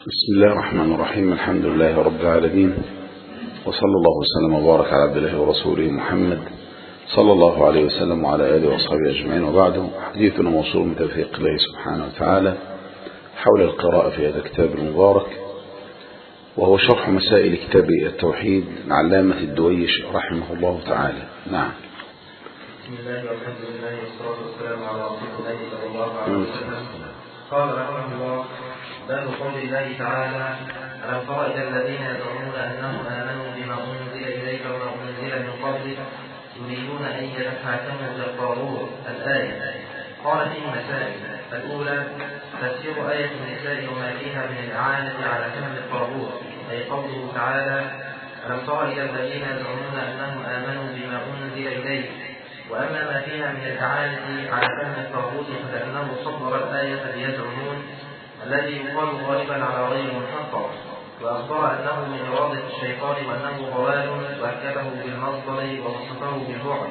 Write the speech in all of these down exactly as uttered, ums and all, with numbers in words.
بسم الله الرحمن الرحيم. الحمد لله رب العالمين، وصلى الله وسلم وبارك على عبد الله ورسوله محمد صلى الله عليه وسلم وعلى آله وصحبه أجمعين. وبعد، حديثنا موصول من توفيق الله سبحانه وتعالى حول القراءة في هذا الكتاب المبارك، وهو شرح مسائل كتاب التوحيد العلامة الدويش رحمه الله تعالى. نعم. بسم الله والحمد لله والصلاة والسلام على رسول الله صلى الله عليه وسلم. قال رحمه الله: باب قول الله تعالى: ألم تر إلى الذين يزعمون أنهم آمنوا بما أنزل إليك وما أنزل من قبلك يريدون أن يتحاكموا إلى الطاغوت. الآية. قال فيه مسائل: الأولى تفسير آية النساء وما فيها من الإعانة على فهم الطاغوت، أي قوله تعالى: ألم تر إلى الذين يزعمون أنهم آمنوا بما أنزل إليك. وأما ما فيها من الإعانة على فهم الطاغوت فلأنه صدر الآية ليزعمون الذي يقال غالبا على غير محقق، وأخبر أنه من إرادة الشيطان وأنه ضلال، وأكده بالمصدر ووصفه بالبعد.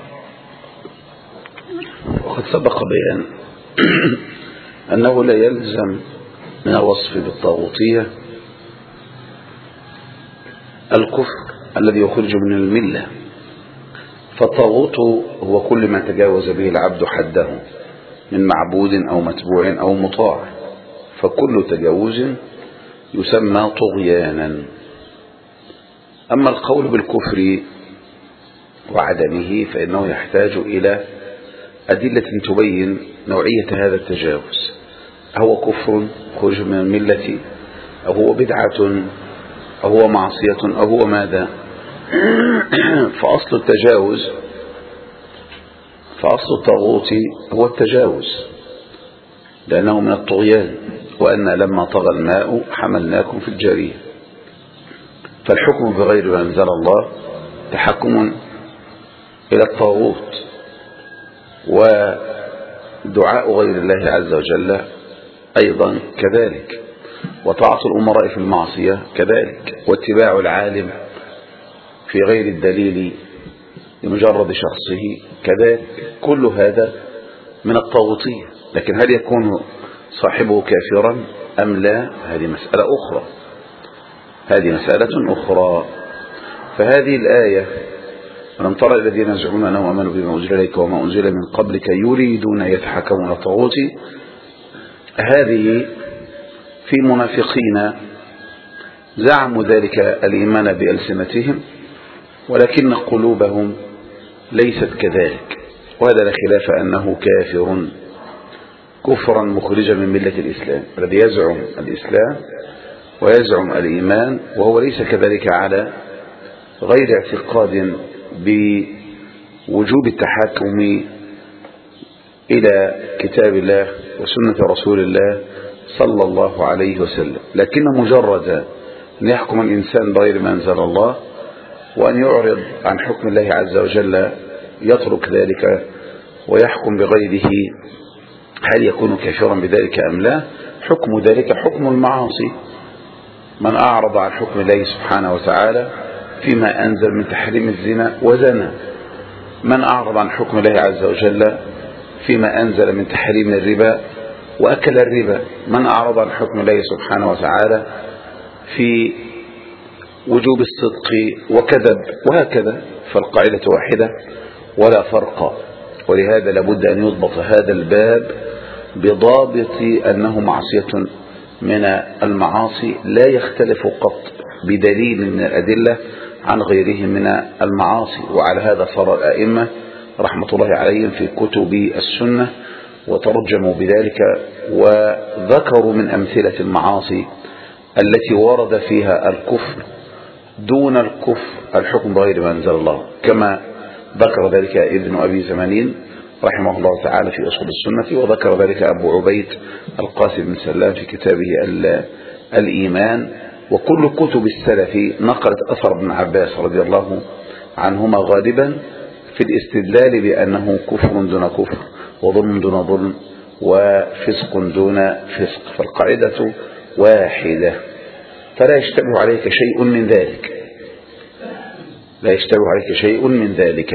وقد سبق بيان أنه لا يلزم من الوصف بالطاغوتية الكفر الذي يخرج من الملة، فالطاغوت هو كل ما تجاوز به العبد حده من معبود أو متبوع أو مطاع، فكل تجاوز يسمى طغيانا. أما القول بالكفر وعدمه فإنه يحتاج إلى أدلة تبين نوعية هذا التجاوز، هو كفر خرج من الملة، أو هو بدعة، أو هو معصية، أو هو ماذا؟ فأصل التجاوز فأصل الطاغوت هو التجاوز، لأنه من الطغيان، وأن لما طغى الماء حملناكم في الجارية. فالحكم بغير ما أنزل الله تحكم إلى الطاغوت، ودعاء غير الله عز وجل أيضا كذلك، وطاعة الأمراء في المعصية كذلك، واتباع العالم في غير الدليل لمجرد شخصه كذلك. كل هذا من الطاغوتية، لكن هل يكون صاحبه كافرا أم لا؟ هذه مسألة أخرى هذه مسألة أخرى فهذه الآية: ألم تر الذين يزعمون أنهم آمنوا بما أنزل إليك وما أنزل من قبلك يريدون أن يتحاكموا إلى الطاغوت، هذه في منافقين زعموا ذلك الإيمان بألسنتهم، ولكن قلوبهم ليست كذلك، وهذا لا خلاف أنه كافر كفرا مخرجا من ملة الإسلام، الذي يزعم الإسلام ويزعم الإيمان وهو ليس كذلك على غير اعتقاد بوجوب التحاكم إلى كتاب الله وسنة رسول الله صلى الله عليه وسلم، لكن مجرد أن يحكم الإنسان بغير ما أنزل الله وأن يعرض عن حكم الله عز وجل يترك ذلك ويحكم بغيره، هل يكون كافرا بذلك أم لا؟ حكم ذلك حكم المعاصي. من أعرض عن حكم الله سبحانه وتعالى فيما أنزل من تحريم الزنا وزنا، من أعرض عن حكم الله عز وجل فيما أنزل من تحريم الربا وأكل الربا، من أعرض عن حكم الله سبحانه وتعالى في وجوب الصدق وكذب، وهكذا. فالقاعدة واحدة ولا فرق، ولهذا لابد أن يضبط هذا الباب بضابط أنه معصية من المعاصي لا يختلف قط بدليل من الأدلة عن غيره من المعاصي. وعلى هذا صار الأئمة رحمة الله عليهم في كتب السنة وترجموا بذلك وذكروا من أمثلة المعاصي التي ورد فيها الكفر دون الكفر الحكم بغير ما أنزل الله، كما ذكر ذلك ابن أبي زمانين رحمه الله تعالى في أصول السنة، وذكر ذلك أبو عبيد القاسم بن سلام في كتابه الإيمان. وكل كتب السلف نقلت أثر ابن عباس رضي الله عنهما غالبا في الاستدلال بأنه كفر دون كفر، وظلم دون ظلم، وفسق دون فسق. فالقاعدة واحدة، فلا يشتبه عليك شيء من ذلك لا يشتبه عليك شيء من ذلك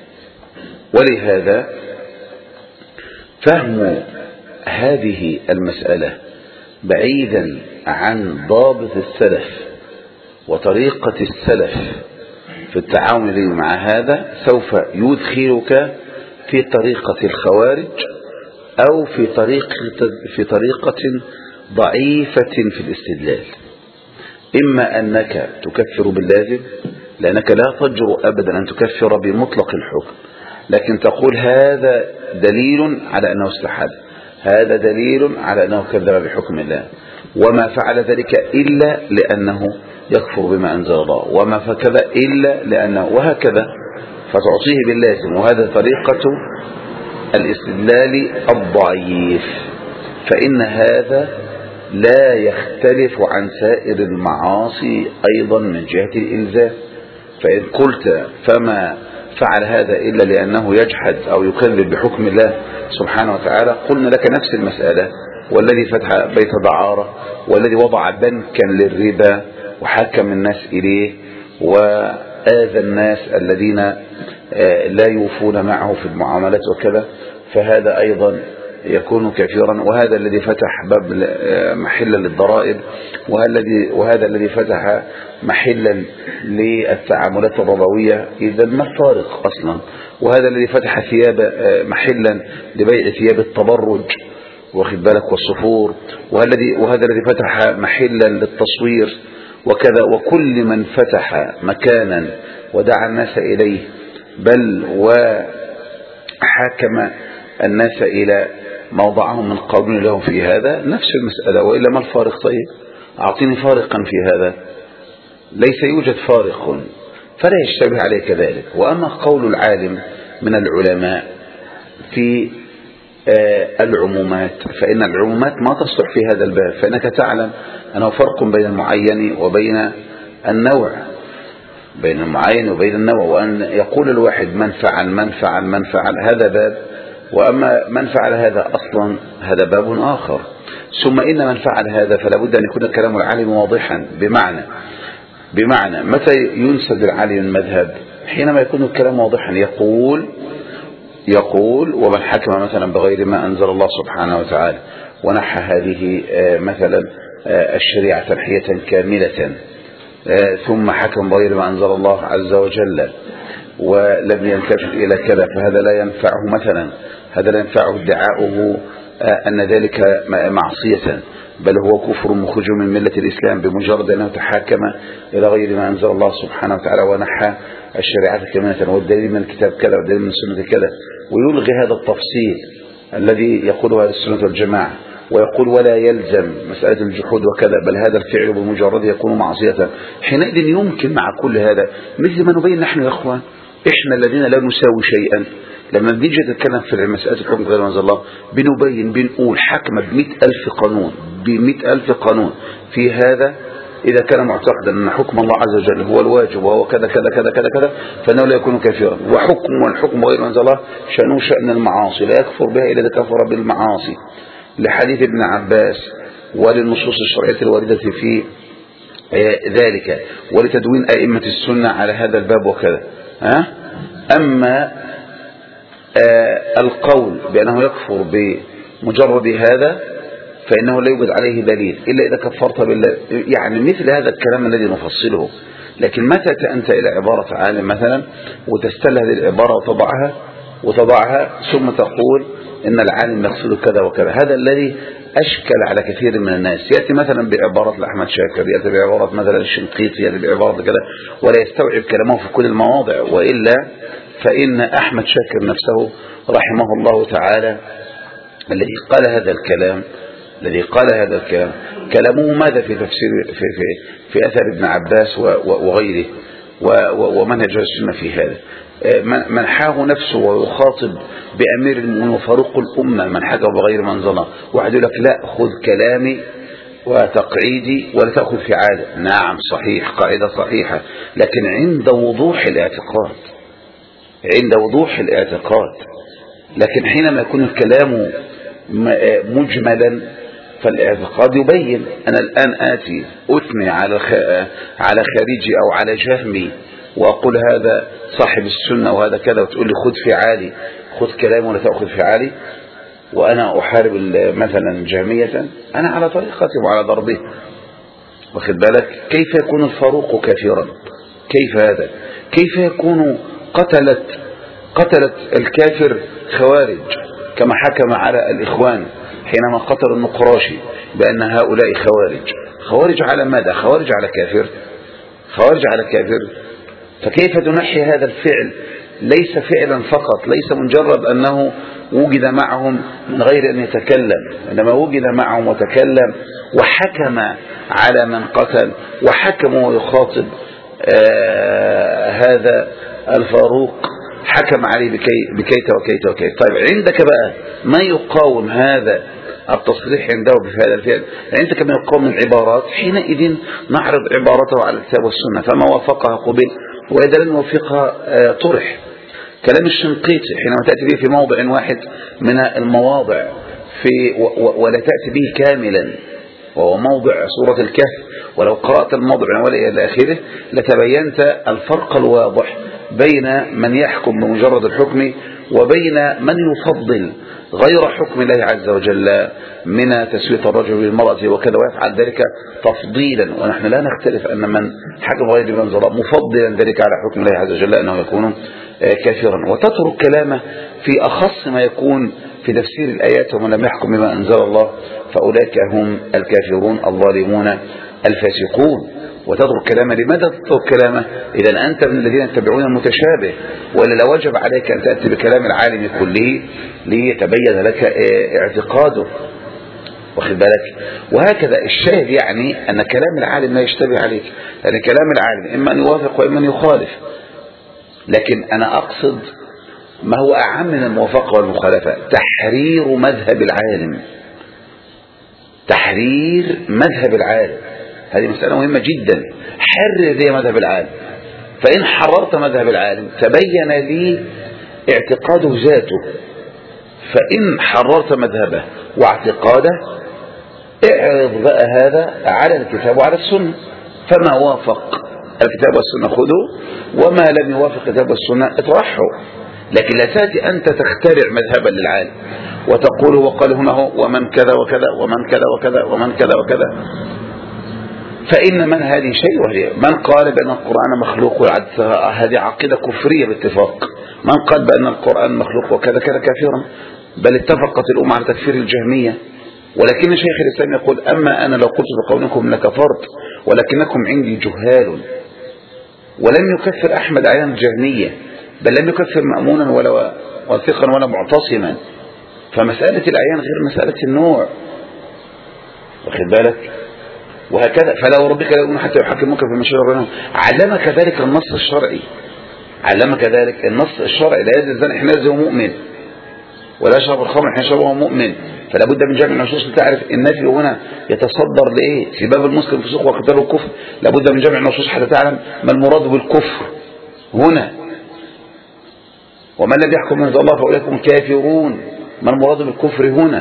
ولهذا فهم هذه المسألة بعيدا عن ضابط السلف وطريقة السلف في التعامل مع هذا سوف يدخلك في طريقة الخوارج أو في طريقة, في طريقة ضعيفة في الاستدلال. إما أنك تكفر باللازم لأنك لا تجرؤ أبدا أن تكفر بمطلق الحكم، لكن تقول هذا دليل على أنه استحال، هذا دليل على أنه كذب بحكم الله، وما فعل ذلك إلا لأنه يكفر بما أنزل الله، وما فكذا إلا لأنه، وهكذا فتعطيه باللازم. وهذا طريقة الاستدلال الضعيف، فإن هذا لا يختلف عن سائر المعاصي أيضا من جهة الإلزام. فإن قلت فما فعل هذا إلا لأنه يجحد أو يكذب بحكم الله سبحانه وتعالى، قلنا لك نفس المسألة. والذي فتح بيت دعارة، والذي وضع بنكا للربا وحكم الناس إليه وآذى الناس الذين لا يوفون معه في المعاملات وكذا، فهذا أيضا يكون كافرا. وهذا الذي فتح باب محلا للضرائب، وهذا الذي فتح محلا للتعاملات الربوية. إذا ما الفارق أصلا؟ وهذا الذي فتح ثياب محلا لبيع ثياب التبرج واخد بالك والصفور، وهذا الذي فتح محلا للتصوير وكذا. وكل من فتح مكانا ودعا الناس إليه بل وحاكم الناس إلى موضعهم من قانون لهم في هذا نفس المسألة. وإلا ما الفارق؟ طيب أعطيني فارقا في هذا. ليس يوجد فارق، فلا يشتبه عليك ذلك. وأما قول العالم من العلماء في العمومات، فإن العمومات ما تصلح في هذا الباب، فإنك تعلم أنه فرق بين المعين وبين النوع، بين المعين وبين النوع. وأن يقول الواحد من فعل من فعل من فعل هذا باب، وأما من فعل هذا أصلا هذا باب آخر. ثم إن من فعل هذا فلا بد أن يكون كلام العالم واضحا، بمعنى بمعنى متى ينسب العالم المذهب؟ حينما يكون الكلام واضحا، يقول يقول ومن حكم مثلا بغير ما أنزل الله سبحانه وتعالى ونحى هذه مثلا الشريعة تنحية كاملة، ثم حكم بغير ما أنزل الله عز وجل ولم يلتفت إلى كذا، فهذا لا ينفعه مثلا، هذا لا ينفعه ادعاؤه أن ذلك معصية، بل هو كفر مخرج من ملة الإسلام بمجرد أنه تحاكم إلى غير ما أنزل الله سبحانه وتعالى ونحى الشريعة كاملة، والدليل من الكتاب كذا والدليل من السنة كذا، ويلغي هذا التفصيل الذي يقوله أهل السنة والجماعة، ويقول ولا يلزم مسألة الجحود وكذا، بل هذا الفعل بمجرد يكون معصية. حينئذ يمكن مع كل هذا مثل ما نبين نحن يا أخوان، إحنا الذين لا نساوي شيئا، لما بنيجي نتكلم في مسألة الحكم غير ما أنزل الله بنبين بنقول حكم بمئة ألف قانون بمئة ألف قانون في هذا، إذا كان معتقدا أن حكم الله عز وجل هو الواجب وهو كذا كذا كذا كذا كذا فإنه لا يكون كافرا. وحكم والحكم غير ما أنزل الله شأنه شأن المعاصي، لا يكفر بها إلا إذا كفر بالمعاصي، لحديث ابن عباس وللنصوص الشرعية الواردة في ذلك ولتدوين أئمة السنة على هذا الباب وكذا. ها؟ أما القول بأنه يكفر بمجرد هذا فإنه لا يوجد عليه دليل إلا إذا كفرت بالله، يعني مثل هذا الكلام الذي نفصله. لكن متى أنت إلى عبارة عالم مثلا وتستل هذه العبارة وتضعها وتضعها ثم تقول إن العالم يقصد كذا وكذا، هذا الذي أشكل على كثير من الناس. يأتي مثلا بعبارة لأحمد شاكر، يأتي بعبارة مثلا الشنقيطي، يأتي بعبارة كذا، ولا يستوعب كلامه في كل المواضع. وإلا فإن أحمد شاكر نفسه رحمه الله تعالى الذي قال هذا الكلام الذي قال هذا الكلام كلامه ماذا في تفسير في, في, في أثر ابن عباس وغيره ومنهج السنة في هذا، منحاه نفسه ويخاطب بأمير المؤمنين وفاروق الأمة من حكم بغير ما أنزل الله، واحد يقول لك لا خذ كلامي وتقعيدي ولا تأخذ في عادة. نعم صحيح، قاعدة صحيحة، لكن عند وضوح الاعتقاد عند وضوح الاعتقاد لكن حينما يكون الكلام مجملا فالاعتقاد يبين. أنا الآن آتي أثني على على خارجي أو على جهمي وأقول هذا صاحب السنة وهذا كذا، وتقول لي خذ في عالي، خذ كلامي ولا تأخذ في عالي، وأنا أحارب مثلا جهمية، أنا على طريقتي وعلى ضربه واخد بالك؟ كيف يكون الفاروق كافرا؟ كيف هذا؟ كيف يكون قتلت قتلت الكافر خوارج كما حكم على الإخوان حينما قتلوا النقراشي بأن هؤلاء خوارج؟ خوارج على ماذا؟ خوارج على كافر، خوارج على كافر. فكيف تنحي هذا الفعل؟ ليس فعلا فقط، ليس مجرد أنه وجد معهم من غير أن يتكلم، إنما وجد معهم وتكلم وحكم على من قتل، وحكم ويخاطب آه هذا الفاروق، حكم عليه بكي بكيت وكيت وكيت. طيب عندك بقى ما يقاوم هذا التصريح عنده بهذا الفعل؟ عندك ما يقاوم من عبارات، حينئذ نعرض عبارته على الكتاب والسنة، فما وافقها قبل وإذا لم يوافقها آه طرح. كلام الشنقيطي حينما تأتي به في موضع واحد من المواضع في ولا تأتي به كاملا، وهو موضع سورة الكهف، ولو قرأت الموضع من أوله إلى آخره لتبينت الفرق الواضح بين من يحكم بمجرد الحكم وبين من يفضل غير حكم الله عز وجل من تسوية الرجل بالمرأة وكذا، ويفعل ذلك تفضيلا. ونحن لا نختلف أن من حكم غير بمنزل مفضلا ذلك على حكم الله عز وجل أنه يكون كافرا، وتترك كلامه في أخص ما يكون في تفسير الآيات: ومن لم يحكم بما أنزل الله فأولئك هم الكافرون الظالمون الفاسقون. وتترك كلامه. لماذا تترك كلامه؟ إذا أنت من الذين يتبعون المتشابه، ولا لا وجب عليك أن تأتي بكلام العالم كله ليتبين لك اعتقاده، واخد بالك؟ وهكذا الشاهد يعني أن كلام العالم لا يشتبه عليك، لأن يعني كلام العالم إما أن يوافق وإما أن يخالف، لكن أنا أقصد ما هو أعم من الموافقة والمخالفة: تحرير مذهب العالم، تحرير مذهب العالم. هذه مسألة مهمة جدا. حرر ذي مذهب العالم، فإن حررت مذهب العالم تبين لي اعتقاده ذاته، فإن حررت مذهبه واعتقاده اعرض بقى هذا على الكتاب وعلى السنة، فما وافق الكتاب والسنة خذوا، وما لم يوافق الكتاب والسنة اطرحه. لكن لا تأتي أنت تخترع مذهبا للعالم وتقول وقال هنا هو ومن كذا وكذا ومن كذا وكذا ومن كذا وكذا. فإن من هذه شيء وهذه، من قال بأن القرآن مخلوق هذه عقيدة كفرية باتفاق، من قال بأن القرآن مخلوق وكذا كذا كافرا، بل اتفقت الأمة على تكفير الجهمية. ولكن شيخ الإسلام يقول: أما أنا لو قلت بقولكم لكفرت ولكنكم عندي جهال. ولم يكفر أحمد عيان الجهمية، بل لم يكفر مأمونا ولا واثقا ولا معتصما. فمسألة العيان غير مسألة النوع، واخد بالك؟ وهكذا فلا وربك لا يؤمن حتى يحكموك في شجر بينهم. علمك ذلك النص الشرعي، علمك ذلك النص الشرعي: لا يزني الزاني حين يزني مؤمن، ولا يشرب الخمر حين يشربه مؤمن. فلا بد من جمع النصوص لتعرف النفي هنا يتصدر لايه؟ في باب المسلم فسوق وقتال الكفر. لا بد من جمع النصوص حتى تعلم ما المراد بالكفر هنا. ومن لم يحكم من الله فاولئك هم الكافرون. ما المراد بالكفر هنا؟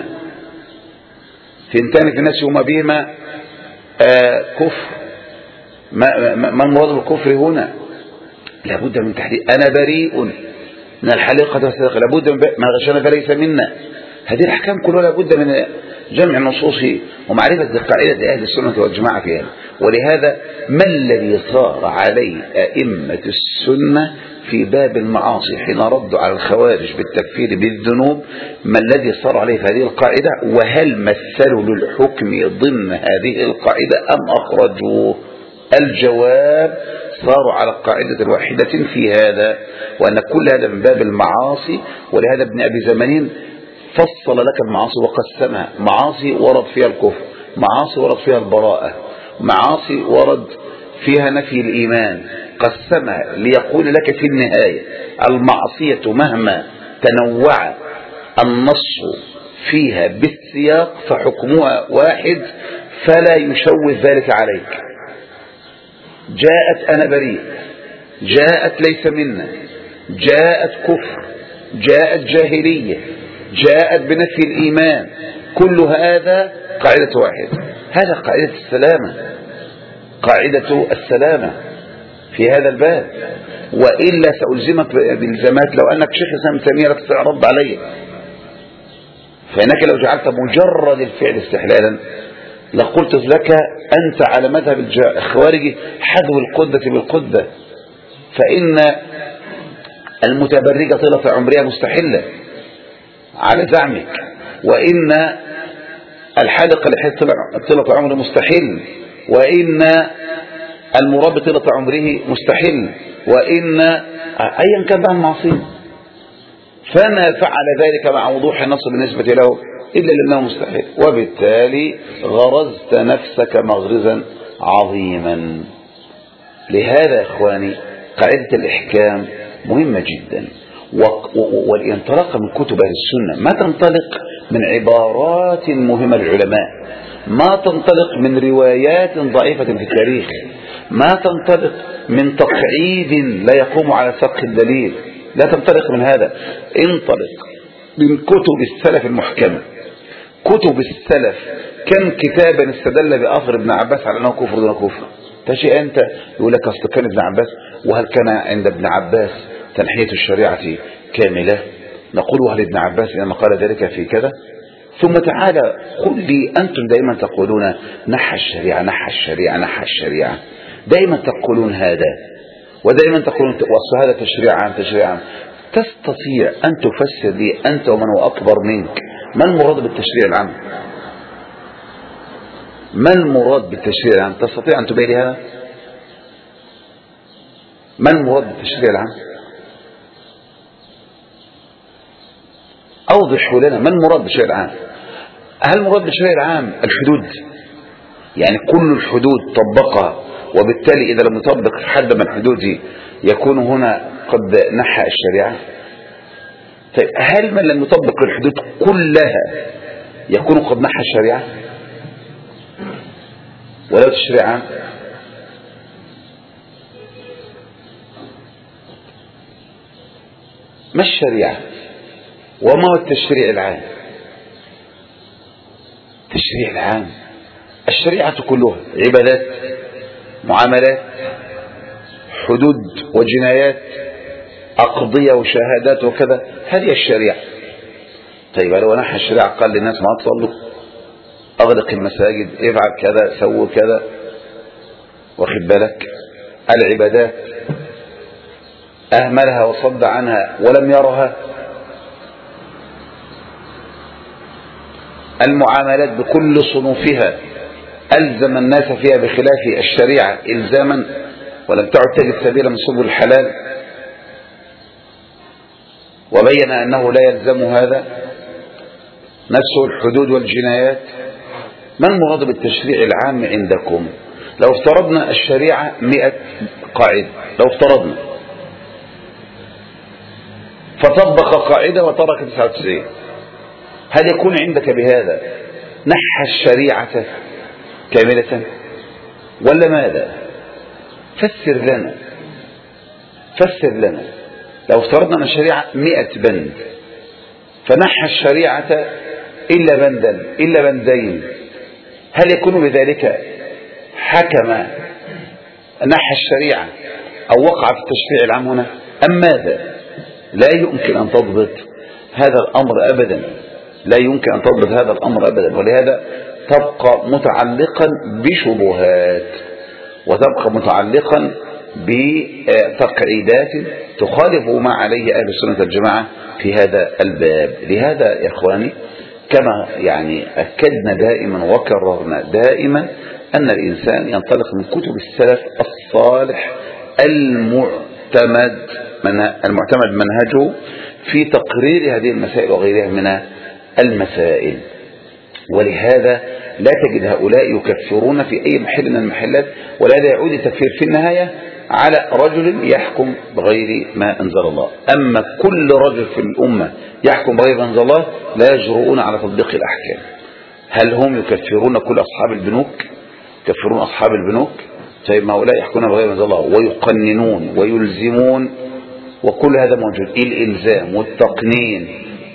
ثنتان في الناس وما بهما آه كفر. ما, ما المراد بالكفر هنا؟ لابد من تحديد. أنا بريء من الحليقة والسرقة، لابد من ما غشنا فليس منا. هذه الأحكام كلها لابد من جمع النصوص ومعرفة قاعدة أهل السنة والجماعة فيها. ولهذا ما الذي صار عليه أئمة السنة في باب المعاصي حين ردوا على الخوارج بالتكفير بالذنوب؟ ما الذي صار عليه في هذه القاعدة؟ وهل مثلوا للحكم ضمن هذه القاعدة أم أخرجوه؟ الجواب: صاروا على قاعدة واحدة في هذا، وأن كل هذا من باب المعاصي. ولهذا ابن أبي زمانين فصل لك المعاصي وقسمها: معاصي ورد فيها الكفر، معاصي ورد فيها البراءة، معاصي ورد فيها نفي الإيمان. قسمها ليقول لك في النهاية: المعصية مهما تنوع النص فيها بالسياق فحكمها واحد، فلا يشوه ذلك عليك. جاءت أنا بريء، جاءت ليس منا، جاءت كفر، جاءت جاهلية، جاءت بنفي الإيمان، كل هذا قاعدة واحد. هذا قاعدة السلامة، قاعدة السلامة في هذا الباب. وإلا سألزمك بالزمات لو أنك شيخ الإسلام تيمية لا تستطيع الرد علي. فإنك لو جعلت مجرد الفعل استحلالا لقلت لك أنت على مذهب الخوارج حذو القدة بالقدة، فإن المتبرجة طيلة عمرها مستحلة على زعمك، وإن الحالق لحية طيلة عمره مستحل، وإن المربي طيلة عمره مستحل، وإن أيا كان بقى المعصية، فما فعل ذلك مع وضوح النص بالنسبة له إلا لأنه مستحيل، وبالتالي غرزت نفسك مغرزا عظيما. لهذا يا إخواني قاعدة الإحكام مهمة جدا، والانطلاق من كتب أهل السنة ما تنطلق من عبارات مهمة للعلماء، ما تنطلق من روايات ضعيفة في التاريخ، ما تنطلق من تقعيد لا يقوم على سق الدليل، لا تنطلق من هذا، انطلق من كتب السلف المحكمة. كتب السلف كم كتابا استدل بأثر ابن عباس على أنه كفر دون كفر. تشي أنت يقول لك أصل كان ابن عباس، وهل كان عند ابن عباس تنحية الشريعة كاملة؟ نقول وهل ابن عباس إنما قال ذلك في كذا؟ ثم تعالى قل لي، أنتم دائما تقولون نحى الشريعة نحى الشريعة نحى الشريعة، دائما تقولون هذا، ودائما تقولون وصل هذا تشريع عام تشريع عام. تستطيع أن تفسر لي أنت ومن هو أكبر منك ما المراد بالتشريع العام؟ ما المراد بالتشريع العام؟ تستطيع أن تبين هذا؟ ما المراد بالتشريع العام؟ أوضحوا لنا ما المراد بالتشريع العام. هل المراد بالتشريع العام الحدود؟ يعني كل الحدود طبقها، وبالتالي إذا لم يطبق حد من الحدود يكون هنا قد نحى الشريعة؟ طيب هل من لم يطبق الحدود كلها يكون قد نحى الشريعة ولو تشريع عام؟ ما الشريعة وما هو التشريع العام؟ التشريع العام الشريعة كلها عبادات، معاملات، حدود وجنايات، أقضية وشهادات وكذا، هذه الشريعة. طيب لو نحى الشريعة قال للناس ما تصلوا، أغلق المساجد، افعل كذا، سووا كذا، واخد بالك؟ العبادات أهملها وصد عنها ولم يرها، المعاملات بكل صنوفها ألزم الناس فيها بخلاف الشريعة إلزاما، ولم تعد تجد سبيلا من سبل الحلال، وبين أنه لا يلزم هذا، نفسه الحدود والجنايات. ما المراد بالتشريع العام عندكم؟ لو افترضنا الشريعة مئة قاعدة، لو افترضنا فطبق قاعدة وترك تسعة وتسعين، هل يكون عندك بهذا نحى الشريعة كاملة ولا ماذا؟ فسر لنا فسر لنا. لو افترضنا أن الشريعة مئة بند فنحى الشريعة إلا بندا إلا بندين، هل يكون بذلك حكم نحى الشريعة أو وقع في التشريع العام هنا أم ماذا؟ لا يمكن أن تضبط هذا الأمر أبدا، لا يمكن أن تضبط هذا الأمر أبدا، ولهذا تبقى متعلقا بشبهات، وتبقى متعلقا بتقعيدات تخالف ما عليه أهل السنة والجماعة في هذا الباب. لهذا يا إخواني كما يعني أكدنا دائما وكررنا دائما أن الإنسان ينطلق من كتب السلف الصالح المعتمد من المعتمد منهجه في تقرير هذه المسائل وغيرها من المسائل. ولهذا لا تجد هؤلاء يكفرون في أي محل من المحلات، ولا يعود التكفير في النهاية على رجل يحكم بغير ما أنزل الله. أما كل رجل في الأمة يحكم بغير ما أنزل الله لا يجرؤون على تطبيق الأحكام. هل هم يكفرون كل أصحاب البنوك؟ يكفرون أصحاب البنوك؟ طيب ما هؤلاء يحكمون بغير ما أنزل الله ويقننون ويلزمون، وكل هذا موجود، الإلزام والتقنين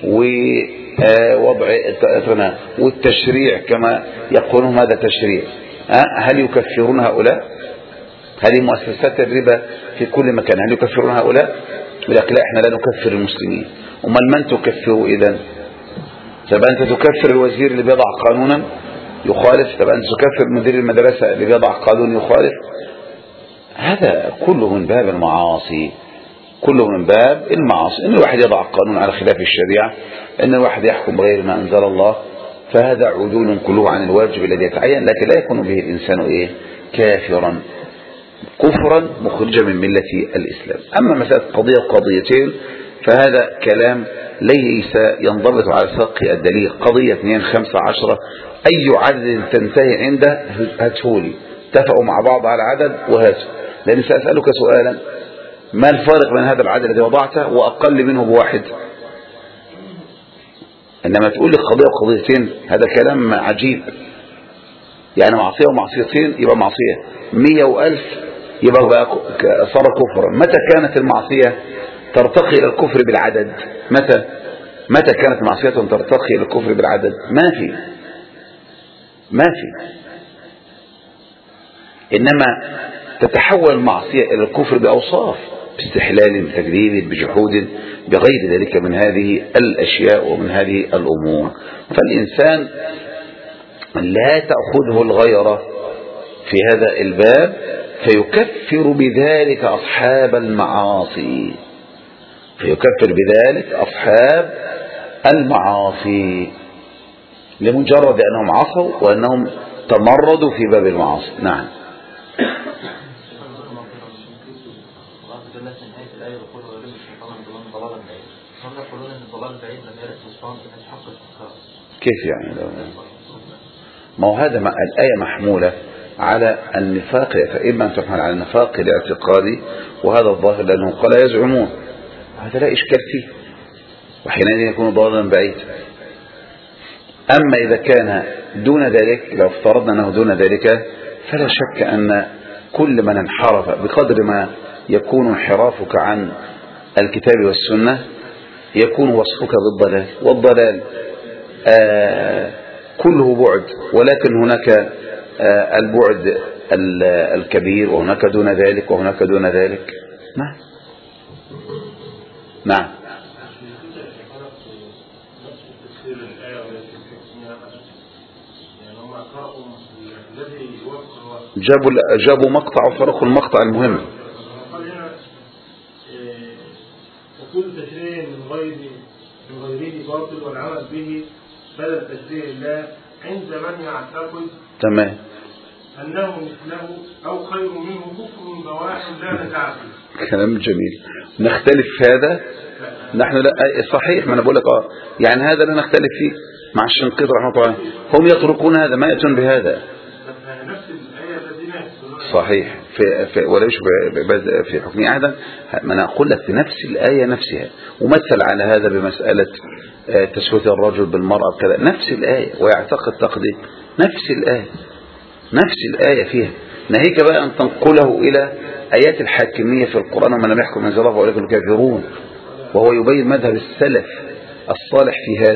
ووضع والتشريع كما يقولون هذا تشريع. هل يكفرون هؤلاء؟ هذه مؤسسات الربا في كل مكان، هل يكفرون هؤلاء؟ ولكن لا، احنا لا نكفر المسلمين. ومن من تكفروا إذن؟ طيب أنت تكفر الوزير اللي بيضع قانونا يخالف. طب أن تكفر مدير المدرسة اللي بيضع قانون يخالف؟ هذا كله من باب المعاصي، كله من باب المعاصي. ان الواحد يضع قانون على خلاف الشريعة، ان الواحد يحكم بغير ما أنزل الله، فهذا عدول كله عن الواجب الذي يتعين، لكن لا يكون به الإنسان إيه؟ كافرا كفرا مخرجا من ملة الإسلام. أما مسألة قضية قضيتين فهذا كلام ليس ينضبط على ساق الدليل. قضية اثنين خمسة عشرة أي عدد تنتهي عنده هاتهولي، اتفقوا مع بعض على عدد وهاته، لأن سأسألك سؤالا: ما الفارق بين هذا العدد الذي وضعته وأقل منه بواحد؟ إنما تقول لي قضية وقضيتين هذا كلام عجيب. يعني معصية ومعصيتين يبقى معصية، مية وألف يبقى بقى صار كفرا. متى كانت المعصية ترتقي إلى الكفر بالعدد؟ متى متى كانت معصية ترتقي إلى الكفر بالعدد؟ ما في ما في إنما تتحول المعصية إلى الكفر بأوصاف، باستحلال، بتكذيب، بجحود، بغير ذلك من هذه الأشياء ومن هذه الأمور. فالإنسان لا تأخذه الغيرة في هذا الباب فيكفر بذلك أصحاب المعاصي، فيكفر بذلك أصحاب المعاصي لمجرد أنهم عصوا وأنهم تمردوا في باب المعاصي. نعم. كيف يعني؟ ما هو هذا الآية محمولة على النفاق، فإما أن تحمل على النفاق الاعتقادي، وهذا الظاهر لأنه قال يزعمون، هذا لا إشكال فيه، وحينئذ يكون ضلالا بعيد. أما إذا كان دون ذلك، لو افترضنا أنه دون ذلك، فلا شك أن كل من انحرف بقدر ما يكون انحرافك عن الكتاب والسنة يكون وصفك بالضلال، والضلال آه كله بعد، ولكن هناك آه البعد الكبير، وهناك دون ذلك، وهناك دون ذلك. نعم نعم. جابوا جابوا مقطع وفرقوا المقطع المهم. وكل تشريع من غير من غيره باطل، والعمل به بدل تشريع الله عند من يعتقد تمام أنه مثله أو خير منه كفر بواح لا نزاع فيه. كلام جميل. نختلف في هذا؟ نحن لا صحيح، ما أنا بقول لك اه يعني هذا لا نختلف فيه مع الشنقيط رحمه الله. هم يتركون هذا، ما يأتون بهذا. صحيح في, في وليش في حكم أحدا. ما أنا أقول لك في نفس الآية نفسها، ومثل على هذا بمسألة تسوية الرجل بالمرأة كذا، نفس الآية، ويعتقد تقديم نفس الآية، نفس الآية فيها. ناهيك بقى أن تنقله إلى آيات الحاكمية في القرآن: ومن لم يحكم أنزل الله فأولئك هم الكافرون، وهو يبين مذهب السلف الصالح في هذا.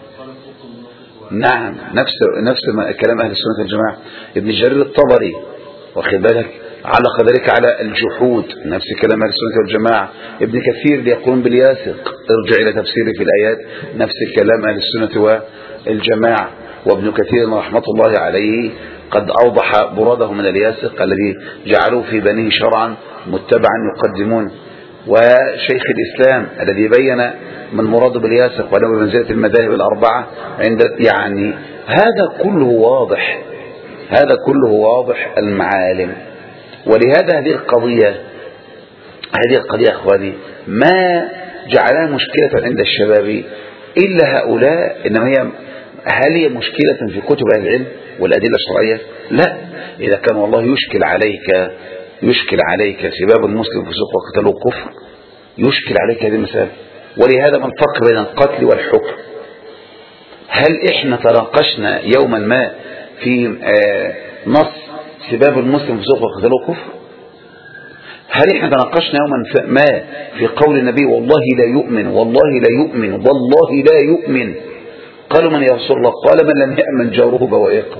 نعم، نفس نفس كلام أهل السنة والجماعة. ابن جرير الطبري واخد بالك علق ذلك على الجحود، نفس كلام أهل السنة والجماعة. ابن كثير يقولون بالياسق، ارجع إلى تفسيره في الآيات، نفس الكلام أهل السنة والجماعة. وابن كثير رحمة الله عليه قد أوضح براده من الياسق الذي جعلوه في بنيه شرعا متبعا يقدمون. وشيخ الإسلام الذي بين من مراد بالياسق وأنه بمنزلة المذاهب الأربعة عند، يعني هذا كله واضح، هذا كله واضح المعالم. ولهذا هذه القضية هذه القضية أخواني ما جعلها مشكلة عند الشباب إلا هؤلاء، إنما هي هل هي مشكلة في كتب أهل العلم والأدلة الشرعية؟ لا. إذا كان والله يشكل عليك يشكل عليك سباب المسلم فسوق وقتله كفر، يشكل عليك هذه المسألة. ولهذا من فرق بين القتل والحكم. هل إحنا تناقشنا يوما ما في نص سباب المسلم فسوق وقتله كفر؟ هل إحنا تناقشنا يوما ما في قول النبي والله لا يؤمن والله لا يؤمن والله لا يؤمن؟ قالوا من يا رسول الله؟ قال من لم يأمن جاره بوائقه.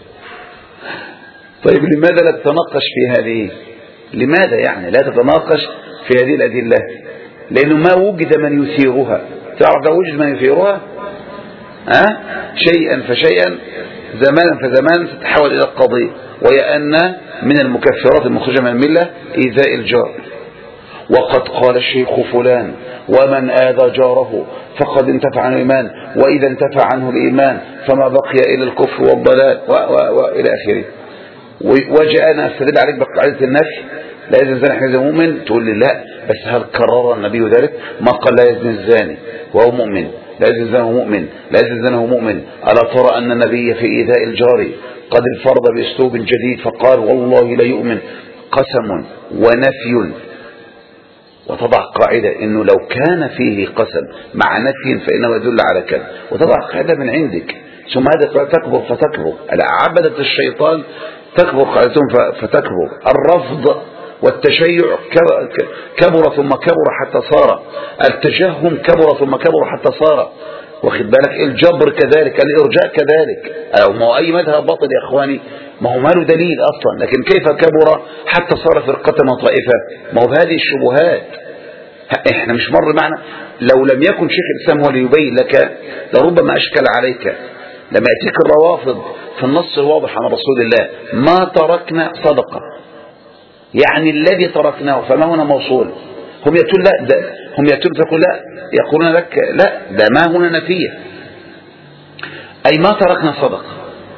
طيب لماذا لا تتناقش في هذه؟ لماذا يعني لا تتناقش في هذه الأدلة؟ لأنه ما وجد من يثيرها. تعرف لو وجد من يثيرها ها؟ شيئا فشيئا زمانا فزمانا تتحول إلى القضية، وهي أن من المكفرات المخرجة من الملة إيذاء الجار. وقد قال الشيخ فلان ومن آذى جاره فقد انتفع عنه الإيمان، وإذا انتفع عنه الإيمان فما بقي إلى الكفر والضلال وإلى آخره. وجاءنا استدل عليك بقاعدة النفي لا يزني الزاني حين يزني مؤمن، تقول لي لا، بس هل كرر النبي ذلك؟ ما قال لا يزني الزاني وهو مؤمن، لا يزني الزاني وهو مؤمن، لا يزني الزاني وهو مؤمن. ألا ترى أن النبي في إيذاء الجار قد انفرد بأسلوب جديد فقال والله لا يؤمن، قسم ونفي. وتضع قاعدة انه لو كان فيه قسم مع نفي فانه يدل على كذا، وتضع قاعدة من عندك، ثم هذا تكبر فتكبر. عبدة الشيطان تكبر قاعدتهم فتكبر. الرفض والتشيع كبر ثم كبر حتى صار، التجهم كبر ثم كبر حتى صار، واخد بالك؟ الجبر كذلك، الارجاء كذلك. أو ما هو اي مذهب باطل يا اخواني ما هو ماله دليل اصلا، لكن كيف كبر حتى صار فرقة وطائفة؟ ما هو هذه الشبهات. احنا مش مر معنا، لو لم يكن شيخ الاسلام هو ليبين لك لربما اشكل عليك لما ياتيك الروافض في النص الواضح عن رسول الله ما تركنا صدقة، يعني الذي تركناه، فما هنا موصول. هم يقولون لا ده، هم يقولون تقول لا، يقولون لك لا ده ما هنا نفيه، أي ما تركنا صدقة،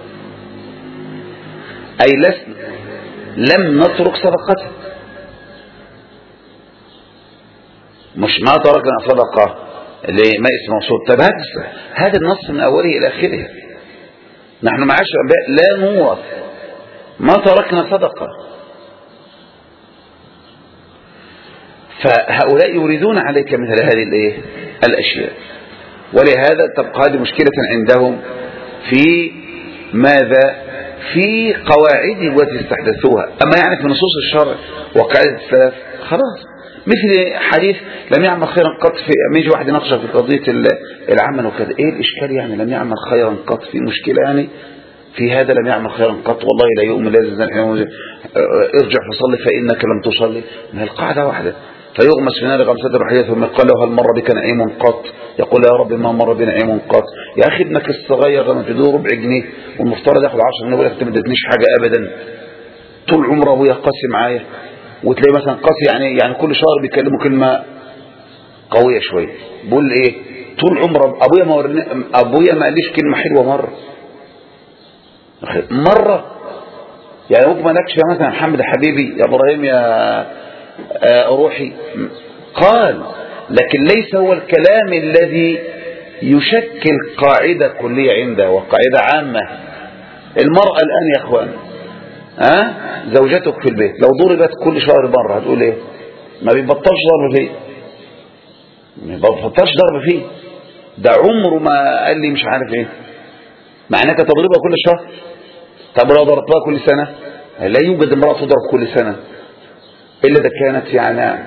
أي لسنا لم نترك صدقته، مش ما تركنا صدقة اللي ما اسم موصول. طب هذا هذا النص من أوله إلى آخره، نحن معاشر الأنبياء لا نورث، ما تركنا صدقة. فهؤلاء يريدون عليك مثل هذه الايه الاشياء، ولهذا تبقى هذه مشكلة عندهم في ماذا؟ في قواعد التي استحدثوها. اما يعني في نصوص الشرع وقاعدة السلف خلاص، مثل حديث لم يعمل خيرا قط، في لما يجي واحد يناقش في قضية العمل وكذا، ايه الاشكال يعني لم يعمل خيرا قط؟ في مشكلة يعني في هذا؟ لم يعمل خيرا قط والله لا يؤمن لا يزن، ارجع فصلي فإنك لم تصلي. ما هي القاعدة واحدة. فيغمس في نار غمسة الرحية ثم قال له هل مر بك نعيم قط؟ يقول يا رب ما مر بنعيم قط. يا أخي ابنك الصغير لما تدور ربع جنيه والمفترض ياخد عشرة جنيه، يقول لك انت ما ادتنيش حاجة أبدا، طول عمره أبويا قاسي معايا، وتلاقي مثلا قاسي يعني يعني كل شهر بيكلمه كلمة قوية شوية، بقول ايه طول عمره أبويا ما ورني، أبويا ما قاليش كلمة حلوة مرة مرة. يعني ممكن ما لكش يا مثلا محمد حبيبي يا إبراهيم يا روحي، قال، لكن ليس هو الكلام الذي يشكل قاعدة كلية عنده وقاعدة عامة. المرأة الآن يا أخوان ها زوجتك في البيت لو ضربت كل شهر مرة هتقول ايه؟ ما بيبطلش ضرب فيه، ما بيبطلش ضرب فيه، ده عمره ما قال لي مش عارف ايه، معناك تضربها كل شهر. طب لو ضربتها كل سنة؟ لا يوجد امرأة تضرب كل سنة إلا إذا كانت يعني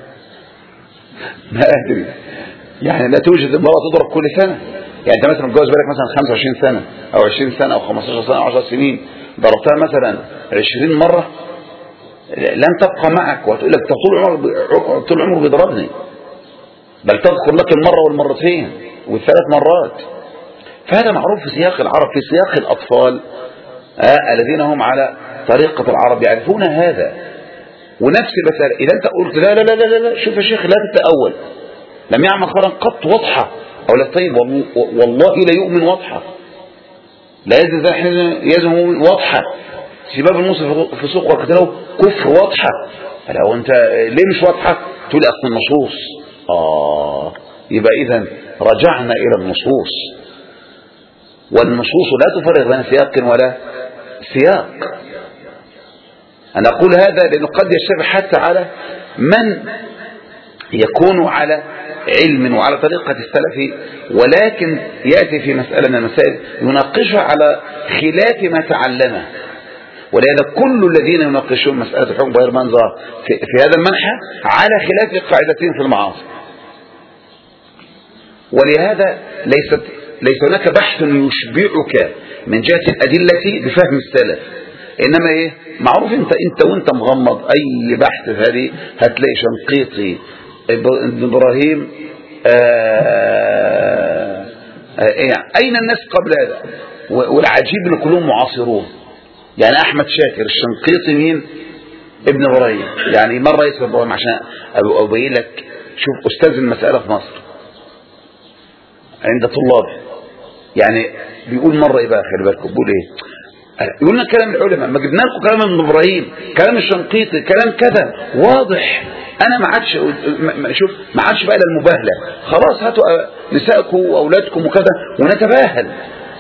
ما أدري، يعني لا توجد امرأة تضرب كل سنة. يعني أنت مثلا متجوز بالك مثلا خمسة وعشرين سنة أو عشرين سنة أو خمستاشر سنة أو عشر سنين، ضربتها مثلا عشرين مرة لن تبقى معك وتقول لك طول عمره طول عمره بيضربني، بل تذكر لك المرة والمرتين والثلاث مرات. فهذا معروف في سياق العرب، في سياق الأطفال آه الذين هم على طريقة العرب يعرفون هذا. ونفس المسألة إذا أنت قلت لا لا لا لا لا شوف يا شيخ لا تتأول، لم يعمل خيرا قط واضحة، أو لا طيب والله لا يؤمن واضحة، لا يزن مؤمن واضحة، سباب الموسى في سوق وقتله كفر واضحة. لو أنت ليه مش واضحة؟ تقول أصل النصوص. آه يبقى إذن رجعنا إلى النصوص، والنصوص لا تفرق بين سياق ولا سياق. أنا أقول هذا لأنه قد يشتبه حتى على من يكون على علم وعلى طريقة السلف، ولكن يأتي في مسألة من المسائل يناقشها على خلاف ما تعلمه. ولهذا كل الذين يناقشون مسألة الحكم بغير منظر في, في هذا المنحى على خلاف قاعدتين في المعاصي. ولهذا ليست ليس هناك بحث يشبعك من جهة الأدلة بفهم السلف، إنما إيه معروف أنت أنت وأنت مغمض أي بحث في هذه هتلاقي شنقيطي ابن إبراهيم أين الناس قبل هذا؟ والعجيب ان كلهم معاصرون. يعني أحمد شاكر الشنقيطي مين؟ ابن إبراهيم. يعني مرة يسمى إبراهيم عشان أبين لك. شوف أستاذ المسألة في مصر عند طلاب، يعني بيقول مرة إيه بقى، خلي بالكم بيقول إيه، يقول لنا كلام العلماء، ما جبنا لكم كلام ابن إبراهيم، كلام الشنقيطي، كلام كذا واضح. أنا ما عادش شوف ما عادش بقى المباهلة، خلاص هاتوا نسائكم وأولادكم وكذا ونتباهل.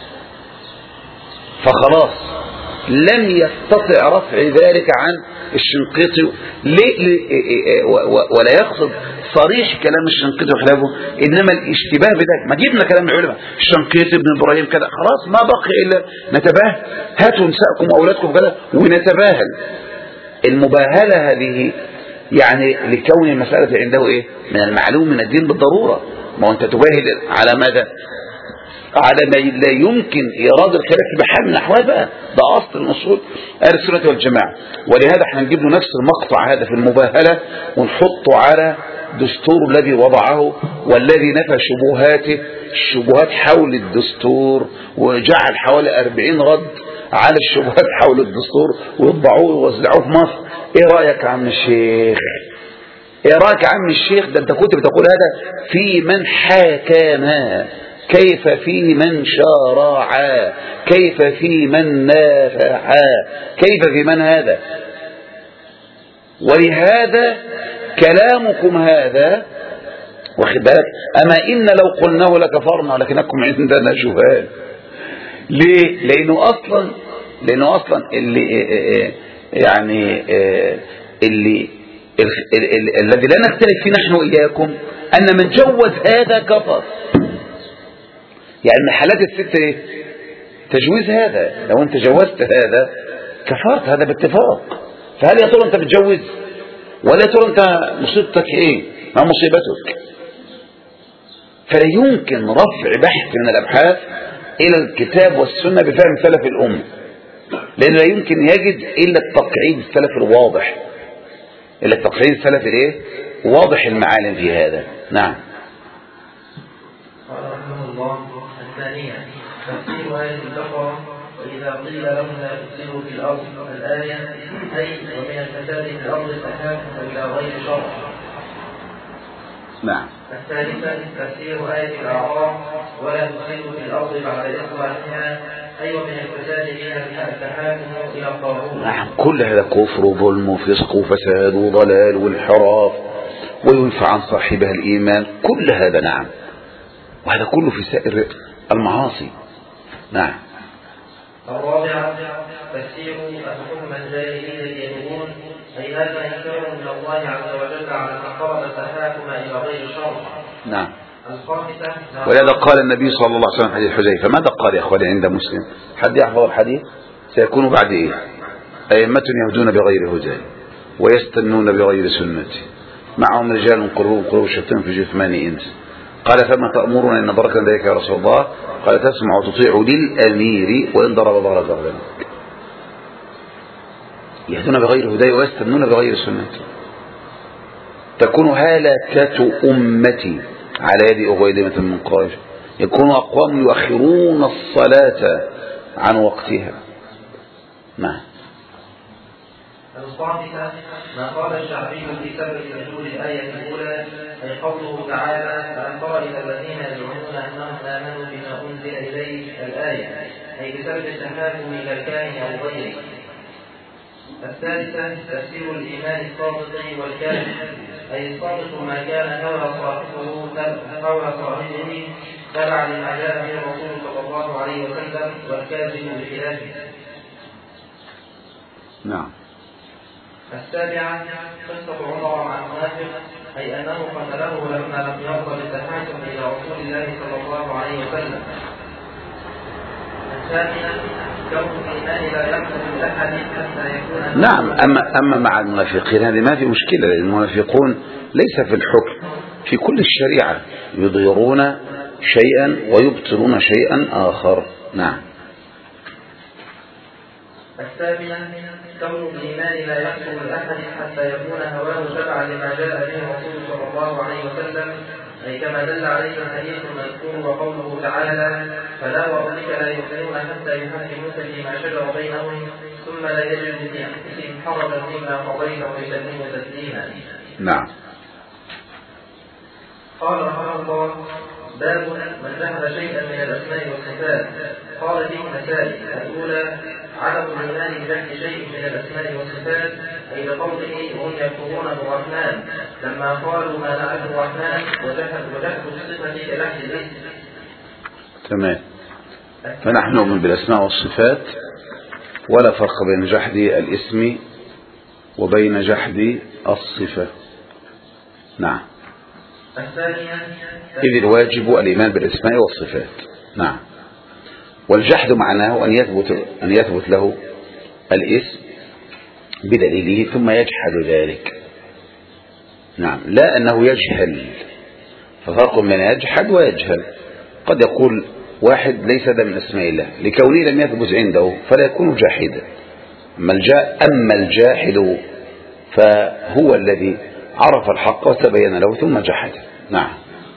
فخلاص لم يستطع رفع ذلك عن الشنقيطي ليه ولا يقصد صريح كلام الشنقيطي وخلافه، إنما الاشتباه بذلك. ما جبنا كلام العلماء الشنقيطي ابن إبراهيم كذا، خلاص ما بقي إلا نتباهل، هاتوا نسائكم وأولادكم كذا ونتباهل. المباهلة هذه يعني لكون المسألة عنده إيه من المعلوم من الدين بالضرورة. ما أنت تباهل على ماذا؟ على ما لا يمكن إيراد الخلاف بحال من أحوال بقى. ده أصل الأصول أهل السنة والجماعة. ولهذا احنا نجيب له نفس المقطع هذا في المباهلة ونحطه على دستور الذي وضعه والذي نفى شبهاته، الشبهات حول الدستور، وجعل حوالي أربعين رد على الشبهات حول الدستور ويطبعوه ويوزعوه في مصر. ايه رأيك يا عم الشيخ؟ ايه رأيك يا عم الشيخ؟ ده انت كنت بتقول هذا في من حاكم، كيف في من شارع، كيف في من نافع، كيف في من هذا. ولهذا كلامكم هذا واخد بالك، أما إن لو قلناه لكفرنا لكنكم عندنا جهال. ليه؟ لأنه أصلا لأنه أصلا اللي يعني اللي الذي لا نختلف فيه نحن وإياكم أن من جوز هذا كفر. يعني من حالات الست ايه؟ تجويز هذا. لو انت جوزت هذا كفرت، هذا باتفاق. فهل يا ترى انت بتجوز ولا يا ترى انت مصيبتك ايه؟ ما مصيبتك؟ فلا يمكن رفع بحث من الابحاث الى الكتاب والسنة بفهم سلف الامة، لان لا يمكن يجد الا التقعيد السلف الواضح، الا التقعيد السلف الايه؟ واضح المعالم في هذا. نعم. قال رحمه الله: الثانية تفسير آية البقرة: وإذا قيل لهم لا تفسدوا في الأرض الآية، أي ومن الفساد في الأرض التحاكم إلى غير شرع. نعم. الثالثة تفسير آية الأعراف: ولا تفسدوا في الأرض بعد إصلاحها، أي ومن الفساد فيها التحاكم إلى الطاغوت. نعم. كل هذا كفر وظلم وفسق وفساد وضلال وانحراف وينفع عن صاحبها الإيمان، كل هذا. نعم. وهذا كله في سائر المعاصي. نعم. الرابعة تفسير الحكم الجاهلية يقولون: أي هذا إنكار من الله عز وجل على من فرض التحاكم إلى غير شرع. نعم. الخامسة ولهذا قال النبي صلى الله عليه وسلم حديث حذيفة، ماذا قال يا أخواني عند مسلم؟ حد يحفظ الحديث؟ سيكون بعد إيه؟ أئمة يهدون بغير هدى ويستنون بغير سنتي، معهم رجال قلوب قلوب شتان في جثمان إنس. قال فما تأمرون إن بركا ذلك يا رسول الله؟ قال تسمع وتطيع للأمير وإن ضرب ظهر ظهرا. يهدون بغير هدى ويستنون بغير سنتي. تكون هلكة أمتي على يد أغيلمة من قريش، يكون أقوام يؤخرون الصلاة عن وقتها. نعم. الخامسة ما قال الشعبي في سبب نزول الآية الأولى، أي قوله تعالى: ألم تر إلى الذين يزعمون أنهم آمنوا بما أنزل إليك الآية، أي بسبب التحاكم إلى الكائن أو غيره. الثالثة تفسير الإيمان الصادق والكاذب، أي الصادق ما كان هوى صاحبه هوى صاحبه تبع لما جاء به الرسول صلى الله عليه وسلم، والكاذب بخلافه. نعم. السابعة قصة عمر مع المنافق، أي أنه قتله لما لم يرضى بالتحاكم إلى رسول الله صلى الله عليه وسلم. الثامنة كون الإيمان لا يحكم لأحد حتى يكون. نعم. أما أما مع المنافقين هذه ما في مشكلة، لأن المنافقون ليس في الحكم، في كل الشريعة يظهرون شيئا ويبطلون شيئا آخر. نعم. الثامنة كون الإيمان لا يحكم لأحد حتى يكون هواه تبعا لما جاء به الرسول صلى الله عليه وسلم، أي كما دل عليه الحديث المذكور وقوله تعالى فلا وربك لا يؤمنون حتى يحكموك فيما شجر بينهم ثم لا يجدوا في أنفسهم حرجا مما قضيت ويسلموا تسليما. نعم. قال رحمه الله باب من ذهب شيئا من الأسماء والصفات. قال فيه مسائل. الأولى عدم الإيمان بجهل شيء من الأسماء والصفات، أي بقوله هم يكفرون بالرحمن لما قالوا ما نعرف الرحمن وجحدوا الصفة كجحد الاسم. تمام. فنحن نؤمن بالأسماء والصفات ولا فرق بين جحد الاسم وبين جحد الصفة. نعم. الثانية إذ الواجب الإيمان بالأسماء والصفات. نعم. والجحد معناه أن يثبت أن يثبت له الاسم بدليله ثم يجحد ذلك. نعم. لا أنه يجهل، ففرق بين يجحد ويجهل. قد يقول واحد ليس ده من أسماء الله لكونه لم يثبت عنده فلا يكون جاحدا. أما الجاحد فهو الذي عرف الحق وتبين له ثم جحد. نعم.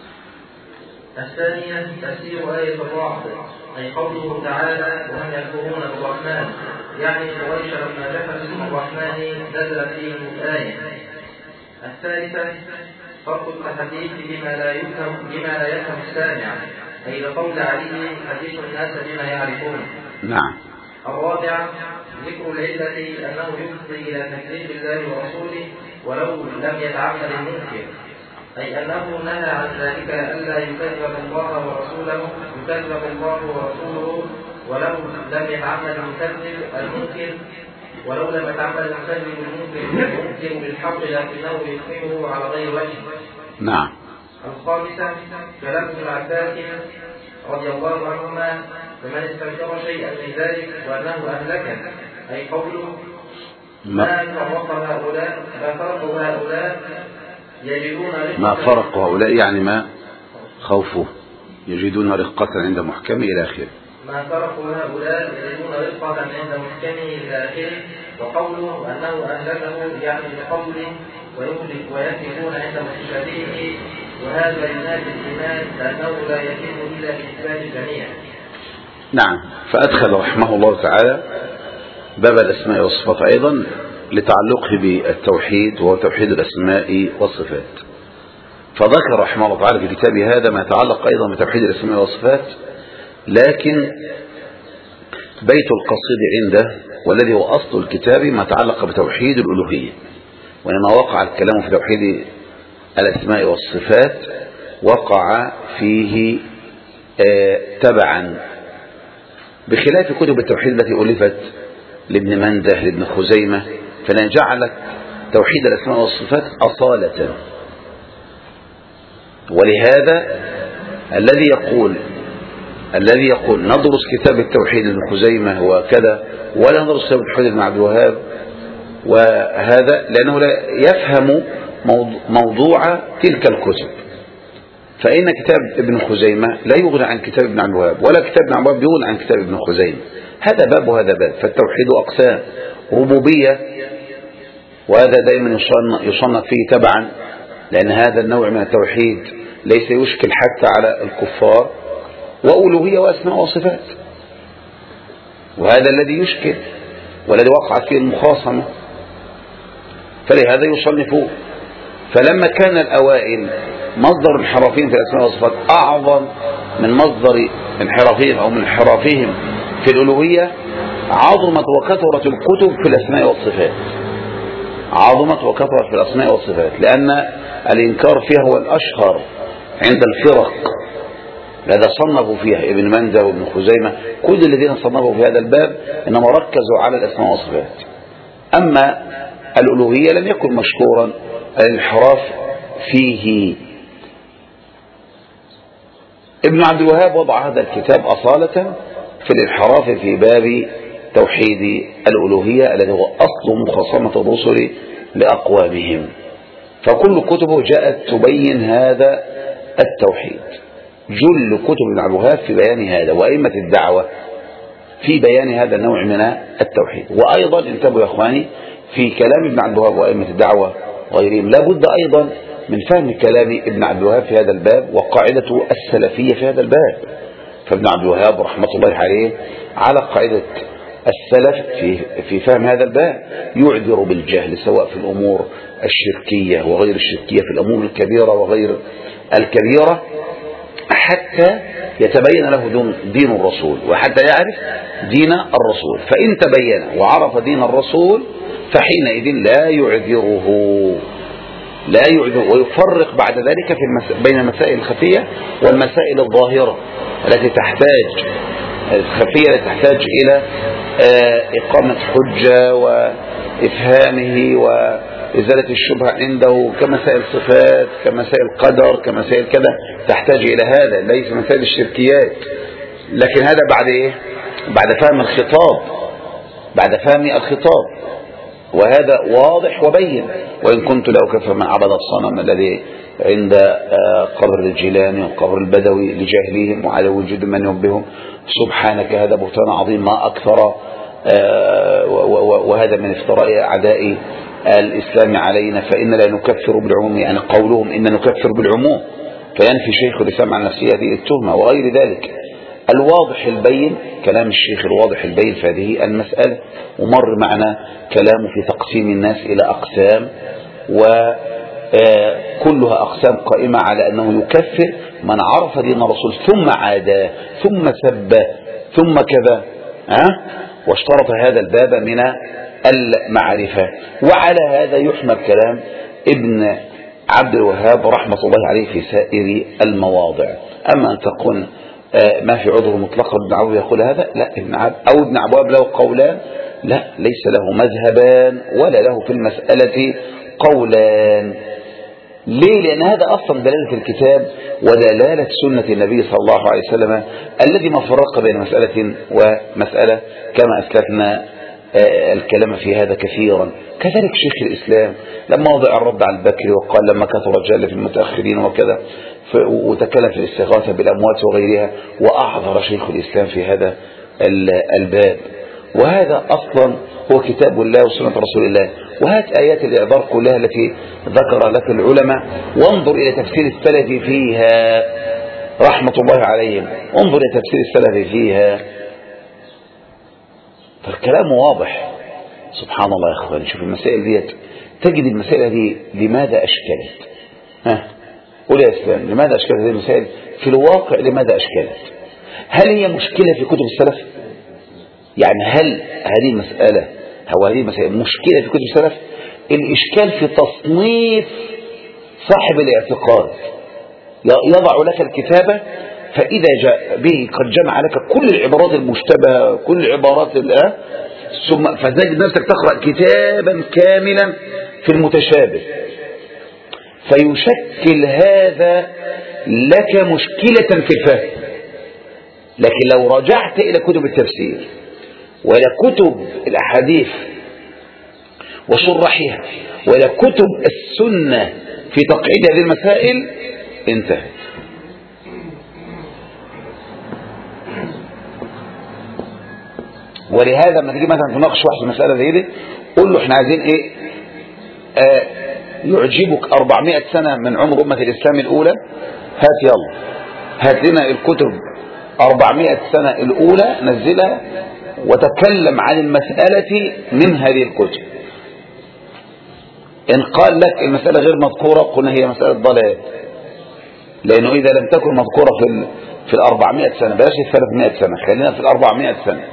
الثانية تفسير آية الرعد، أي قوله تعالى وهم يكفرون بالرحمن، يعني قريش لما جحدوا اسم الرحمن نزلت فيهم الآية. الثالثة فرق التحديث بما لا يفهم بما لا يفهم السامع، أي لقول علي حديث الناس بما يعرفون. نعم. الرابعة ذكر العلة أنه يفضي إلى تكذيب الله ورسوله ولو لم يتعمد المنكر، أي أنه نهى عن ذلك ألا يكذب الله ورسوله يكذب الله ورسوله ولو لم يتعمد المكذب المنكر ولو لم يتعمد المكذب المنكر يمكن بالحق لكنه يفهمه على غير وجه. نعم. الخامسة كلام ابن عباس رضي الله عنهما فمن استنكر شيئا من ذلك وأنه أهلكه، أي قوله ما فرق هؤلاء ما فرق هؤلاء يجدون رقة ما فرق هؤلاء يعني ما خوفه يجدون رقة عند محكم إلى آخره. ما فرق هؤلاء يجدون رقة عند محكم إلى آخره. وقوله أنه أهلكه يعني بقوله ويهلك ويهلكون عند متشابهه، وهذا ينافي الإيمان لأنه لا يتم إلا بإثبات الجميع. نعم. فأدخل رحمه الله تعالى باب الأسماء والصفات أيضا لتعلقه بالتوحيد وهو توحيد الأسماء والصفات. فذكر رحمه الله تعالى في كتابه هذا ما يتعلق أيضا بتوحيد الأسماء والصفات، لكن بيت القصيد عنده والذي هو أصل الكتاب ما يتعلق بتوحيد الألوهية، وإنما وقع الكلام في توحيد الأسماء والصفات وقع فيه آه تبعا بخلاف كتب التوحيد التي ألفت لابن منده لابن خزيمة، فلن جعلت توحيد الأسماء والصفات أصالة. ولهذا الذي يقول الذي يقول ندرس كتاب التوحيد ابن خزيمة وكذا ولا ندرس كتاب التوحيد ابن عبد الوهاب، وهذا لأنه لا يفهم موضوع تلك الكتب. فإن كتاب ابن خزيمة لا يغنى عن كتاب ابن عبد الوهاب، ولا كتاب ابن عبد الوهاب يغنى عن كتاب ابن خزيمة. هذا باب وهذا باب. فالتوحيد أقسام: ربوبية، وهذا دائما يصنف فيه تبعا، لأن هذا النوع من التوحيد ليس يشكل حتى على الكفار، وألوهية وأسماء وصفات، وهذا الذي يشكل والذي وقعت فيه المخاصمة، فلهذا يصنفوه. فلما كان الأوائل مصدر انحرافهم في الأسماء والصفات أعظم من مصدر انحرافهم أو من انحرافهم في الألوهية، عظمت وكثرت الكتب في الأسماء والصفات، عظمت وكثرت في الأسماء والصفات، لأن الإنكار فيها هو الأشهر عند الفرق. لذا صنفوا فيها ابن منده وابن خزيمة، كل الذين صنفوا في هذا الباب إنما ركزوا على الأسماء والصفات. أما الألوهية لم يكن مشكورا الانحراف فيه. ابن عبد الوهاب وضع هذا الكتاب أصالة في الانحراف في باب توحيد الألوهية الذي هو أصل مخاصمة الرسل لأقوامهم. فكل كتبه جاءت تبين هذا التوحيد، جل كتب ابن عبد الوهاب في بيان هذا، وأئمة الدعوة في بيان هذا النوع من التوحيد. وأيضا انتبهوا يا أخواني في كلام ابن عبد الوهاب وأئمة الدعوة غيرهم، لابد أيضا من فهم كلام ابن عبد الوهاب في هذا الباب وقاعدته السلفية في هذا الباب. فابن عبد الوهاب رحمة الله عليه على قاعدة السلف في في فهم هذا الباب، يعذر بالجهل سواء في الأمور الشركية وغير الشركية، في الأمور الكبيرة وغير الكبيرة، حتى يتبين له دين الرسول وحتى يعرف دين الرسول. فإن تبين وعرف دين الرسول فحينئذ لا يعذره لا يعذر ويفرق بعد ذلك في المس... بين المسائل الخفية والمسائل الظاهرة التي تحتاج الخفية التي تحتاج إلى إقامة حجة وإفهامه وإزالة الشبهة عنده، كمسائل صفات، كمسائل قدر، كمسائل كذا، تحتاج إلى هذا، ليس مسائل الشركيات. لكن هذا بعد إيه؟ بعد فهم الخطاب، بعد فهم الخطاب، وهذا واضح وبين. وإن كنت لا أكفر من عبد الصنم الذي عند قبر الجيلاني وقبر البدوي لجهلهم وعلى وجود من ينبههم، سبحانك هذا بهتان عظيم ما أكثر، وهذا من افتراء أعداء الإسلام علينا، فإن لا نكفر بالعموم، يعني قولهم إن نكفر بالعموم فينفي شيخ الإسلام عن نفسه هذه التهمة وغير ذلك. الواضح البين كلام الشيخ الواضح البين في هذه المسألة، ومر معنا كلامه في تقسيم الناس إلى أقسام، وكلها أقسام قائمة على أنه يكفر من عرف دين الرسول ثم عاداه ثم سبه ثم كذا، ها؟ واشترط هذا الباب من المعرفة. وعلى هذا يحمل كلام ابن عبد الوهاب رحمة الله عليه في سائر المواضع. أما أن تقول ما في عذر مطلقا ابن عبد يقول هذا، لا، ابن عبد أو ابن عبد له قولان، لا، ليس له مذهبان ولا له في المسألة قولان. ليه؟ لأن هذا أصلا دلالة الكتاب ودلالة سنة النبي صلى الله عليه وسلم الذي ما فرق بين مسألة ومسألة، كما أسلفنا الكلام في هذا كثيرا. كذلك شيخ الإسلام لما وضع الرد على البكري وقال لما كثر الجهل في المتأخرين وكذا، وتكلم في الاستغاثة بالأموات وغيرها، وأعذر شيخ الإسلام في هذا الباب. وهذا أصلا هو كتاب الله وسنة رسول الله. وهات آيات الإعذار كلها التي ذكر لك العلماء، وانظر إلى تفسير السلف فيها رحمة الله عليهم، انظر إلى تفسير السلف فيها، فالكلام واضح. سبحان الله يا أخواني، شوف المسائل ديت، تجد المسائل هذه لماذا أشكلت؟ ها قول يا إسلام، لماذا أشكلت هذه المسائل في الواقع؟ لماذا أشكلت؟ هل هي مشكلة في كتب السلف؟ يعني هل هذه المسألة أو هذه المسألة مشكلة في كتب السلف؟ الإشكال في تصنيف صاحب الاعتقاد، يضع لك الكتابة، فإذا جاء به قد جمع لك كل العبارات المشتبهة، كل العبارات الآن، ثم فتجد نفسك تقرأ كتابا كاملا في المتشابه، فيشكل هذا لك مشكلة في الفهم. لكن لو رجعت إلى كتب التفسير وإلى كتب الأحاديث وشرحها وإلى كتب السنة في تقعيد هذه المسائل، انتهت. ولهذا لما تيجي مثلا تناقش واحد في مسألة زي دي، قول له احنا عايزين ايه؟ آه يعجبك أربعمائة سنة من عمر أمة الإسلام الأولى، هات يلا هات لنا الكتب أربعمائة سنة الأولى، نزلها وتكلم عن المسألة من هذه الكتب. إن قال لك المسألة غير مذكورة، قلنا هي مسألة ضلال، لأنه إذا لم تكن مذكورة في في الأربعمائة سنة، بلاش الثلاثمائة سنة، خلينا في الأربعمائة سنة،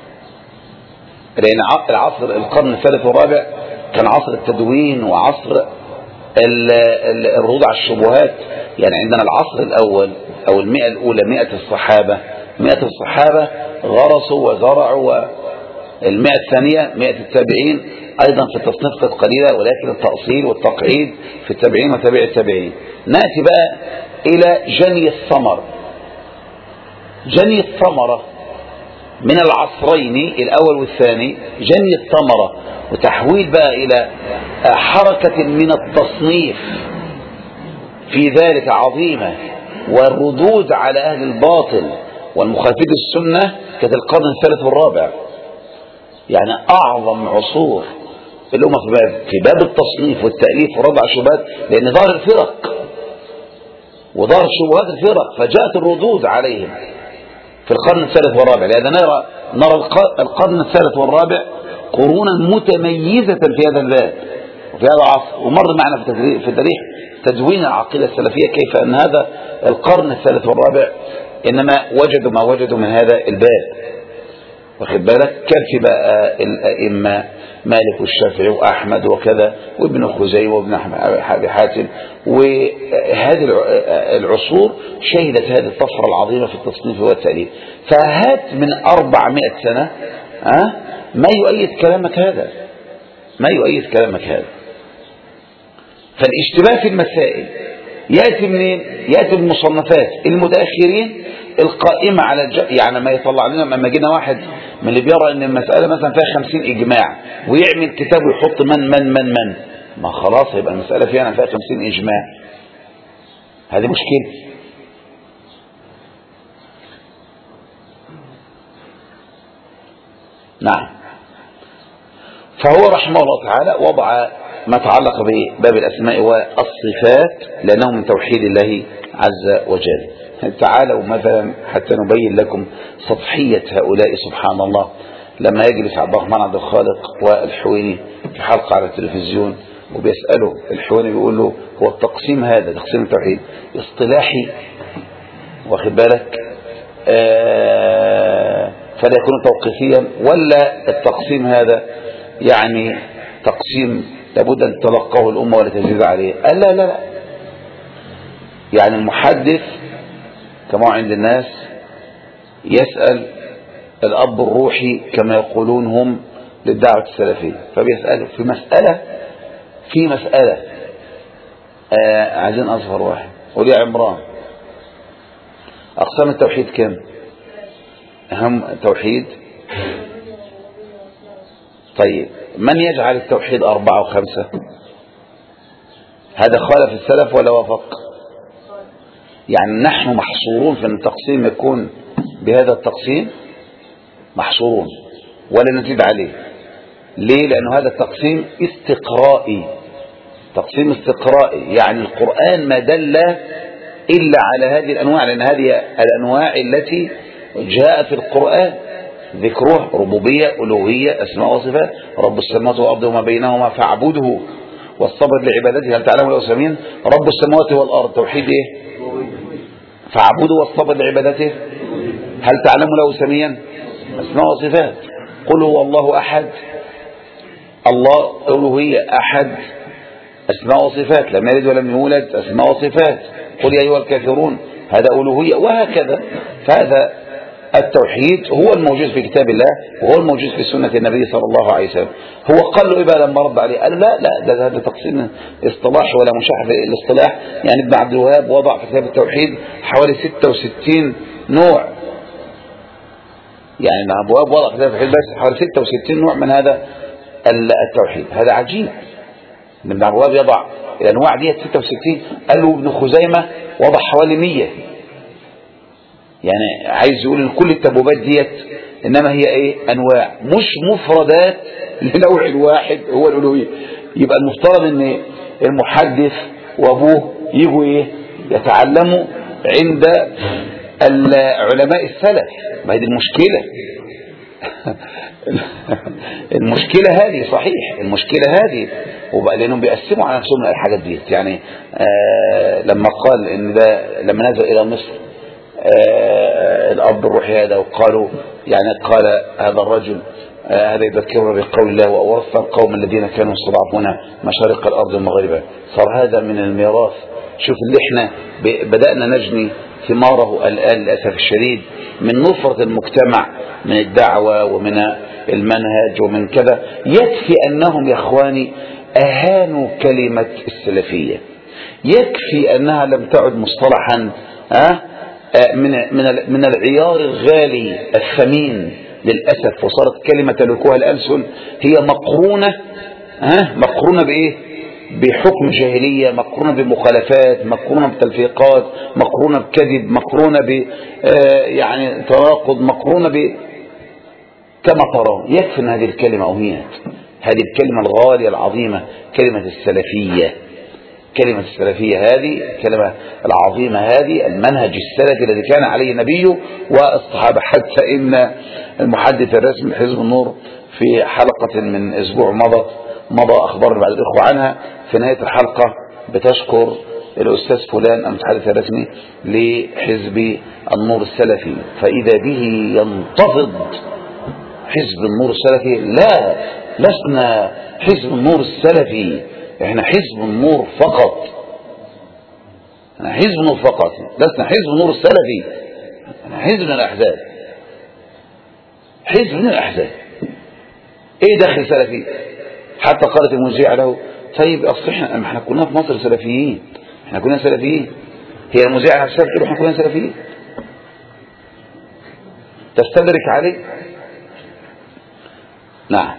لأن العصر القرن الثالث والرابع كان عصر التدوين وعصر الردود على الشبهات. يعني عندنا العصر الأول أو المئة الأولى مئة الصحابة، مئة الصحابة غرسوا وزرعوا، والمئة الثانية مئة التابعين أيضا في التصنيف قد قليلة، ولكن التأصيل والتقعيد في التابعين وتابع التابعين. نأتي بقى إلى جني الثمر، جني الثمرة من العصرين الأول والثاني، جني الثمرة وتحويل بقى إلى حركة من التصنيف في ذلك عظيمة، والردود على أهل الباطل والمخالفين السنة كانت القرن الثالث والرابع. يعني أعظم عصور الأمة في باب, في باب التصنيف والتأليف ورضع الشبهات، لأن ظهر الفرق وظهر شبهات الفرق، فجاءت الردود عليهم في القرن الثالث والرابع، لأن نرى نرى القرن الثالث والرابع قرونا متميزة في هذا الباب وفي هذا العصر. ومر معنا في تاريخ تدوين العقيدة السلفية كيف أن هذا القرن الثالث والرابع إنما وجدوا ما وجدوا من هذا الباب، واخد بالك. كان في بقى الأئمة مالك والشافعي وأحمد وكذا وابن خزيمة وابن أبي حاتم، وهذه العصور شهدت هذه الطفرة العظيمة في التصنيف والتأليف. فهات من أربعمائة سنة أه؟ ما يؤيد كلامك هذا، ما يؤيد كلامك هذا. فالاشتباه في المسائل يأتي منين؟ يأتي بالمصنفات المتأخرين القائمة على الج... يعني ما يطلع لنا لما جينا واحد من اللي بيرى ان المسألة مثلا فيها خمسين إجماع ويعمل كتاب ويحط من من من من ما خلاص يبقى المسألة فيها فيها خمسين إجماع، هذه مشكلة. نعم. فهو رحمه الله تعالى وضع ما تعلق بباب الأسماء والصفات لأنه من توحيد الله عز وجل. تعالوا مثلا حتى نبين لكم سطحية هؤلاء سبحان الله. لما يجلس عبد الرحمن عبد الخالق والحويني في حلقة على التلفزيون وبيسأله الحويني بيقول له هو التقسيم هذا تقسيم التوحيد اصطلاحي واخد بالك آه فلا يكون توقيفيا، ولا التقسيم هذا يعني تقسيم لابد أن تلقاه الأمة ولا تزيد عليه؟ قال لا لا لا، يعني المحدث كما عند الناس يسأل الأب الروحي كما يقولون هم للدعوة السلفية، فبيسأله في مسألة في مسألة آه عايزين أصغر واحد قول يا عمران أقسام التوحيد كم؟ أهم توحيد. طيب من يجعل التوحيد أربعة وخمسة؟ هذا خالف السلف ولا وافق؟ يعني نحن محصورون في أن التقسيم يكون بهذا التقسيم، محصورون ولا نزيد عليه. ليه؟ لأنه هذا التقسيم استقرائي، تقسيم استقرائي، يعني القرآن ما دل إلا على هذه الأنواع، لأن هذه الأنواع التي جاء في القرآن ذكرها ربوبية ألوهية أسماء وصفات، رب السماوات والأرض وما بينهما فاعبده واصطبر لعبادته هل تعلم له سميا، رب السماوات والأرض توحيد إيه؟ فاعبده واصطبر لعبادته هل تعلم له سميا أسماء وصفات. قل هو الله أحد، الله ألوهية أحد أسماء وصفات، لم يلد ولم يولد أسماء وصفات، قل يا أيها الكافرون هذا ألوهية، وهكذا. فهذا التوحيد هو الموجود في كتاب الله وهو الموجود في سنة النبي صلى الله عليه وسلم. هو قال له إيه بقى لما رد عليه؟ قال لا لا هذا تقسيم اصطلاح ولا مشاح في الاصطلاح. يعني ابن عبد الوهاب وضع في كتاب التوحيد حوالي ستة وستين نوع، يعني ابن عبد الوهاب وضع في كتاب التوحيد بس حوالي ستة وستين نوع من هذا التوحيد. هذا عجيب، ابن عبد الوهاب يضع الأنواع دي ستة وستين، قال له ابن خزيمة وضع حوالي مية. يعني عايز يقول ان كل التبويبات ديت انما هي ايه؟ انواع مش مفردات لنوع واحد هو الالوهيه. يبقى المفترض ان المحدث وابوه يجوا ايه؟ يتعلموا عند العلماء السلف. ما هي دي المشكله. المشكله هذه صحيح، المشكله هذه وبقى لانهم بيقسموا على نفسهم الحاجات ديت. يعني آه لما قال ان ده لما نزل الى مصر آه الأب الروحي هذا، وقالوا يعني قال هذا الرجل آه هذا يذكرنا بقول الله وأورثنا القوم الذين كانوا يستضعفون مشارق الأرض ومغاربها. صار هذا من الميراث. شوف اللي احنا بدأنا نجني ثماره الآن للأسف الشديد من نفرة المجتمع من الدعوة ومن المنهج ومن كذا. يكفي أنهم يا إخواني أهانوا كلمة السلفية، يكفي أنها لم تعد مصطلحا آه من من من العيار الغالي الثمين للأسف، وصارت كلمة تلوكها الألسن هي مقرونة ها مقرونة بإيه؟ بحكم جاهلية، مقرونة بمخالفات، مقرونة بتلفيقات، مقرونة بكذب، مقرونة ب يعني تناقض، مقرونة ب كما ترى. يكفي أن هذه الكلمة أهينت، هذه الكلمة الغالية العظيمة كلمة السلفية. كلمة السلفية هذه الكلمة العظيمة هذه المنهج السلفي الذي كان عليه النبي والصحابة. حتى إن المحدث الرسمي حزب النور في حلقة من أسبوع مضى مضى أخبار بعد الإخوة عنها في نهاية الحلقة بتشكر الأستاذ فلان المتحدث الرسمي لحزب النور السلفي، فإذا به ينتفض حزب النور السلفي. لا، لسنا حزب النور السلفي، احنا حزب النور فقط، احنا حزب النور فقط، لسنا حزب النور السلفي، احنا حزب من الأحزاب، حزب من الأحزاب. ايه دخل سلفي؟ حتى قالت المذيعة له طيب اصل احنا احنا كنا في مصر سلفيين، احنا كنا سلفيين. هي المذيعة نفسها بتقول احنا كنا سلفيين، تستدرك عليه. نعم.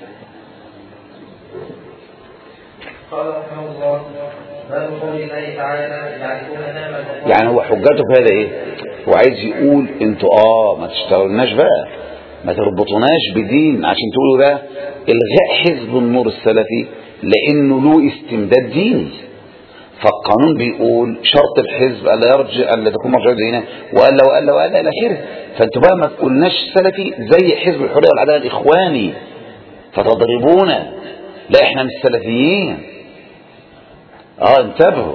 قال رحمه الله باب قول الله تعالى يعرفون نعمة الله. يعني هو حجته في هذا ايه؟ هو عايز يقول انتوا اه ما تشتغلناش بقى، ما تربطوناش بدين عشان تقولوا ده الغاء حزب النور السلفي لانه له استمداد ديني. فالقانون بيقول شرط الحزب الا يرجع الا تكون مرجع دينه والا والا والا الى اخره. فانتوا بقى ما تقولناش سلفي زي حزب الحريه والعداله الاخواني فتضربونا، لا احنا مش سلفيين. اه انتبهوا.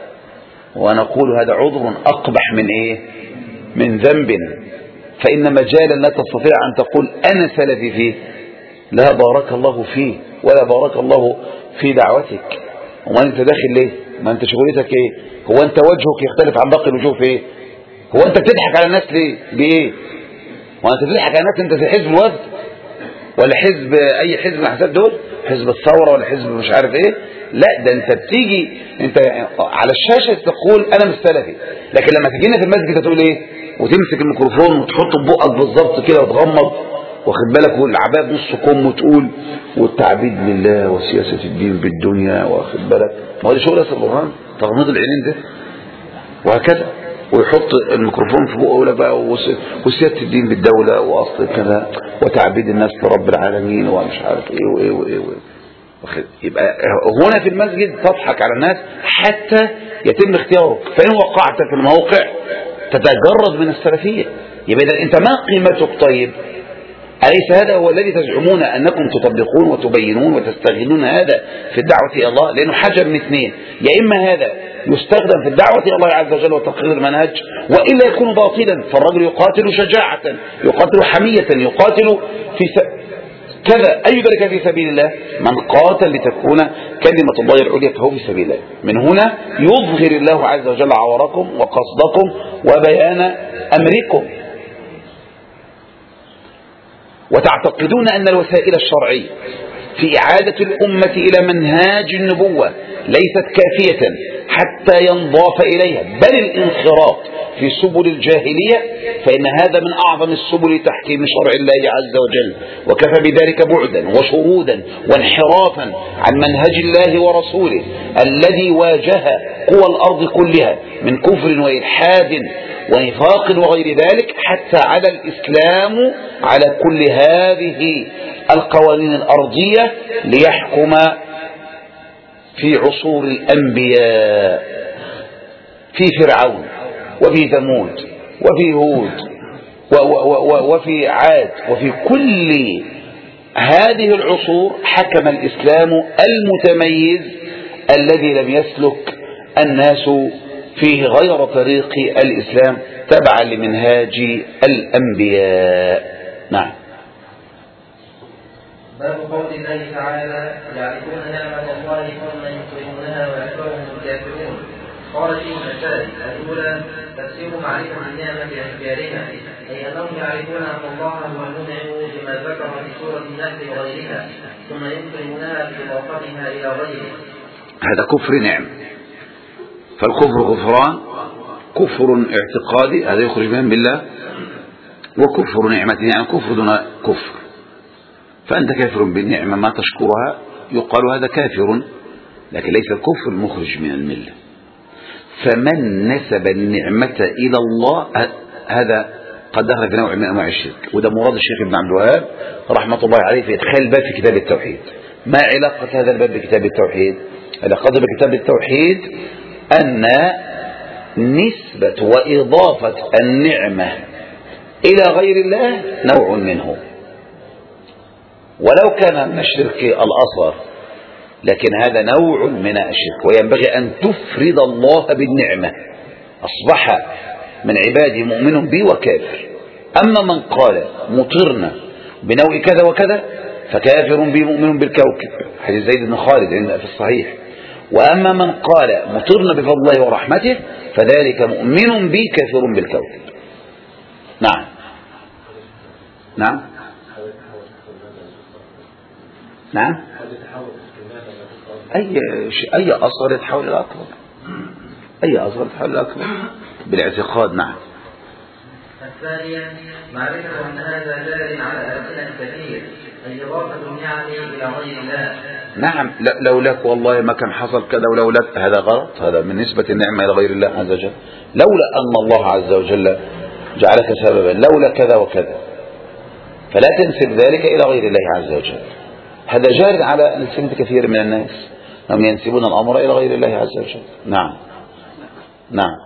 ونقول هذا عذر اقبح من ايه؟ من ذنب. فان مجالا لا تستطيع ان تقول انا سلفي فيه، لا بارك الله فيه ولا بارك الله في دعوتك. وما انت داخل ليه؟ ما انت شغلتك ايه؟ هو انت وجهك يختلف عن باقي الوجوه في ايه؟ هو انت بتضحك على الناس ليه؟ بايه؟ وانت بتضحك على الناس؟ انت في حزب الوفد ولا حزب اي حزب من الاحزاب دول؟ حزب الثوره ولا حزب مش عارف ايه؟ لا، ده انت بتيجي انت على الشاشه تقول انا مش سلفي، لكن لما تجينا في المسجد تقول ايه؟ وتمسك الميكروفون وتحط ببقك بالظبط كده وتغمض واخد بالك والعباد نص كم وتقول والتعبيد لله وسياسه الدين بالدنيا واخد بالك. ما هو ده شغل ياسر برهان، تغميض العينين ده وهكذا، ويحط الميكروفون في بقه ويقول بقى وسياسه الدين بالدوله واصل كذا وتعبيد الناس لرب العالمين ومش عارف ايه وايه وايه, وإيه. يبقى هنا في المسجد تضحك على الناس حتى يتم اختيارك، فإن وقعت في الموقع تتجرد من السلفية. يبقى إذا أنت ما قيمتك؟ طيب أليس هذا هو الذي تزعمون أنكم تطبقون وتبينون وتستغلون هذا في الدعوة إلى الله؟ لأنه حاجة من اثنين، يا إما هذا يستخدم في الدعوة إلى الله عز وجل وتقرير المنهج، وإلا يكون باطلا. فالرجل يقاتل شجاعة، يقاتل حمية، يقاتل في س... كذا. أي ذلك في سبيل الله؟ من قاتل لتكون كلمة الله العليا فهو في سبيل الله. من هنا يظهر الله عز وجل عوركم وقصدكم وبيان أمركم. وتعتقدون أن الوسائل الشرعية في إعادة الأمة إلى منهاج النبوة ليست كافية حتى ينضاف إليها، بل الانخراط في سبل الجاهلية، فإن هذا من أعظم السبل تحكيم شرع الله عز وجل، وكفى بذلك بعدا وشرودا وانحرافا عن منهج الله ورسوله الذي واجه قوى الأرض كلها من كفر وإلحاد ونفاق وغير ذلك، حتى على الإسلام على كل هذه القوانين الأرضية ليحكم في عصور الأنبياء، في فرعون وفي ثمود وفي هود وفي عاد وفي كل هذه العصور حكم الإسلام المتميز الذي لم يسلك الناس فيه غير طريق الإسلام تبعا لمنهاج الأنبياء. نعم. باب قول الله تعالى يعرفون نعمة الله ثم ينكرونها وأكثرهم الكافرون. قال فيه مسائل: الأولى تفسير معرفة النعمة باعتبارها، أي أنهم يعرفون أن الله هو المنعم بما ذكر في سورة النحل وغيرها، ثم ينكرونها بإضافتها إلى غيره. هذا كفر نعم. فالكفر غفران، كفر اعتقادي هذا يخرج من بالله، وكفر نعمة يعني كفر دون كفر. فأنت كافر بالنعمة ما تشكرها يقال هذا كافر، لكن ليس الكفر المخرج من الملة. فمن نسب النعمة إلى الله هذا قد دخل في نوع من أنواع الشرك، وده مراد الشيخ ابن عبد الوهاب رحمة الله عليه في إدخال الباب في كتاب التوحيد. ما علاقة هذا الباب بكتاب التوحيد؟ علاقته بكتاب التوحيد أن نسبة وإضافة النعمة إلى غير الله نوع منه، ولو كان من الشرك الأصغر، لكن هذا نوع من الشرك، وينبغي أن تفرد الله بالنعمة. أصبح من عبادي مؤمن بي وكافر. أما من قال مطرنا بنوع كذا وكذا فكافر بي مؤمن بالكوكب، حديث زيد بن خالد عند في الصحيح. وأما من قال مطرنا بفضل الله ورحمته فذلك مؤمن بي كافر بالكوكب. نعم نعم نعم أي أي أصغر يتحول إلى أكبر، أي أصغر يتحول إلى أكبر بالاعتقاد. نعم. الثانية معرفة أن هذا دال على أمثلة كثير، أي إضافة النعم إلى غير الله. نعم، لولاك والله ما كان حصل كذا، ولولاك هذا غلط، هذا من نسبة النعمة إلى غير الله عز وجل. لولا أن الله عز وجل جعلك سببا، لولا كذا وكذا، فلا تنسب ذلك إلى غير الله عز وجل. هذا جار على ألسنة كثير من الناس، هم ينسبون الأمر إلى غير الله عز وجل. نعم نعم.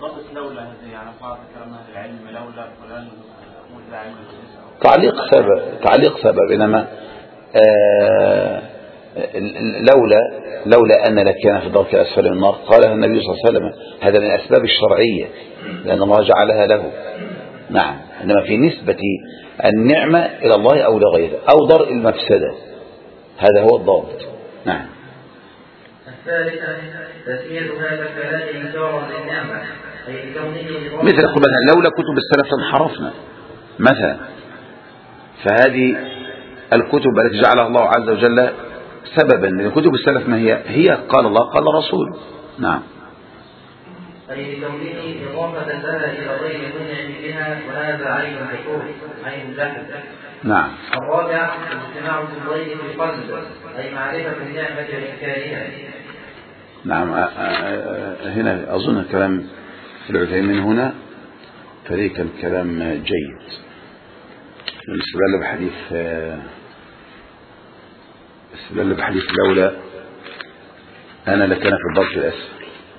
تعليق سبب، تعليق سبب، إنما آه لولا لولا أن لك كان في الدرك أسفل النار قالها النبي صلى الله عليه وسلم، هذا من الأسباب الشرعية لأن الله جعلها له. نعم، إنما في نسبة النعمة إلى الله أو لغيره أو درء المفسدة، هذا هو الضابط. نعم. الثالثة تسمية هذا الكلام إنكارا للنعمة، أي كونه مثل قبلها لولا كتب السلف انحرفنا مثلا، فهذه الكتب التي جعلها الله عز وجل سببا لكتب السلف ما هي؟ هي قال الله قال رسول. نعم. أي كونه إضافة لها إلى غير المنعم بها، وهذا عين الحقوق، عين جهل. نعم. الرابع اجتماع الضيق في القلب، أي معرفة النعمة وإنكارها. نعم. هنا أظن كلام العثيمين هنا فريق الكلام جيد. الاستدلال بحديث الاستدلال بحديث لولا أنا لكان في الضرب الأسفل.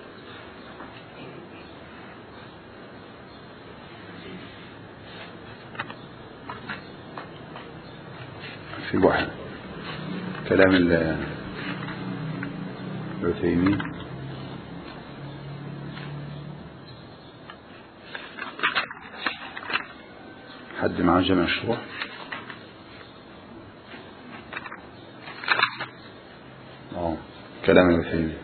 في واحد كلام العثيمين حد معاه جمع الشروح؟ اه كلام العثيمين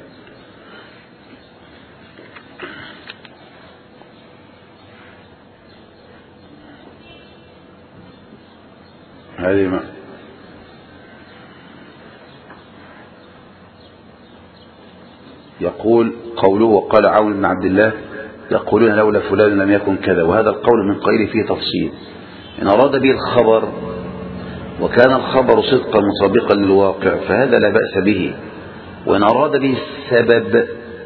هذه ما يقول قوله وقال عون بن عبد الله يقولون لولا فلان لم يكن كذا، وهذا القول من قيل فيه تفصيل. إن أراد به الخبر وكان الخبر صدقا مطابقا للواقع فهذا لا بأس به، وإن أراد به السبب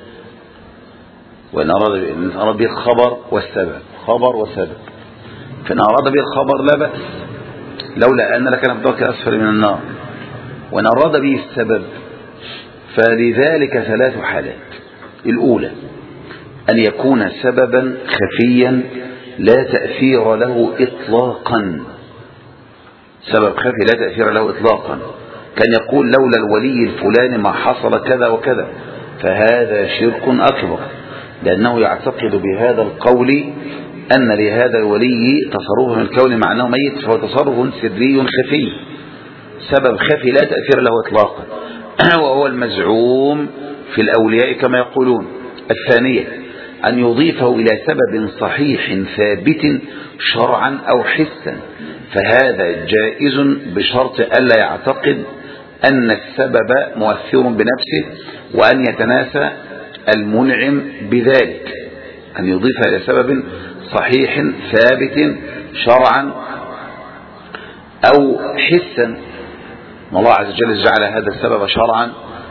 وإن أراد به الخبر والسبب، خبر وسبب، فإن أراد به الخبر لا بأس، لولا أن لكان في الدرك أسفل من النار. وإن أراد به السبب فلذلك ثلاث حالات. الأولى أن يكون سببا خفيا لا تأثير له إطلاقا، سبب خفي لا تأثير له إطلاقا، كان يقول لولا الولي الفلاني ما حصل كذا وكذا، فهذا شرك أكبر، لأنه يعتقد بهذا القول أن لهذا الولي تصرفه من الكون مع أنه ميت، فهو تصرف سري خفي، سبب خفي لا تأثير له إطلاقا، وهو المزعوم في الأولياء كما يقولون. الثانية أن يضيفه إلى سبب صحيح ثابت شرعا أو حسا، فهذا جائز بشرط ألا يعتقد أن السبب مؤثر بنفسه وأن يتناسى المنعم بذلك، أن يضيف إلى سبب صحيح ثابت شرعا أو حسا. الله عز وجل جعل هذا السبب شرعا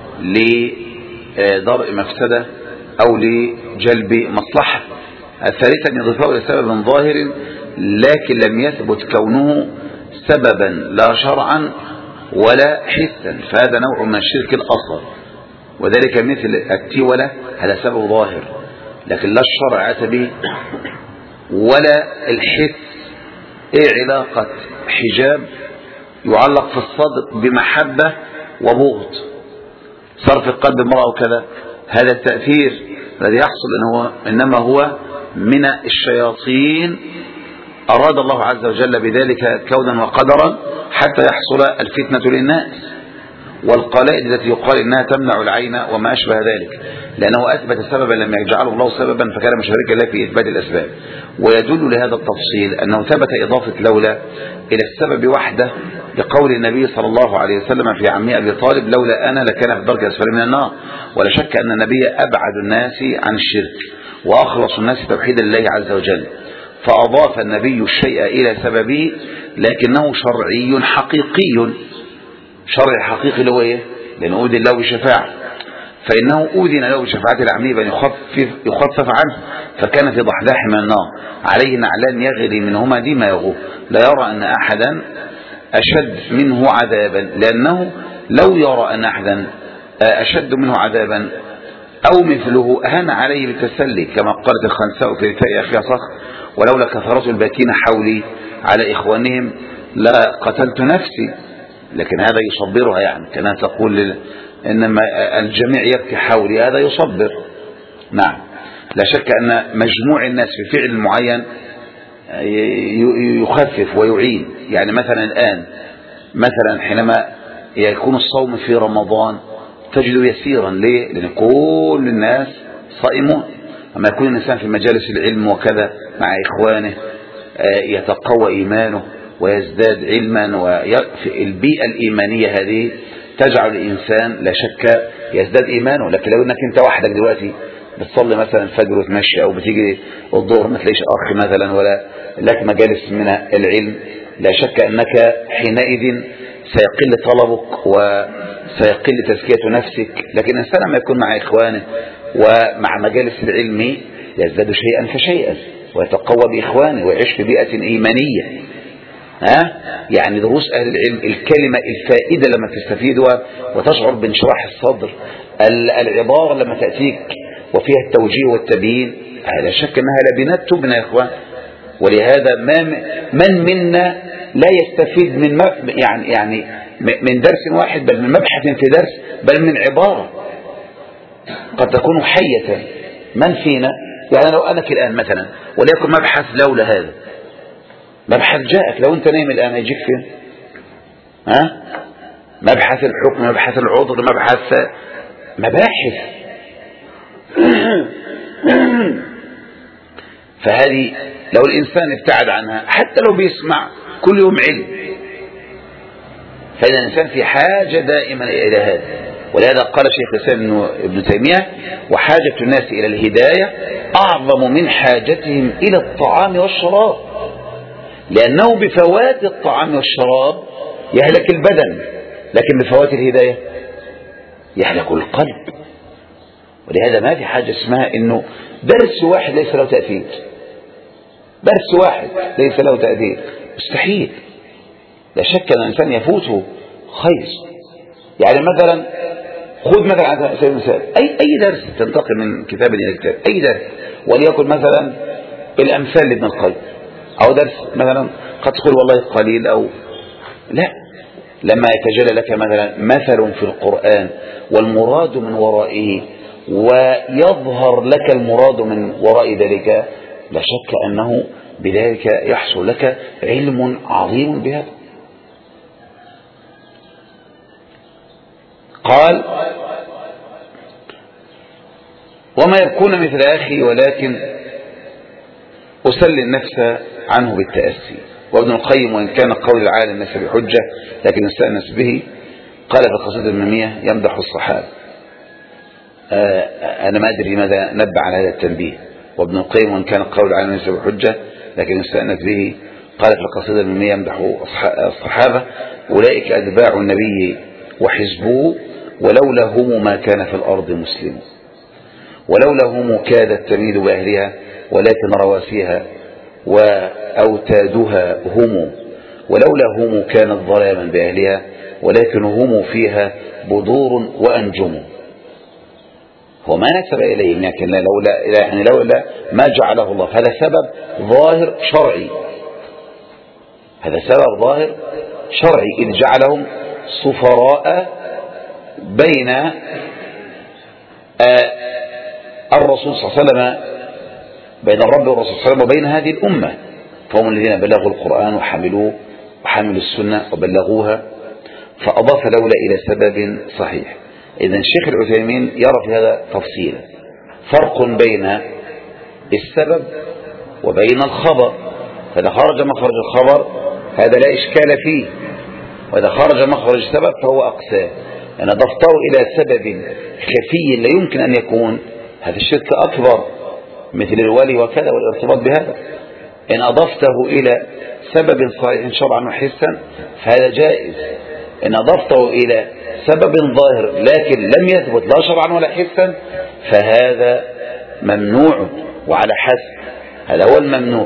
لدرء مفسدة أو لجلب مصلحة. الثالثة أن يضيفه إلى سبب ظاهر لكن لم يثبت كونه سببا لا شرعا ولا حسا، فهذا نوع من الشرك الأصغر. وذلك مثل التولة، هذا سبب ظاهر لكن لا الشرع أتى به ولا الحس. ايه علاقة حجاب يعلق في الصدر بمحبة وبغض، صرف قلب امرأة وكذا؟ هذا التأثير الذي يحصل إن هو إنما هو من الشياطين، أراد الله عز وجل بذلك كونا وقدرا حتى يحصل الفتنة للناس، والقلائد التي يقال إنها تمنع العين وما أشبه ذلك، لأنه أثبت سببا لم يجعله الله سببا فكان مشاركا له في إثبات الأسباب. ويدل لهذا التفصيل أنه ثبت إضافة لولا إلى السبب وحده لقول النبي صلى الله عليه وسلم في عمي أبي طالب: لولا أنا لكان في الدرك أسفل من النار. ولا شك أن النبي أبعد الناس عن الشرك وأخلص الناس توحيدا لله عز وجل، فأضاف النبي الشيء إلى سببه لكنه شرعي حقيقي. شرع حقيقي اللي هو ايه؟ لأنه أذن له بشفاعة، فإنه أذن له بشفاعة العمي بأن يخفف, يخفف عنه، فكان في ضحداح من النار عليه نعلان يغلي منهما دماغه، لا يرى أن أحدا أشد منه عذابا، لأنه لو يرى أن أحدا أشد منه عذابا أو مثله أهان عليه بالتسلي، كما قالت الخنساء في رثاء أخيها صخر: ولولا كثرة الباكين حولي على إخوانهم لا قتلت نفسي. لكن هذا يصبرها، يعني كانت تقول إنما الجميع يبكي حولي، هذا يصبر. نعم، لا شك أن مجموع الناس في فعل معين يخفف ويعين. يعني مثلا الآن مثلا حينما يكون الصوم في رمضان تجد يسيرا. ليه؟ لأن كل الناس صائمون. أما يكون الإنسان في مجالس العلم وكذا مع إخوانه يتقوى إيمانه ويزداد علما، وفي البيئة الإيمانية هذه تجعل الإنسان لا شك يزداد إيمانه. لكن لو أنك أنت وحدك دلوقتي بتصلي مثلا الفجر وتمشي، أو بتيجي الظهر ما تلاقيش أخ مثلا ولا لك مجالس من العلم، لا شك أنك حينئذ سيقل طلبك وسيقل تزكية نفسك. لكن الإنسان لما يكون مع إخوانه ومع مجالس العلم يزداد شيئا فشيئا ويتقوى بإخوانه ويعيش في بيئة إيمانية. ها؟ يعني دروس أهل العلم، الكلمة الفائدة لما تستفيدها وتشعر بانشراح الصدر، العبارة لما تأتيك وفيها التوجيه والتبيين، لا شك أنها لبنات تبنى يا إخوان. ولهذا ما من منا لا يستفيد من يعني يعني من درس واحد، بل من مبحث في درس، بل من عبارة قد تكون حية. من فينا يعني لو أنا الآن مثلا وليكن مبحث لولا هذا مبحث جاءك، لو أنت نايم الآن يجيك فين؟ ها؟ مبحث الحكم، مبحث العذر، مبحث مباحث. فهذه لو الإنسان ابتعد عنها حتى لو بيسمع كل يوم علم، فإن الإنسان في حاجة دائما إلى هذا. ولهذا قال شيخ الإسلام ابن تيمية: وحاجة الناس إلى الهداية أعظم من حاجتهم إلى الطعام والشراب، لأنه بفوات الطعام والشراب يهلك البدن، لكن بفوات الهداية يهلك القلب. ولهذا ما في حاجة اسمها إنه درس واحد ليس له تأثير، درس واحد ليس له تأثير، مستحيل. لا شك أن الإنسان يفوته خير. يعني مثلا خذ مثلا على سبيل المثال أي أي درس تنتقل من كتاب إلى كتاب، أي درس، وليكن مثلا الأمثال لابن القيم، أو درس مثلا قد تقول والله قليل أو لا، لما يتجلى لك مثلا مثل في القرآن والمراد من ورائه ويظهر لك المراد من وراء ذلك، لا شك أنه بذلك يحصل لك علم عظيم بهذا. قال: وما يكون مثل أخي ولكن أسلي النفس عنه بالتأسي. وابن القيم وإن كان قول العالم ليس بحجة لكن استأنس به، قال في القصيدة الميمية يمدح الصحابة. أنا ما أدري ماذا نبع على هذا التنبيه. وابن القيم وإن كان قول العالم ليس بحجة لكن استأنس به، قال في القصيدة الميمية يمدح الصحابة: أولئك أتباع النبي وحزبه ولولا هم ما كان في الأرض مسلم، ولولا هم كادت تميل بأهلها ولكن رواسيها وأوتادها هم، ولولا هم كانت ظلاما بأهلها، ولكن هم فيها بدور وأنجم. هو ما نسب إليهم، لكن لولا يعني لولا ما جعله الله، هذا سبب ظاهر شرعي، هذا سبب ظاهر شرعي، إذ جعلهم سفراء بين الرسول صلى الله عليه وسلم، بين الرب والرسول صلى الله عليه وسلم وبين هذه الأمة، فهم الذين بلغوا القرآن وحملوه وحملوا السنة وبلغوها، فأضاف لولا إلى سبب صحيح. إذن الشيخ العثيمين يرى في هذا تفصيلا، فرق بين السبب وبين الخبر، فإذا خرج مخرج الخبر هذا لا إشكال فيه، وإذا خرج مخرج السبب فهو أقسام. أنا ضفته إلى سبب خفي لا يمكن أن يكون، هذا الشرك أكبر مثل الولي وكذا والارتباط بهذا. إن أضفته إلى سبب صحيح شرعا وحسا فهذا جائز، إن أضفته إلى سبب ظاهر لكن لم يثبت لا شرعا ولا حسا فهذا ممنوع، وعلى حسب، هذا هو الممنوع.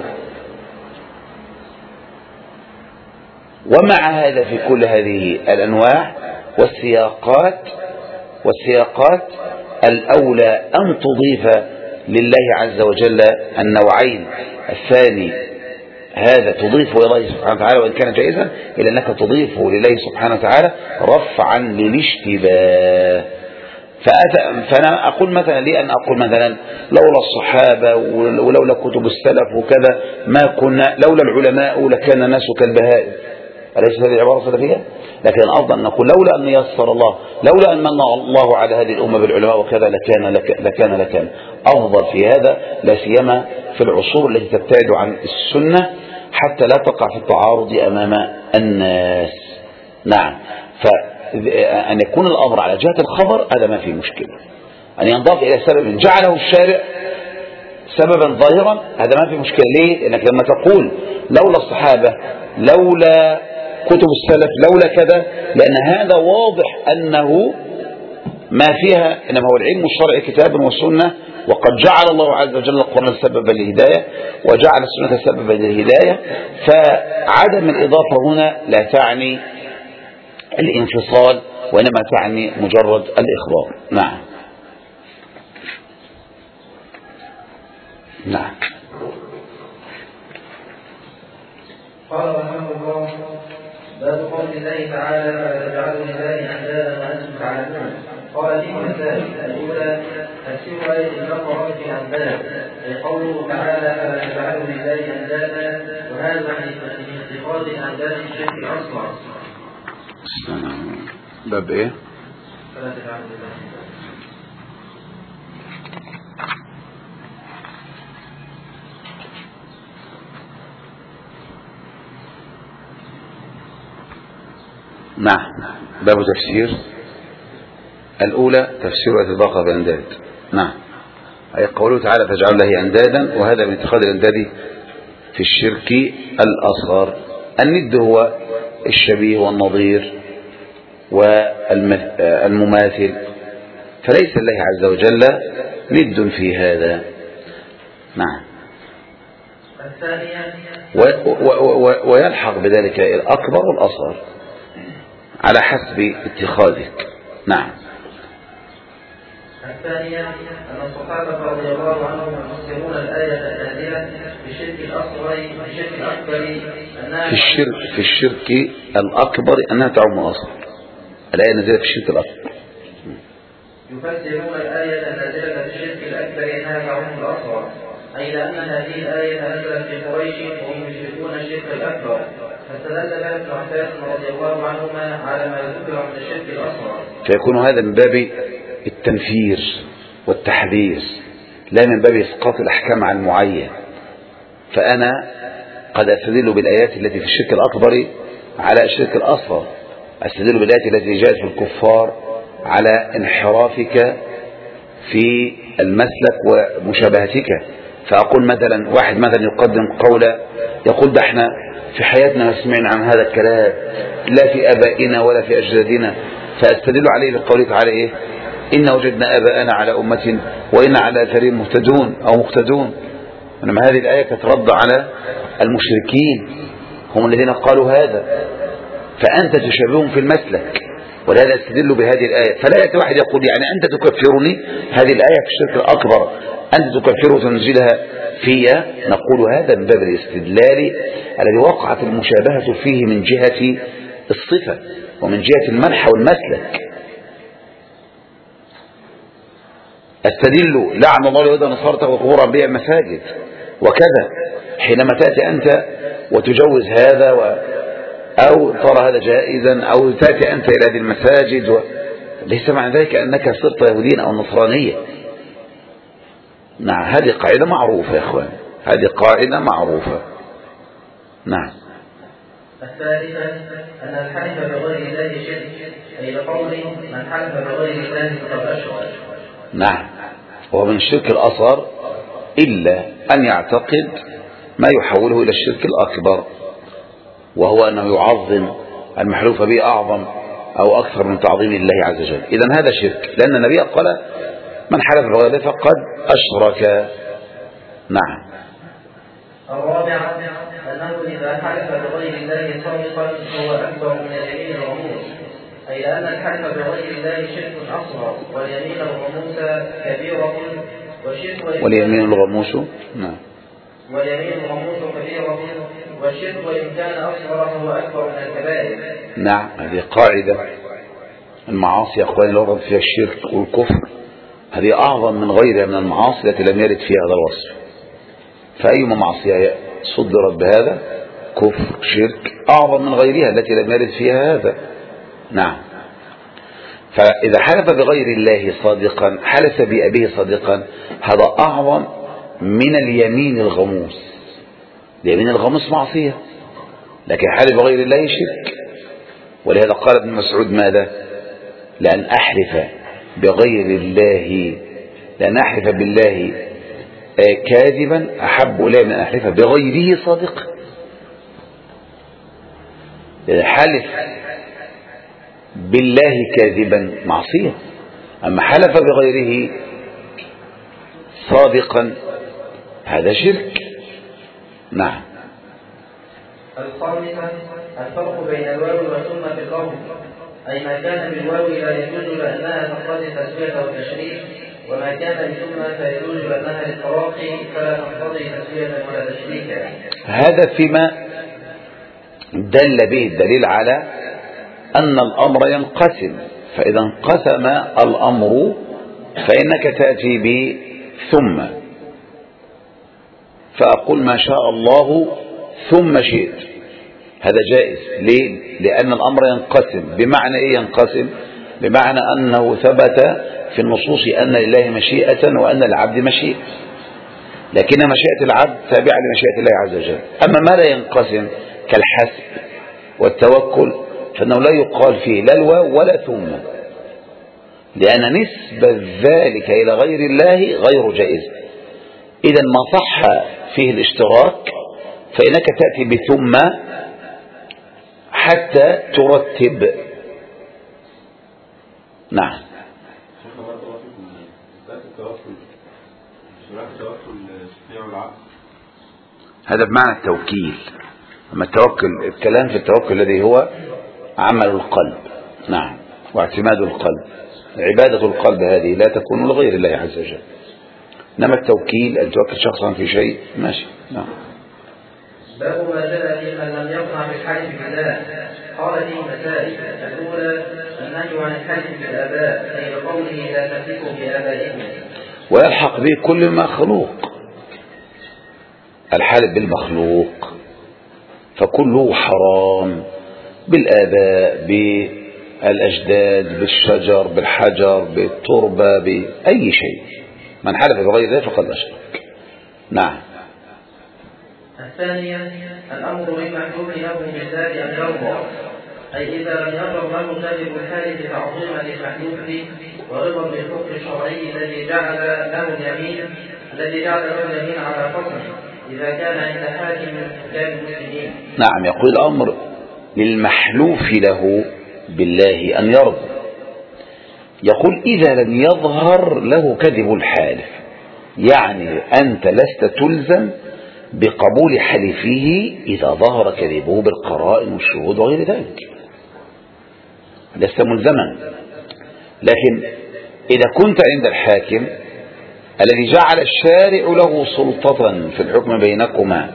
ومع هذا في كل هذه الأنواع والسياقات والسياقات الأولى أن تضيف لله عز وجل النوعين الثاني، هذا تضيفه إلى الله سبحانه وتعالى وإن كان جائزا، إلا أنك تضيفه لله سبحانه وتعالى رفعا للاشتباه. فأنا أقول مثلا لي أن أقول مثلا لولا الصحابة ولولا كتب السلف وكذا ما كنا، لولا العلماء لكان الناس كالبهائم، أليس هذه عبارة سلفية؟ لكن الأفضل أن نقول لولا أن يسر الله، لولا أن من الله على هذه الأمة بالعلماء وكذا لكان لك لكان لكان أفضل في هذا، لا سيما في العصور التي تبتعد عن السنة حتى لا تقع في التعارض أمام الناس. نعم، فأن يكون الأمر على جهة الخبر هذا ما فيه مشكلة، أن ينضاف إلى سبب جعله الشارع سببا ظاهرا هذا ما فيه مشكلة. ليه؟ لأنك لما تقول لولا الصحابة لولا كتب السلف لولا كذا، لأن هذا واضح أنه ما فيها إنما هو العلم الشرعي كتاب والسنة، وقد جعل الله عز وجل القرآن سببا للهداية وجعل السنة سببا للهداية، فعدم الإضافة هنا لا تعني الانفصال وإنما تعني مجرد الإخبار. نعم نعم. قال رحمه الله: باب قول الله تعالى: فلا تجعلوا لله اندادا وانتم تعلمون. قال فيه مسائل: الاولى تفسير ايه البقره في انداد، اي قوله تعالى: فلا تجعلوا لله اندادا، وهذا من اتخاذ الانداد الشرك الاصغر. باب ايه؟ فلا تجعلوا لله. نعم، باب تفسير. الأولى تفسير البقرة بأنداد. نعم، أي قوله تعالى فاجعلوا له أندادا، وهذا من اتخاذ الأنداد في الشرك الأصغر. الند هو الشبيه والنظير والمماثل، فليس الله عز وجل ند في هذا. نعم. ويلحق بذلك الأكبر والأصغر على حسب اتخاذك. نعم. الثانية أن الصحابة رضي الله عنهم يفسرون الآية النازلة في الشرك الأصغر في الشرك الأكبر أنها في الشرك في الشرك الأكبر أنها تعم الأصغر. الآية النازلة في الشرك الأكبر يفسرون الآية النازلة في الشرك الأكبر أنها تعم الأصغر، أي لأن هذه الآية نزلت في قريش وهم يشركون الشرك الأكبر، فاستدل بها ابن عباس رضي الله عنهما على ما ذكر من الشرك الأصغر. فيكون هذا من باب التنفير والتحذير لا من باب إسقاط الأحكام على المعين. فأنا قد أستدل بالآيات التي في الشرك الأكبر على الشرك الأصغر، أستدل بالآيات التي جاءت في الكفار على انحرافك في المسلك ومشابهتك. فأقول مثلا واحد مثلا يقدم قولا يقول ده احنا في حياتنا ما سمعنا عن هذا الكلام لا في آبائنا ولا في أجدادنا، فأستدل عليه بقوله تعالى إيه؟ إن وجدنا آباءنا على أمة وإن على أثرهم مهتدون أو مقتدون. إنما هذه الآية كانت رد على المشركين، هم الذين قالوا هذا، فأنت تشابههم في المسلك، ولهذا استدلوا بهذه الآية. فلا يأتي واحد يقول يعني أنت تكفرني، هذه الآية في الشرك الأكبر، أنت تكفر وتنزلها فيها. نقول هذا من باب الاستدلال الذي وقعت المشابهة فيه من جهة الصفة ومن جهة المنح والمسلك. استدل لعن الله اليهود والنصارى تخذ قبور انبياء مساجد وكذا، حينما تأتي أنت وتجوز هذا و... أو ترى هذا جائزا، أو تأتي أنت إلى هذه المساجد و... ليس معنى ذلك أنك صرت يهوديا أو نصرانية. نعم، هذه قاعدة معروفة يا أخوان، هذه قاعدة معروفة. نعم. الثالثة أن الحلف بغير الله شرك، أي لقول من حلف بغير الله فقد أشرك. نعم، وهو من الشرك الأصغر إلا أن يعتقد ما يحوله إلى الشرك الأكبر، وهو أنه يعظم المحلوف به أعظم أو أكثر من تعظيم الله عز وجل. إذن هذا شرك، لأن النبي قال من حلف بغير الله فقد أشرك. نعم. الرابع أنه إذا حلف بغير الله صادقا هو أكبر من اليمين الغموس، أي أن الحلف بغير الله شرك أصغر، واليمين الغموس كبيرة، والشرك واليمين الغموس نعم واليمين الغموس كبيرة، والشرك وإن كان أصغر هو أكبر من الكبائر. نعم، هذه قاعدة. المعاصي يا أخواني لو ورد فيها الشرك والكفر هذه أعظم من غيرها من المعاصي التي لم يرد فيها هذا الوصف. فأيما معصية صدرت بهذا كفر شرك أعظم من غيرها التي لم يرد فيها هذا. نعم. فإذا حلف بغير الله صادقا، حلف بأبيه صادقا، هذا أعظم من اليمين الغموس. اليمين الغموس معصية، لكن حلف بغير الله شرك. ولهذا قال ابن مسعود ماذا؟ لأن أحلف بغير الله لأن أحلف بالله كاذبا أحب إلي من أن أحلف بغيره صادقا. حلف بالله كاذبا معصية، أما حلف بغيره صادقا هذا شرك. نعم. الخامسة الفرق بين الواو والثم في اللفظ، أي ما كان بالواو لا يجوز لأنها تقتضي التسوية والتشريف، وما كان بثم فيجوز لأنها للتراخي فلا تقتضي تسوية ولا تشريكا. هذا فيما دل به الدليل على أن الأمر ينقسم، فإذا انقسم الأمر فإنك تأتي بثم، فأقول ما شاء الله ثم شئت، هذا جائز. ليه؟ لأن الأمر ينقسم. بمعنى إيه ينقسم؟ بمعنى أنه ثبت في النصوص أن لله مشيئة وأن العبد مشيئة، لكن مشيئة العبد تابعة لمشيئة الله عز وجل. أما ما لا ينقسم كالحسب والتوكل فإنه لا يقال فيه لا الواو ولا ثم، لأن نسبة ذلك إلى غير الله غير جائز. إذا ما صح فيه الاشتراك فإنك تأتي بثم حتى ترتب. نعم. هذا بمعنى التوكيل. أما التوكل الكلام في التوكل الذي هو عمل القلب. نعم، واعتماد القلب، عبادة القلب هذه لا تكون لغير الله عز وجل. إنما التوكيل أن توكل شخصا في شيء ماشي. نعم. باب ما جاء في من لم يقنع بالحلف بالله. قال فيه مسائل. الأولى النهي عن الحلف بالآباء، أي بقوله لا تمسكوا بآبائكم، ويلحق به كل مخلوق. الحلف بالمخلوق فكله حرام، بالآباء، بالأجداد، بالشجر، بالحجر، بالتربة، بأي شيء. من حلف بغير ذلك فقد أشرك. نعم. الثانية الأمر بالمحلوف له بالذات أن يرضى، أي إذا لم يرضى له كاتب الحالف تعظيما للمحلوف ورضا بالحكم الشرعي الذي جعل له اليمين الذي جعل له اليمين على حكمه إذا كان عند حاكم من حكام المسلمين. نعم، يقول الأمر للمحلوف له بالله أن يرضى. يقول إذا لم يظهر له كذب الحالف، يعني أنت لست تلزم بقبول حلفه إذا ظهر كذبه بالقرائن والشهود وغير ذلك، لست ملزما. لكن إذا كنت عند الحاكم الذي جعل الشارع له سلطة في الحكم بينكما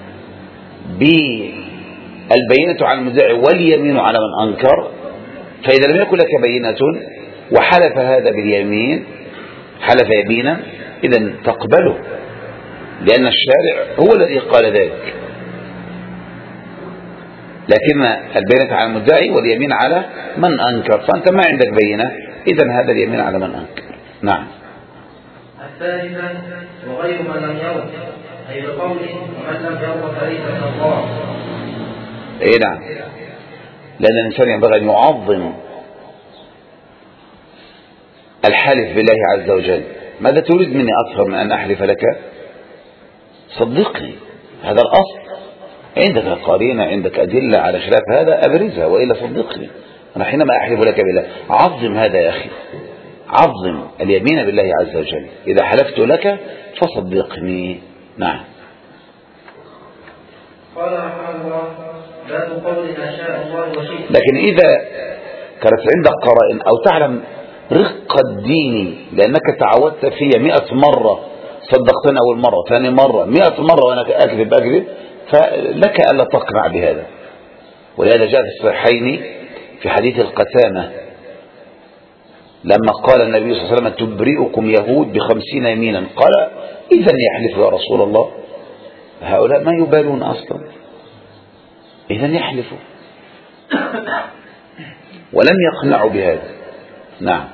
بالبينة على المدعي واليمين على من أنكر، فإذا لم يكن لك بينة وحلف هذا باليمين، حلف يمينا، إذن تقبله، لأن الشارع هو الذي قال ذلك. لكن البينة على المدعي واليمين على من أنكر، فأنت ما عندك بينة، إذن هذا اليمين على من أنكر. نعم. الثالثا وغير من لم يرد، أي بقول من لم يرد فليس من الله. إيه نعم، لأن الإنسان ينبغي أن يعظم الحلف بالله عز وجل. ماذا تريد مني أكثر من أن أحلف لك؟ صدقني، هذا الأصل. عندك قرينة، عندك أدلة على خلاف هذا، أبرزها، وإلا صدقني. أنا حينما أحلف لك بالله، عظم هذا يا أخي، عظم اليمين بالله عز وجل. إذا حلفت لك فصدقني. نعم. قال رحمه الله باب قول ما شاء الله وشئت. لكن إذا كانت عندك قرائن أو تعلم رق الدين، لأنك تعودت في مئة مرة صدقتني أول مرة، ثاني مرة، مئة مرة وأنا أكذب أكذب، فلك ألا تقنع بهذا. ولهذا جاء في الصحيحين في حديث القتامة لما قال النبي صلى الله عليه وسلم تبرئكم يهود بخمسين يمينا، قال إذن يحلف يا رسول الله. هؤلاء ما يبالون أصلا، إذن يحلفوا، ولم يقنعوا بهذا. نعم.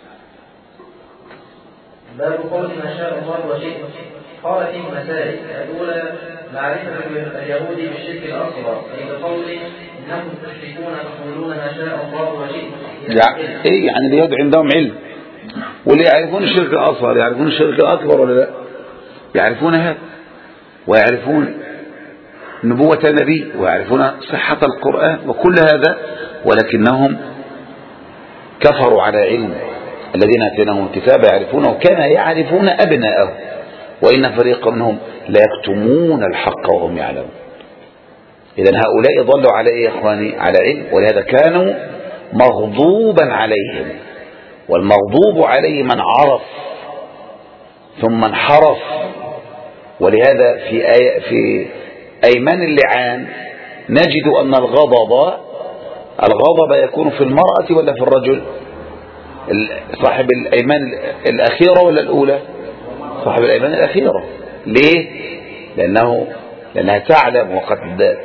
باب قول ما شاء الله وشئت. قال في مسائل الأولى معرفة اليهود بالشرك الأصغر، أي بقول إنهم تشركون تقولون ما شاء الله وشئت. يعني إيه؟ يعني اليهود عندهم علم، واللي يعرفون الشرك الأصغر يعرفون الشرك الأكبر ولا لا؟ يعرفون هذا، ويعرفون نبوة النبي، ويعرفون صحة القرآن وكل هذا، ولكنهم كفروا على علم. الذين اتيناهم الكتاب يعرفونه كما يعرفون أبناءه، وإن فريقا منهم لا يكتمون الحق وهم يعلمون. إذن هؤلاء ضلوا على إيه يا إخواني؟ على علم، ولهذا كانوا مغضوبا عليهم. والمغضوب عليه من عرف ثم انحرف. ولهذا في آي في أيمان اللعان نجد أن الغضب الغضب يكون في المرأة ولا في الرجل؟ صاحب الأيمان الأخيرة ولا الأولى؟ صاحب الأيمان الأخيرة. ليه؟ لأنه لأنها تعلم، وقد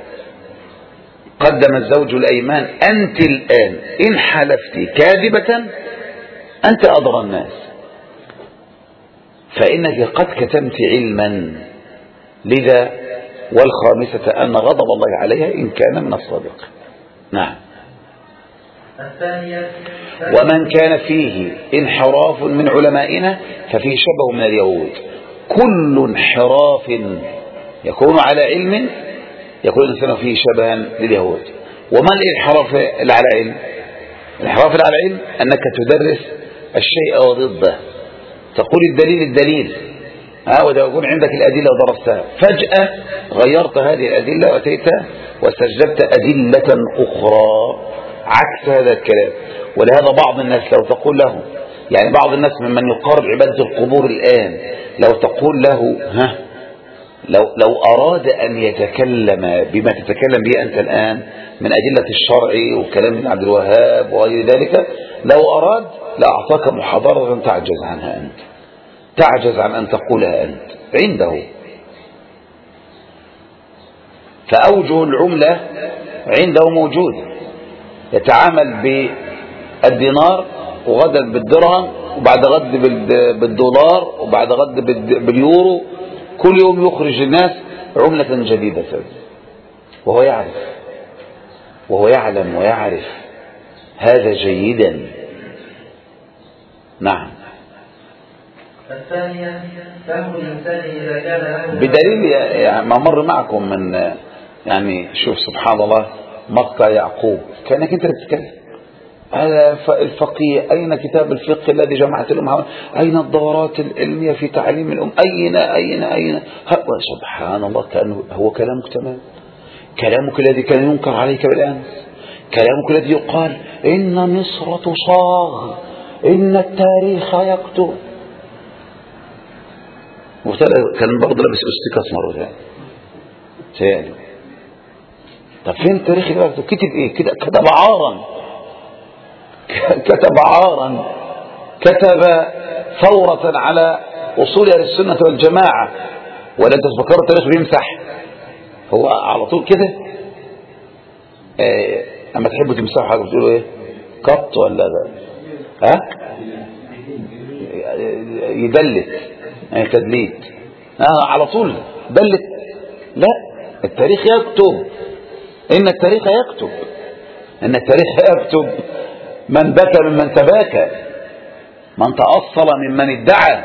قدم الزوج الأيمان أنت الآن إن حلفت كاذبة أنت أضرى الناس، فإنك قد كتمت علما. لذا والخامسة أن غضب الله عليها إن كان من الصادق. نعم. الثانية ومن كان فيه انحراف من علمائنا ففيه شبه من اليهود. كل انحراف يكون على علم يكون الإنسان فيه شبها لليهود. وما الانحراف اللي على علم؟ الانحراف اللي على علم أنك تدرس الشيء وضده، تقول الدليل الدليل ها، وإذا يكون عندك الأدلة ودرستها فجأة غيرت هذه الأدلة وأتيت واستجلبت أدلة أخرى عكس هذا الكلام. ولهذا بعض الناس لو تقول له، يعني بعض الناس ممن يقارب عبادة القبور الآن، لو تقول له ها لو, لو أراد أن يتكلم بما تتكلم به أنت الآن من أدلة الشرع وكلام ابن عبد الوهاب وغير ذلك، لو أراد لأعطاك محاضرة تعجز عنها أنت، تعجز عن أن تقولها أنت عنده. فأوجه العملة عنده موجود، يتعامل بالدينار وغدا بالدرهم وبعد غد بالدولار وبعد غد باليورو، كل يوم يخرج الناس عملة جديدة، وهو يعرف وهو يعلم ويعرف هذا جيدا. نعم. الثانية فهم الإنسان إذا كان له بدليل يعني ما مر معكم من، يعني شوف سبحان الله، مقطع يعقوب كأنك انت بتتكلم، هذا الفقيه، أين كتاب الفقه الذي جمعت الأمة، أين الدورات العلمية في تعليم الأمة، أين أين أين سبحان الله، كأنه هو كلامك تمام، كلامك الذي كان ينكر عليك بالأمس، كلامك الذي يقال إن مصر تصاغ، إن التاريخ يكتب. كان برضه لابس أستيكة أسمر وثاني سيالي. طب فين التاريخ اللي يكتب؟ كتب إيه؟ كتب عارا، كتب عارا، كتب ثورة على أصول أهل السنة والجماعة. ولا أنت تفكر التاريخ بيمسح؟ هو على طول كده. إيه أما تحبوا تمسحوا حاجة بتقولوا إيه؟ قط ولا ده؟ ها؟ يدلت يعني تدليت. آه على طول دلت. لا، التاريخ يكتب، إن التاريخ يكتب، إن التاريخ يكتب. من بكى ممن تباكى، من تأصل ممن ادعى.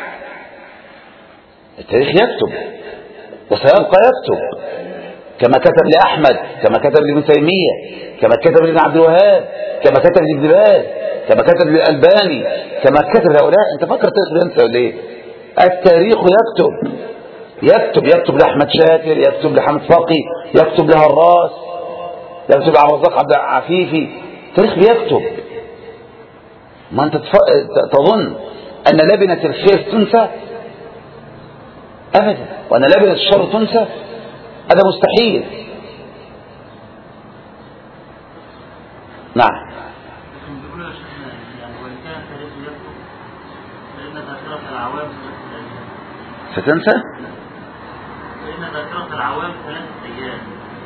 التاريخ يكتب وسيبقى يكتب، كما كتب لأحمد، كما كتب لابن تيمية، كما كتب لابن عبد الوهاب، كما كتب لابن باز، كما كتب للألباني، كما كتب لهؤلاء. انت فكر التاريخ بينسى ولا ايه؟ التاريخ يكتب، يكتب يكتب لأحمد شاكر، يكتب لحمد فقي، يكتب لهراس، يكتب لعبد الرزاق عبد العفيفي. التاريخ بيكتب. ما انت تظن ان لبنة الخير تنسى؟ ابدا. وان لبنة الشر تنسى؟ هذا مستحيل. نعم. ستنسى؟ لأن ذاكرة العوام ثلاثة أيام.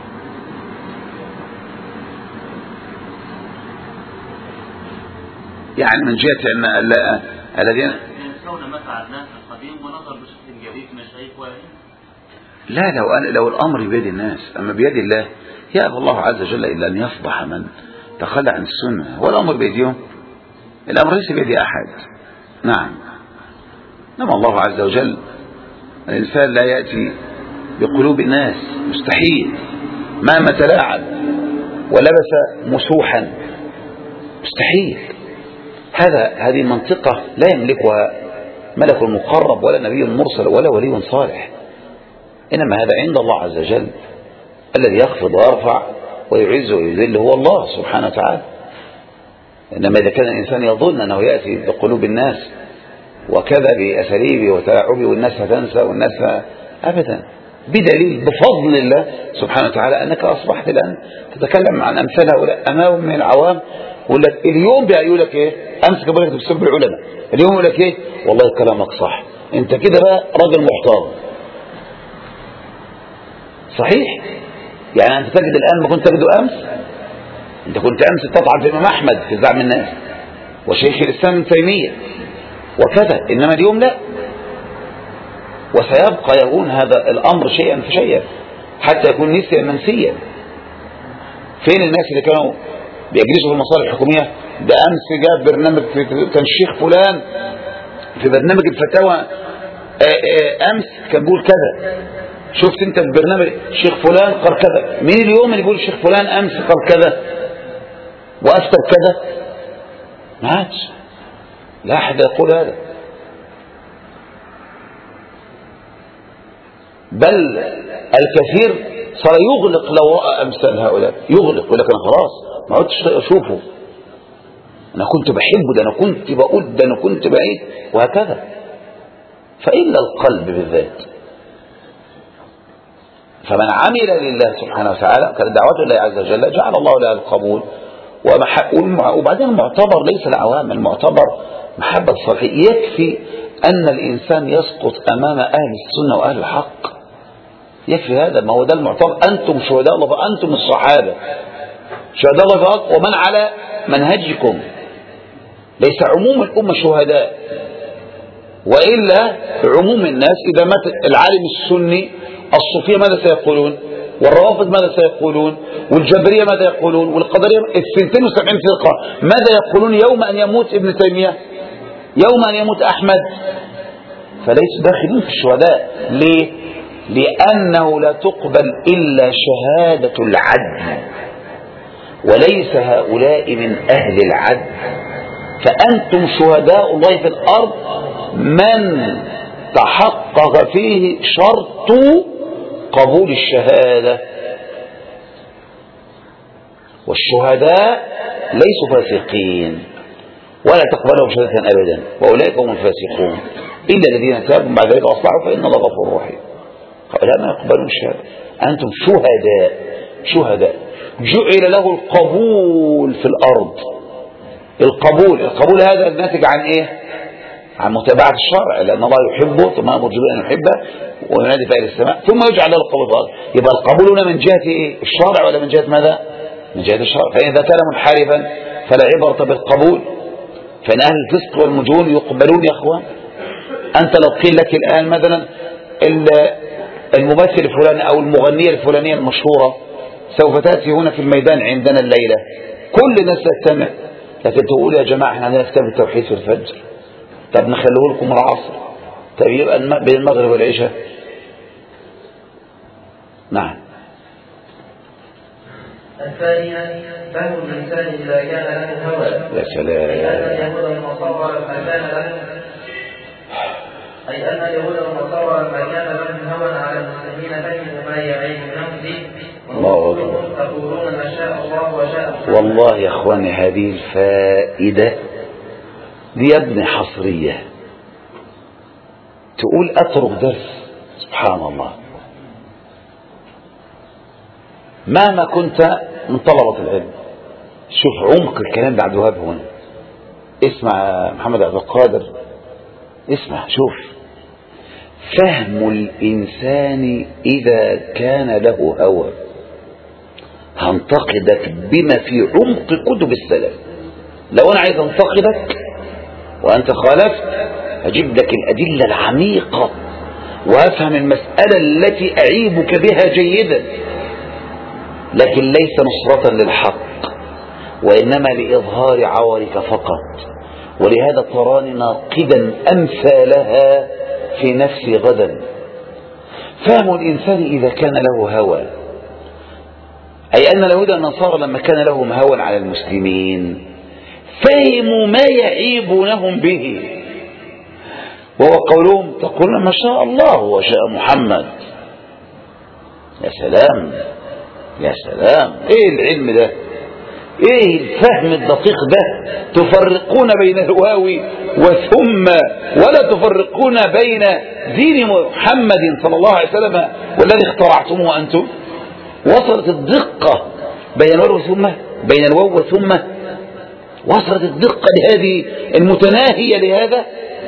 يعني من جهة أن الذين ينسون ما فعلناه في القديم ونظر بشكل جديد مشايخ واحد. لا، لو أن لو الأمر بيد الناس، أما بيد الله يأبى الله عز وجل إلا أن يفضح من تخلى عن السنة. والأمر بيديهم، الأمر ليس بيد أحد. نعم. نعم. الله عز وجل الإنسان لا يأتي بقلوب الناس، مستحيل. مهما تلاعب ولبس مسوحا مستحيل. هذا هذه منطقة لا يملكها ملك مقرب ولا نبي مرسل ولا ولي صالح، إنما هذا عند الله عز وجل الذي يخفض ويرفع ويعز ويذل هو الله سبحانه وتعالى. إنما إذا كان الإنسان يظن أنه يأتي بقلوب الناس وكذا بأساليبه وتلاعبه والناس هتنسى والناس أبدا، بدليل بفضل الله سبحانه وتعالى أنك أصبحت الآن تتكلم عن أمثال هؤلاء أمام من العوام. يقول لك اليوم بقى يقول لك إيه؟ أمس كبيرة بتسب العلماء، اليوم يقول لك إيه؟ والله كلامك صح، أنت كده بقى راجل محترم. صحيح؟ يعني أنت تجد الآن ما كنت تجده أمس. أنت كنت أمس تطعن في الإمام أحمد في زعم الناس وشيخ الإسلام ابن تيمية وكذا، إنما اليوم لا. وسيبقى يكون هذا الأمر شيئا فشيئا حتى يكون نسيا منسيا. فين الناس اللي كانوا بيجلسوا في المصالح الحكومية؟ ده أمس جاب برنامج في كان الشيخ فلان في برنامج الفتاوى أمس كان بيقول كذا. شفت انت في برنامج الشيخ فلان قال كذا. مين اليوم اللي يقول الشيخ فلان أمس قال كذا وأفتى كذا؟ ما عادش، لا أحد يقول هذا. بل الكثير صار يغلق لو رأى أمثال هؤلاء، يغلق يقول لك أنا خلاص ما عدتش أشوفه، أنا كنت بحبه، ده أنا كنت بقول، ده أنا كنت بعيد، وهكذا. فإلا القلب بالذات. فمن عمل لله سبحانه وتعالى كان دعوته الله عز وجل جعل الله له القبول. وبعدين المعتبر ليس العوام، المعتبر محبة الصالحين. يكفي أن الإنسان يسقط أمام أهل السنة وأهل الحق، يكفي هذا. ما هو ده المعتبر. أنتم شهداء الله، فأنتم الصحابة شهداء الله فقط ومن على منهجكم، ليس عموم الأمة شهداء. وإلا عموم الناس إذا مات العالم السني الصوفية ماذا سيقولون؟ والروافض ماذا سيقولون؟ والجبرية ماذا يقولون؟ والقدرية الثنتين وسبعين فرقة ماذا يقولون يوم أن يموت ابن تيمية، يوم أن يموت أحمد؟ فليسوا داخلين في الشهداء. ليه؟ لأنه لا تقبل إلا شهادة العدل. وليس هؤلاء من أهل العدل، فأنتم شهداء الله في الأرض من تحقق فيه شرط قبول الشهادة. والشهداء ليسوا فاسقين ولا تقبلهم شهادة أبدا، وأولئك هم الفاسقون إلا الذين تابوا بعد ذلك وأصلحوا فإن الله غفور رحيم. هؤلاء ما يقبلون الشهادة. أنتم شهداء شهداء جعل له القبول في الأرض. القبول القبول هذا الناتج عن إيه؟ عن متابعة الشرع، لأن الله يحبه ثم أمر جبريل أن يحبه وينادي في أهل السماء ثم يجعل له القبول في الأرض. يبقى القبول هنا من جهة إيه؟ الشرع ولا من جهة ماذا؟ من جهة الشرع. فإذا كان منحرفا فلا عبرة بالقبول. فإن أهل الفسق والمجون يقبلون يا أخوان. أنت لو قيل لك الآن مثلا الممثل الفلاني أو المغنية الفلانية المشهورة سوف تأتي هنا في الميدان عندنا الليلة، كل الناس تستمع، لكن تقول يا جماعة احنا عندنا كتاب التوحيد في الفجر، طب نخليه لكم العصر، طب يبقى بين المغرب والعشاء. نعم. الثانية فهم الإنسان إذا كان له هوى. يا سلام. أي أن اليهود والنصارى لما كان لهم أي أن اليهود والنصارى لما كان لهم هوى على المسلمين فهموا ما يعيبونهم به. الله أكبر. تقولون ما شاء الله وشاء الله. والله يا إخواني هذه الفائدة دي يا ابن حصرية. تقول أترك درس، سبحان الله. مهما كنت من طلبة العلم، شوف عمق الكلام ده عبد الوهاب هنا. اسمع محمد عبد القادر، اسمع شوف. فهم الإنسان إذا كان له هوى. هنتقدك بما في عمق كتب السلف. لو أنا عايز أنتقدك وأنت خالفت هجيب لك الأدلة العميقة وأفهم المسألة التي أعيبك بها جيدا، لكن ليس نصرة للحق وإنما لإظهار عورك فقط. ولهذا تراني ناقدا أمثالها في نفسي غدا. فهم الإنسان إذا كان له هوى، أي أن اليهود والنصارى لما كان لهم هوى على المسلمين فهموا ما يعيبونهم به، وهو قولهم تقولون ما شاء الله وشاء محمد. يا سلام يا سلام، ايه العلم ده، ايه الفهم الدقيق ده. تفرقون بين الواو وثم ولا تفرقون بين دين محمد صلى الله عليه وسلم والذي اخترعتموه أنتم. وصلت الدقة بين الواو وثم، بين الواو وثم، وصلت الدقة لهذه المتناهية لهذا.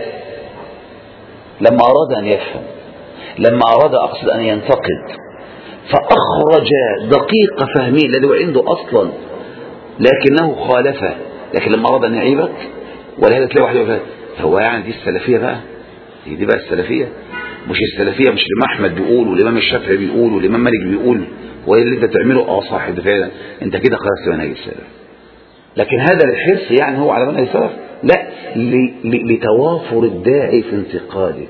لما أراد أن يفهم، لما أراد أقصد أن ينتقد، فأخرج دقيق فهمه الذي هو عنده أصلا لكنه خالفه. لكن لما أراد أن يعيبك، ولهذا تلاقي واحد يقول هو يعني دي السلفية بقى، دي, دي بقى السلفية، مش السلفية مش الإمام أحمد بيقول والإمام الشافعي بيقول والإمام مالك بيقول وإيه اللي أنت تعمله. أه صح ده فعلا، أنت كده خلاص منهج السلف. لكن هذا الحرص يعني هو على منهج السلف؟ لا، لتوافر الداعي في انتقادك.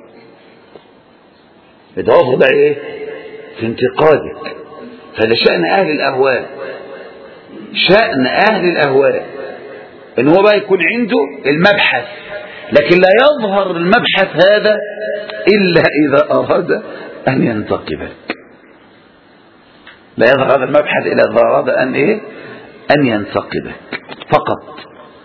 لتوافر الداعي إيه؟ في انتقادك. فده شأن أهل الأهواء، شأن أهل الأهواء إن هو بقى يكون عنده المبحث، لكن لا يظهر المبحث هذا إلا إذا أراد أن ينتقبك. لا يظهر هذا المبحث إلا إذا أراد أن إيه؟ أن ينتقبك فقط،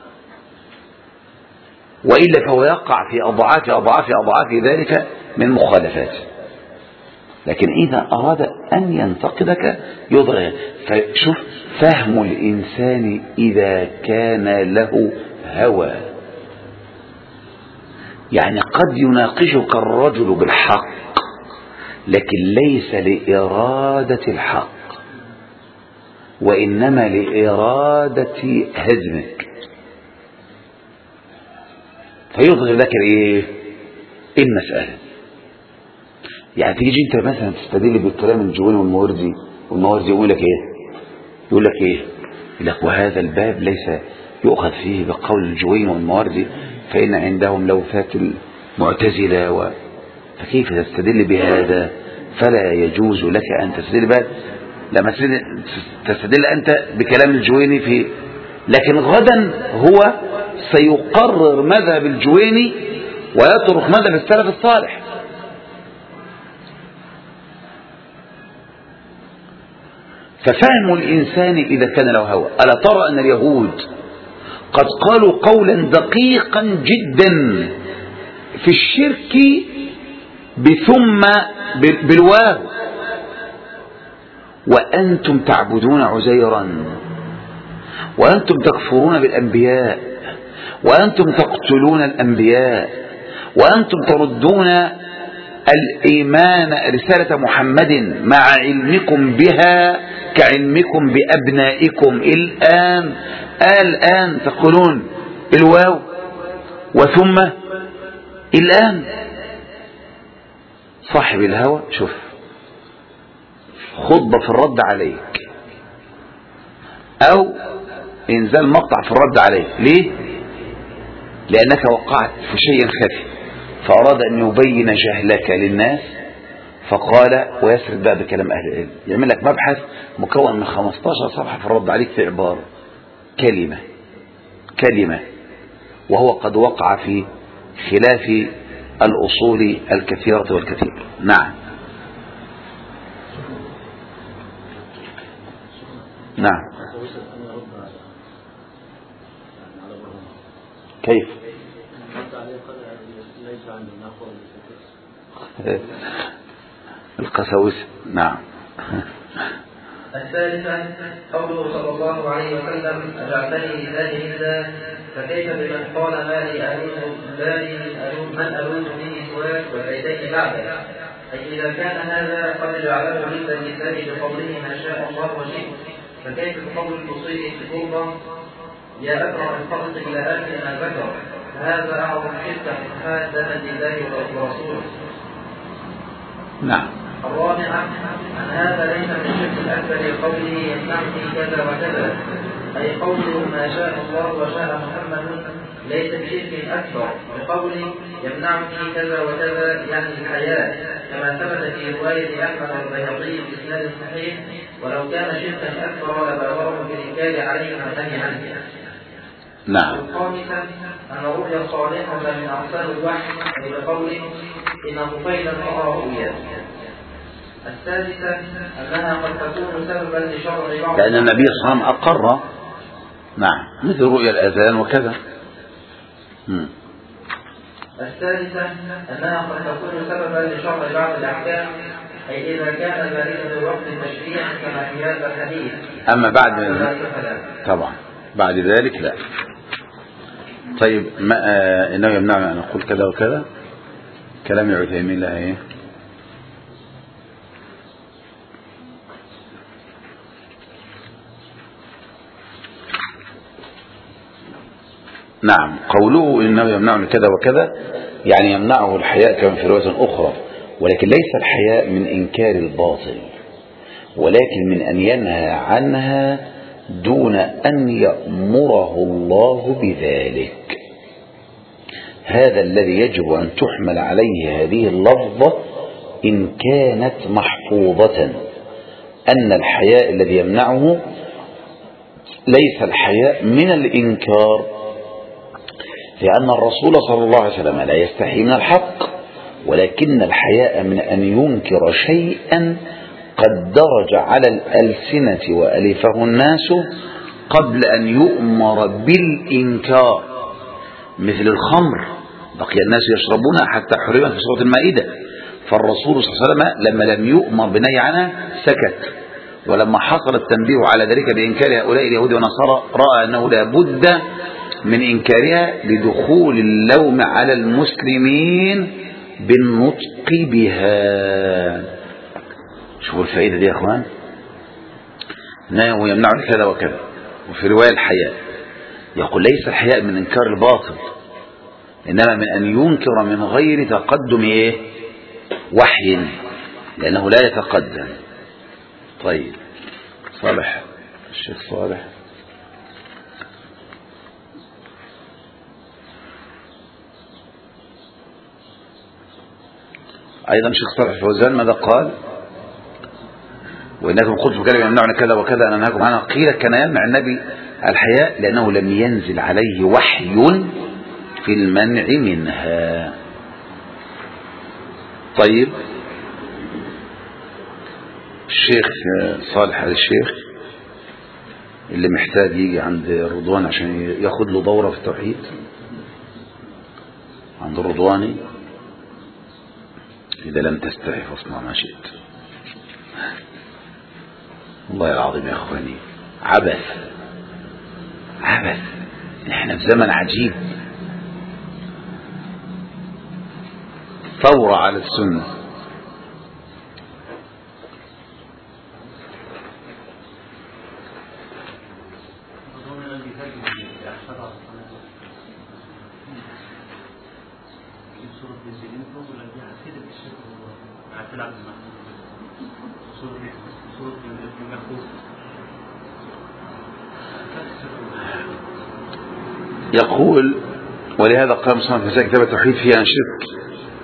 وإلا فهو يقع في أضعاف أضعاف أضعاف ذلك من مخالفات. لكن إذا أراد أن ينتقدك يظهر. فشوف فهم الإنسان إذا كان له هوى، يعني قد يناقشك الرجل بالحق لكن ليس لإرادة الحق وإنما لإرادة هزمك، فيظهر لك إيه المسألة. يعني تيجي انت مثلا تستدل بالكلام الجويني والموردي، والموردي يقول لك ايه يقول لك ايه يقول لك وهذا الباب ليس يؤخذ فيه بقول الجويني والموردي فإن عندهم لوثات المعتزلة و... فكيف تستدل بهذا؟ فلا يجوز لك أن تستدل بهذا. لما تستدل أنت بكلام الجويني في، لكن غدا هو سيقرر مذهب الجويني ويترك مذهب السلف الصالح. ففهم الإنسان إذا كان له هوى. ألا ترى أن اليهود قد قالوا قولا دقيقا جدا في الشرك بثم بالواو، وأنتم تعبدون عزيرا، وأنتم تكفرون بالأنبياء، وأنتم تقتلون الأنبياء، وأنتم تردون الإيمان رسالة محمد مع علمكم بها كعلمكم بأبنائكم. الآن الآن تقولون الواو وثم الآن. صاحب الهوى شوف خطبة في الرد عليك أو إنزال مقطع في الرد عليك. ليه؟ لأنك وقعت في شيء خفي فأراد أن يبين جهلك للناس، فقال ويسرد بقى بكلام أهل العلم، يعمل لك مبحث مكون من خمستاشر صفحة في الرد عليك في عبارة كلمة كلمة، وهو قد وقع في خلاف الأصول الكثيرة والكثير. نعم نعم. كيف؟ القساوسة. نعم. الثالثة قوله صلى الله عليه وسلم أجعلتني لله ندا، فكيف بمن قال ما لي ألوذ من ألوذ به سواك وزيدين بعدك؟ أي إذا كان هذا قد جعله عند النساء بقوله ما شاء الله وشئت، فكيف بقول المصيب في الغربة يا أكرم الخلق إلى آخر ما ذكر؟ هذا أعظم شركا حادة لله ورسوله. نعم. الرابعة أن هذا ليس من الشرك الأكبر لقوله يمنعني كذا وكذا، أي قوله ما شاء الله وشاء محمد ليس بشرك أكبر بقوله يمنعني كذا وكذا يعني الحياة، كما ثبت في رواية أحمد والبيهقي بإسناد صحيح، ولو كان شركا أكبر لبالغهم بالإنكار عليه والنهي عنه. نعم. الخامسة أن الرؤيا الصالحة من أقسام الوحي بقوله إن طفيلا رأى رؤيا. السادسة أنها قد تكون سببا لشرع بعض، لأن النبي صلى الله عليه وسلم أقر نعم مثل رؤيا الأذان وكذا. م. السادسة أنها قد تكون سببا لشرع بعض الأحكام، أي إذا كان ذلك في وقت التشريع كما في هذا الحديث. أما بعد طبعا بعد ذلك لا. طيب ما آه إنه يمنعنا أن نقول كذا وكذا. كلام العثيمين لها إيه؟ نعم. قوله إنه يمنعه كذا وكذا يعني يمنعه الحياء كما في رواية أخرى، ولكن ليس الحياء من إنكار الباطل، ولكن من أن ينهى عنها دون أن يأمره الله بذلك. هذا الذي يجب أن تحمل عليه هذه اللفظة إن كانت محفوظة، أن الحياء الذي يمنعه ليس الحياء من الإنكار، لأن الرسول صلى الله عليه وسلم لا يستحي من الحق، ولكن الحياء من أن ينكر شيئا قد درج على الألسنة وألفه الناس قبل أن يؤمر بالإنكار، مثل الخمر بقي الناس يشربونها حتى حرمت في سورة المائدة، فالرسول صلى الله عليه وسلم لما لم يؤمر بنهي عنها سكت، ولما حصل التنبيه على ذلك بإنكار هؤلاء اليهود والنصارى رأى أنه لا بد من إنكارها لدخول اللوم على المسلمين بالنطق بها. شوفوا الفائدة دي يا أخوان. نهى يمنع كذا وكذا. وفي رواية الحياء يقول ليس الحياء من إنكار الباطل، إنما من أن ينكر من غير تقدم إيه؟ وحي، لأنه لا يتقدم. طيب صالح الشيخ صالح أيضا شيخ صالح الفوزان ماذا قال؟ وإنكم قلتم كلمة يمنعني كذا وكذا أنا أنهاكم عنها. قيل كان يمنع النبي الحياء لأنه لم ينزل عليه وحي في المنع منها. طيب الشيخ صالح هذا الشيخ اللي محتاج يجي عند رضوان عشان ياخد له دورة في التوحيد عند الرضواني، إذا لم تستحي فاصنع ما شئت. والله العظيم يا أخواني عبث عبث، احنا في زمن عجيب، ثورة على السنة. يقول ولهذا قال مصنف مساء كتاب التوحيد فيها عن شرك،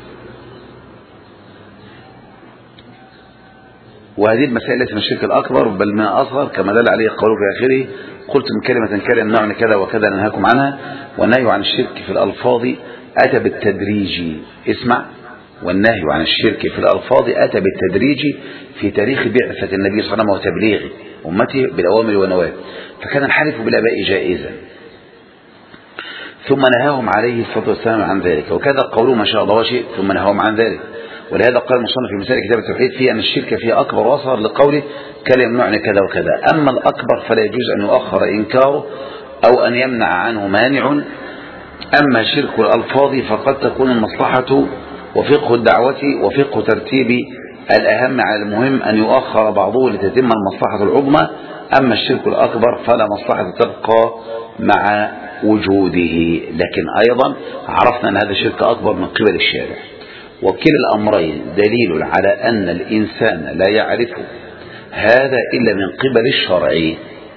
وهذه المسائل ليست من الشرك الأكبر بل ما أصغر كما دل عليه قوله في آخره قلت من كلمة كان يمنعني كذا وكذا ننهاكم عنها. والنهي عن الشرك في الألفاظ أتى بالتدريج، اسمع، والنهي عن الشرك في الألفاظ أتى بالتدريج في تاريخ بعثة النبي صلى الله عليه وسلم وتبليغ أمته بالأوامر والنواهي، فكان الحلف بالآباء جائزا، ثم نهاهم عليه الصلاة والسلام عن ذلك، وكذا قولوا ما شاء الله وشئت ثم نهاهم عن ذلك. ولهذا قال المصنف في مسائل كتاب التوحيد فيه أن الشرك فيه أكبر وأصغر لقوله كان يمنعني كذا وكذا. أما الأكبر فلا يجوز أن يؤخر إنكاره أو أن يمنع عنه مانع. أما شرك الألفاظ فقد تكون المصلحة وفقه الدعوة وفقه ترتيب الأهم على المهم أن يؤخر بعضه لتتم المصلحة العظمى. أما الشرك الأكبر فلا مصلحة تبقى مع وجوده. لكن أيضا عرفنا أن هذا الشرك أكبر من قبل الشارع، وكلا الأمرين دليل على أن الإنسان لا يعرف هذا إلا من قبل الشرع.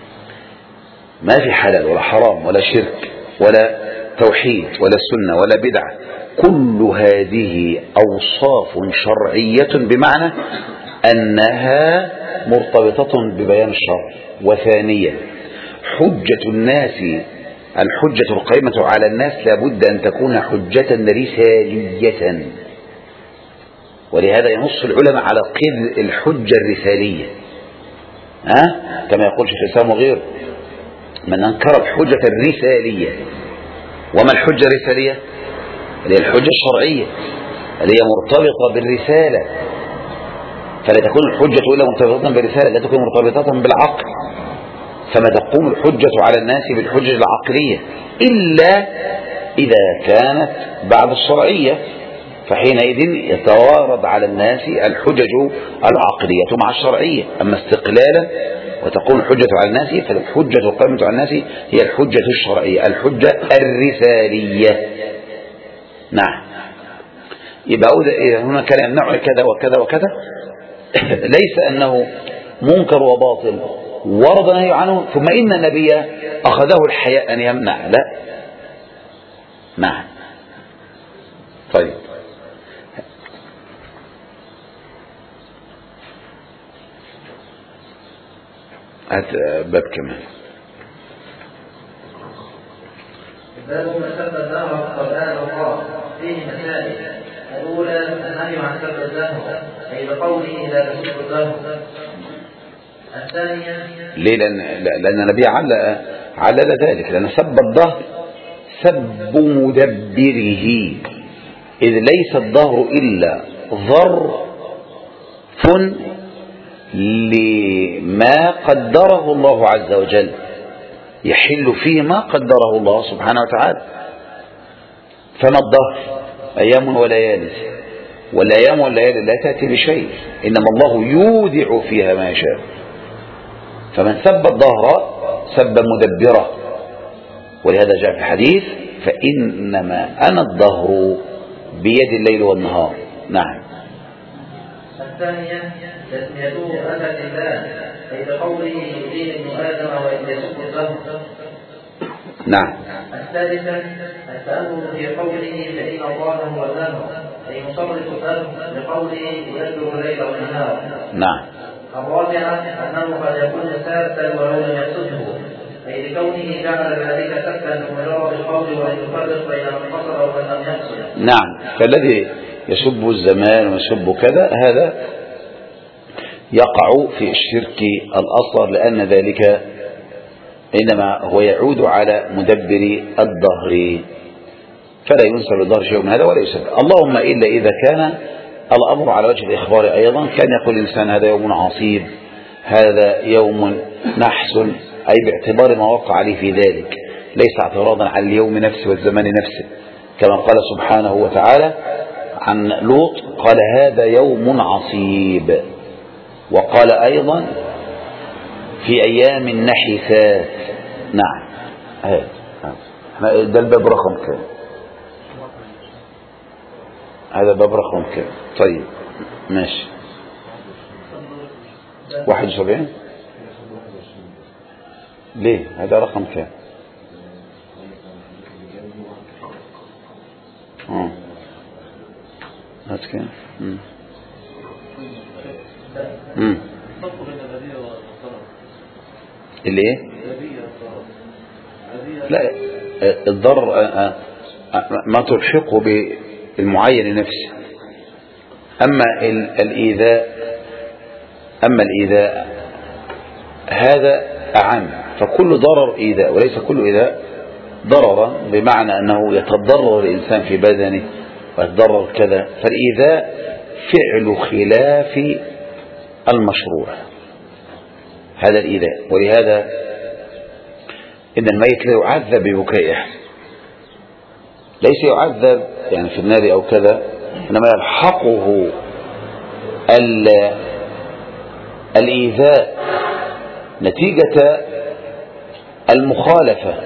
ما في حلال ولا حرام ولا شرك ولا توحيد ولا سنة ولا بدعة، كل هذه أوصاف شرعية بمعنى أنها مرتبطة ببيان الشرع. وثانيا حجة الناس الحجة القائمة على الناس لابد أن تكون حجة رسالية، ولهذا ينص العلماء على قيد الحجة الرسالية، ها؟ كما يقول شيخ الإسلام وغيره من أنكر الحجة الرسالية. وما الحجة الرسالية؟ اللي هي الحجة الشرعية اللي هي مرتبطة بالرسالة، فلا تكون الحجة إلا مرتبطة بالرسالة، لا تكون مرتبطة بالعقل. فما تقوم الحجة على الناس بالحجة العقلية إلا إذا كانت بعد الشرعية، فحينئذ يتوارد على الناس الحجج العقلية مع الشرعية. أما استقلالا وتقوم الحجة على الناس فالحجة القائمة على الناس هي الحجة الشرعية الحجة الرسالية. نعم. يبقى هنا كان يمنع كذا وكذا وكذا ليس أنه منكر وباطل ورد نهي عنه ثم إن النبي أخذه الحياء أن يمنع، لا. نعم. طيب هات باب كمان. باب من سب الدهر قرآن الله فيه مسائل. الأولى النهي عن سب الدهر أي بقوله لا تسب الدهر. الثانية ليه؟ لأن, لأن النبي علل علل ذلك، لأن سب الدهر سب مدبره، إذ ليس الدهر إلا ظرف لما قدره الله عز وجل يحل فيه ما قدره الله سبحانه وتعالى. فما الدهر؟ أيام وليالي، والأيام والليالي لا تأتي بشيء، إنما الله يودع فيها ما يشاء. فمن سب الدهر سب مدبره، ولهذا جاء في الحديث فإنما أنا الدهر بيد الليل والنهار. نعم. الثانية تسميته أتى لله أي بقوله يدين ابن آدم وإن يسب الدهر. نعم. الثالثة التأمل في قوله فإن الله هو الدهر أي مصرف الدهر بقوله يدبر الليل والنهار. نعم. الرابعة أنه قد يكون سادسا ولو لم يقصده، أي لكونه جعل ذلك سكتا بمجرد القول ولم يفرق بين من قصد ومن لم يقصد. نعم، فالذي يسب الزمان ويسب كذا هذا يقع في الشرك الأصغر، لأن ذلك إنما هو يعود على مدبر الدهر، فلا ينسب الدهر شيء من هذا ولا يسب. اللهم إلا إذا كان الأمر على وجه الإخبار أيضا، كان يقول الإنسان هذا يوم عصيب، هذا يوم نحس، أي باعتبار ما وقع عليه في ذلك، ليس اعتراضا على اليوم نفسه والزمان نفسه، كما قال سبحانه وتعالى عن لوط قال هذا يوم عصيب، وقال أيضا في أيام نحسات. نعم، هذا ده الباب رقم كام؟ هذا باب رقم كام؟ طيب ماشي، واحد وسبعين. ليه هذا رقم كام؟ اه هات كام؟ امم اللي ايه؟ لا، الضرر ما تلحقه بالمعين نفسه. اما الايذاء اما الايذاء هذا اعم، فكل ضرر ايذاء، وليس كل ايذاء ضررا بمعنى انه يتضرر الانسان في بدنه ويتضرر كذا، فالايذاء فعل خلاف المشروع، هذا الإيذاء. ولهذا إن الميت لا يعذب ببكائه، ليس يعذب يعني في النار أو كذا، إنما يلحقه الإيذاء نتيجة المخالفة،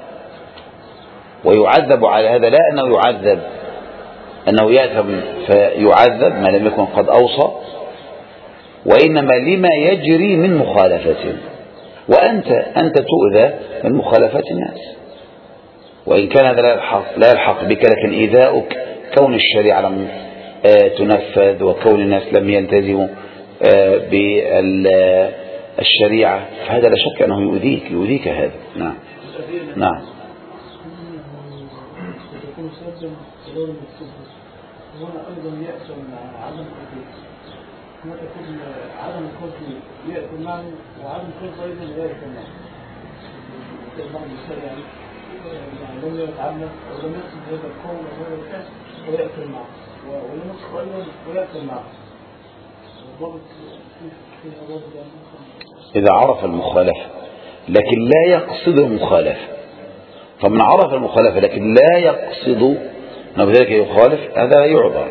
ويعذب على هذا، لا أنه يعذب أنه يأثم فيعذب ما لم يكن قد أوصى، وإنما لما يجري من مخالفته، وأنت أنت تؤذى من مخالفات الناس، وإن كان هذا لا يلحق, لا يلحق بك، لكن إيذاؤك كون الشريعة لم تنفذ وكون الناس لم يلتزموا بالشريعة، فهذا لا شك أنه يؤذيك يؤذيك هذا. نعم نعم. هنا أيضا يأتي مع عدم الخوف، هناك يكون عدم الخوف يأتي معه، وعدم الخوف أيضا لا يأتي معه. بعض الشيء يعني يعني لم يتعلم ولم يقصد هذا القول وهذا الكاس ويأتي معه، ولم يقصد أيضا ويأتي معه. إذا عرف المخالفة لكن لا يقصد المخالفة، فمن عرف المخالفة لكن لا يقصد أنه بذلك يخالف، هذا يعذر.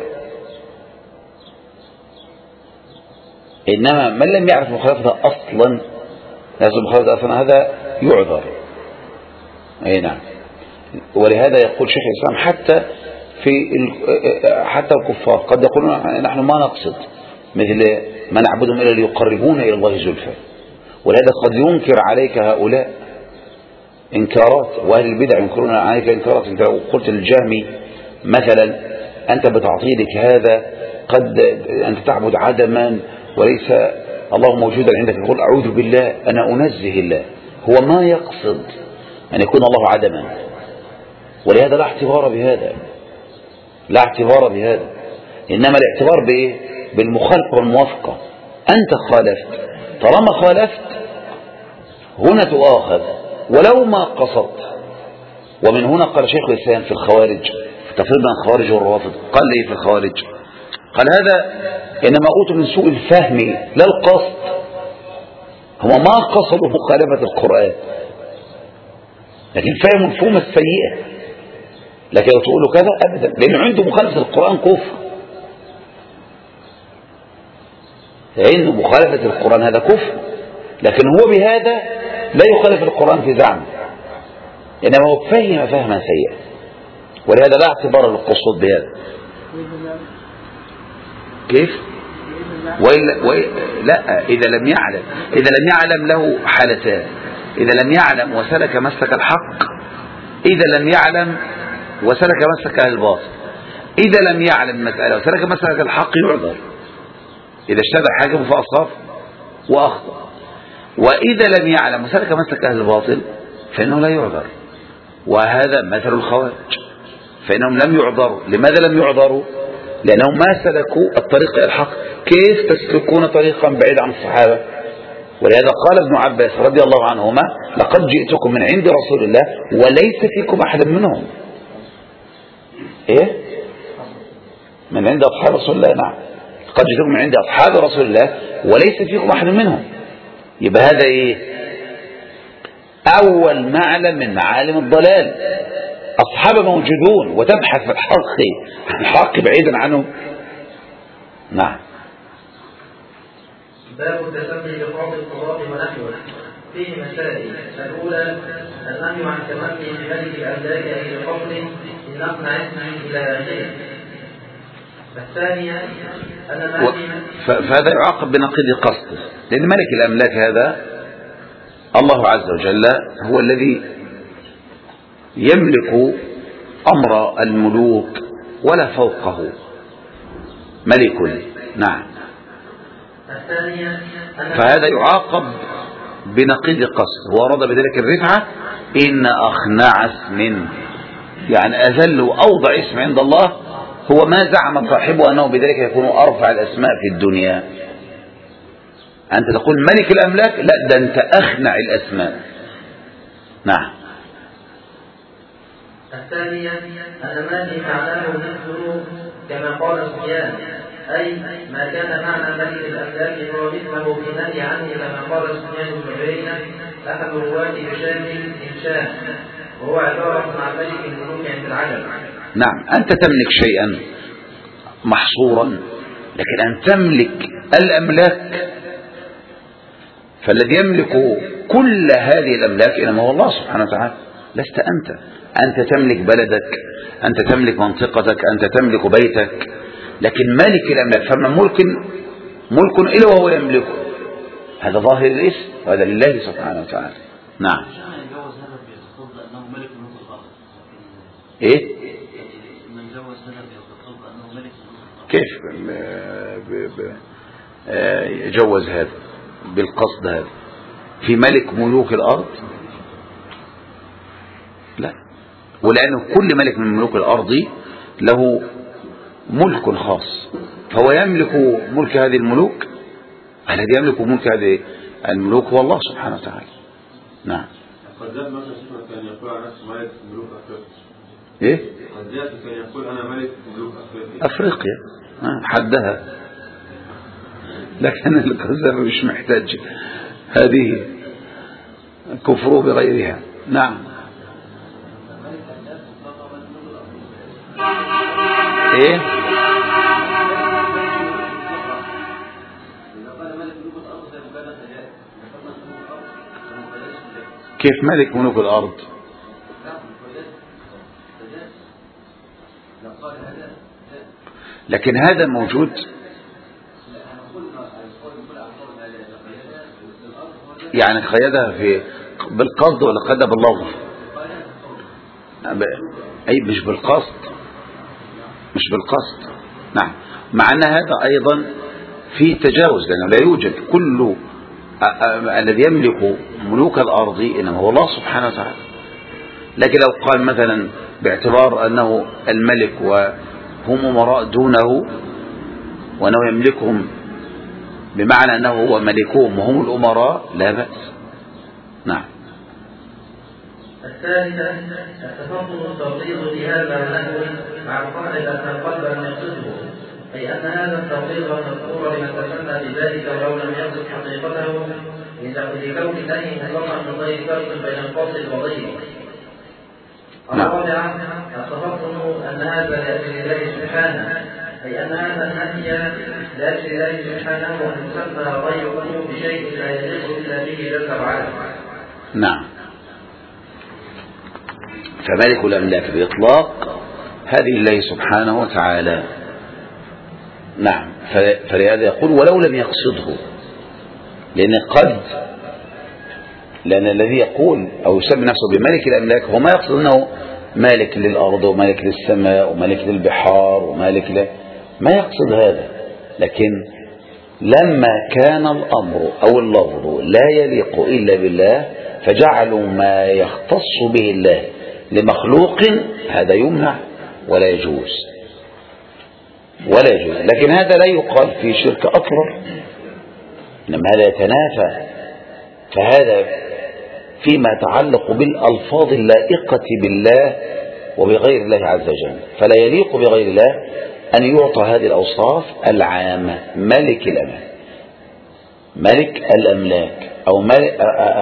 إنما من لم يعرف مخالفته أصلا، لازم مخالفته أصلا، هذا يعذر. أي نعم. ولهذا يقول شيخ الإسلام حتى في حتى الكفار قد يقولون نحن ما نقصد، مثل ما نعبدهم إلا ليقربونا إلى الله زلفى، ولهذا قد ينكر عليك هؤلاء إنكارات، وأهل البدع ينكرون عليك إنكارات. أنت لو قلت للجهمي مثلا أنت بتعطيلك هذا، قد أنت تعبد عدما وليس الله موجودا عندك، يقول أعوذ بالله أنا أنزه الله، هو ما يقصد أن يكون الله عدما. ولهذا لا اعتبار بهذا، لا اعتبار بهذا، إنما الاعتبار بإيه؟ بالمخالفة والموافقة. أنت خالفت، طالما خالفت هنا تؤاخذ ولو ما قصدت. ومن هنا قال شيخ الإسلام في الخوارج، تفريق بين الخوارج والروافض، قال لي في الخوارج، قال هذا إنما أوتوا من سوء الفهم لا القصد، هم ما قصدوا مخالفة القرآن لكن فهموا الفهم السيئة. لكن لو تقولوا كذا أبدا، لأن عنده مخالفة القرآن كفر، لأن مخالفة القرآن هذا كفر، لكن هو بهذا لا يخالف القرآن في زعمه، إنما هو فهم فهما سيئا، ولهذا لا اعتبار للقصود بهذا. كيف؟ وإلا وإلا لا، إذا لم يعلم إذا لم يعلم له حالتان، إذا لم يعلم وسلك مسلك الحق، إذا لم يعلم وسلك مسلك الباطل. إذا لم يعلم مسألة وسلك مسلك الحق يعذر، إذا اشتبه حاكم فأصاب وأخطأ. وإذا لم يعلم وسلك مسلك أهل الباطل فإنه لا يعذر، وهذا مثل الخوارج، فإنهم لم يعذروا. لماذا لم يعذروا؟ لأنهم ما سلكوا الطريق إلى الحق. كيف تسلكون طريقا بعيد عن الصحابة؟ ولهذا قال ابن عباس رضي الله عنهما: لقد جئتكم من عند رسول الله وليس فيكم أحد منهم. إيه؟ من عند أصحاب رسول الله. نعم، لقد جئتكم من عند أصحاب رسول الله وليس فيكم أحد منهم. يبقى هذا إيه؟ أول معلم من معالم الضلال. أصحاب موجودون وتبحث في الحق عن الحق بعيدا عنه. نعم. باب التسمي بقاضي القضاء ونحوه فيه مسائل. الأولى النهي عن التمني بملك الأملاك أي بقصد إن أقنع اسمه إلى آخره. الثانية أن و... فهذا يعاقب بنقيض قصده، لأن ملك الأملاك هذا الله عز وجل هو الذي يملك أمر الملوك ولا فوقه ملك. نعم. فهذا يعاقب بنقيض قصد، ورد بذلك الرفعة: إن أخنع اسم، يعني أذل وأوضع اسم عند الله هو ما زعم صاحبه أنه بذلك يكون أرفع الأسماء في الدنيا. أنت تقول ملك الأملاك، لا، ده أنت أخنع الأسماء. نعم. الثانية أن ما في معناه مثله كما قال سفيان، أي ما كان معنى ملك الأملاك هو مثله في النهي عنه كما قال سفيان بن عيينة أحد رواة هشام إنشاء، وهو عبارة عن ملك الملوك عند العجم. نعم، أنت تملك شيئا محصورا، لكن أن تملك الأملاك، فالذي يملك كل هذه الأملاك إنما هو الله سبحانه وتعالى، لست أنت. أنت تملك بلدك، أنت تملك منطقتك، أنت تملك بيتك، لكن مالك الأملاك فمن ملك ملك إلا وهو يملكه. هذا ظاهر الاسم، وهذا لله سبحانه وتعالى. نعم. إيه؟ كيف يجوز هذا بالقصد؟ هذا في ملك ملوك الأرض؟ لا، ولأنه كل ملك من ملوك الأرض له ملك خاص، فهو يملك ملك هذه الملوك. الذي يملك ملك هذه الملوك هو الله سبحانه وتعالى. نعم. قد مثلا كان يقول عن نفسه ملك ملوك أفريقيا. إيه؟ قد كان يقول أنا ملك ملوك أفريقيا. أفريقيا حدها، لكن الكذاب مش محتاج، هذه كفر بغيرها. نعم. ايه؟ كيف ملك ملوك الأرض؟ لكن هذا موجود. يعني قيدها في بالقصد ولا قيدها باللفظ؟ أي مش بالقصد، مش بالقصد. نعم. مع أن هذا أيضا فيه تجاوز، لأنه لا يوجد كل الذي يملك ملوك الأرض إنما هو الله سبحانه وتعالى. لكن لو قال مثلا باعتبار أنه الملك وهم أمراء دونه وأنه يملكهم بمعنى أنه هو ملكهم وهم الأمراء، لا بأس. نعم. الثالثة التفضل التوطيد بهذا ونحوه مع القاعدة أن القلب لم يقصده، أي أن هذا التوطيد المذكور لمن تسمى بذلك ولو لم يقصد حقيقته لكون النهي مطلقا من غير فرق بين القاصد وغيره. الرابعة التفضل أن هذا لأجل الله سبحانه، أي أن هذا النهي لأجل الله سبحانه وأن يسمى غيره بشيء لا يليق إلا به جل وعلا. نعم. فملك الأملاك بإطلاق هذه الله سبحانه وتعالى. نعم. فلهذا يقول ولو لم يقصده، لأن قد لأن الذي يقول أو يسمي نفسه بملك الأملاك هو ما يقصد أنه مالك للأرض ومالك للسماء ومالك للبحار ومالك ل... ما يقصد هذا، لكن لما كان الأمر أو اللفظ لا يليق إلا بالله فجعلوا ما يختص به الله لمخلوق، هذا يمنع ولا يجوز ولا يجوز. لكن هذا لا يقال في شرك أكبر، إنما هذا يتنافى. فهذا فيما يتعلق بالألفاظ اللائقة بالله وبغير الله عز وجل، فلا يليق بغير الله أن يعطى هذه الأوصاف العامة: ملك الأملاك، ملك الأملاك، أو, ملك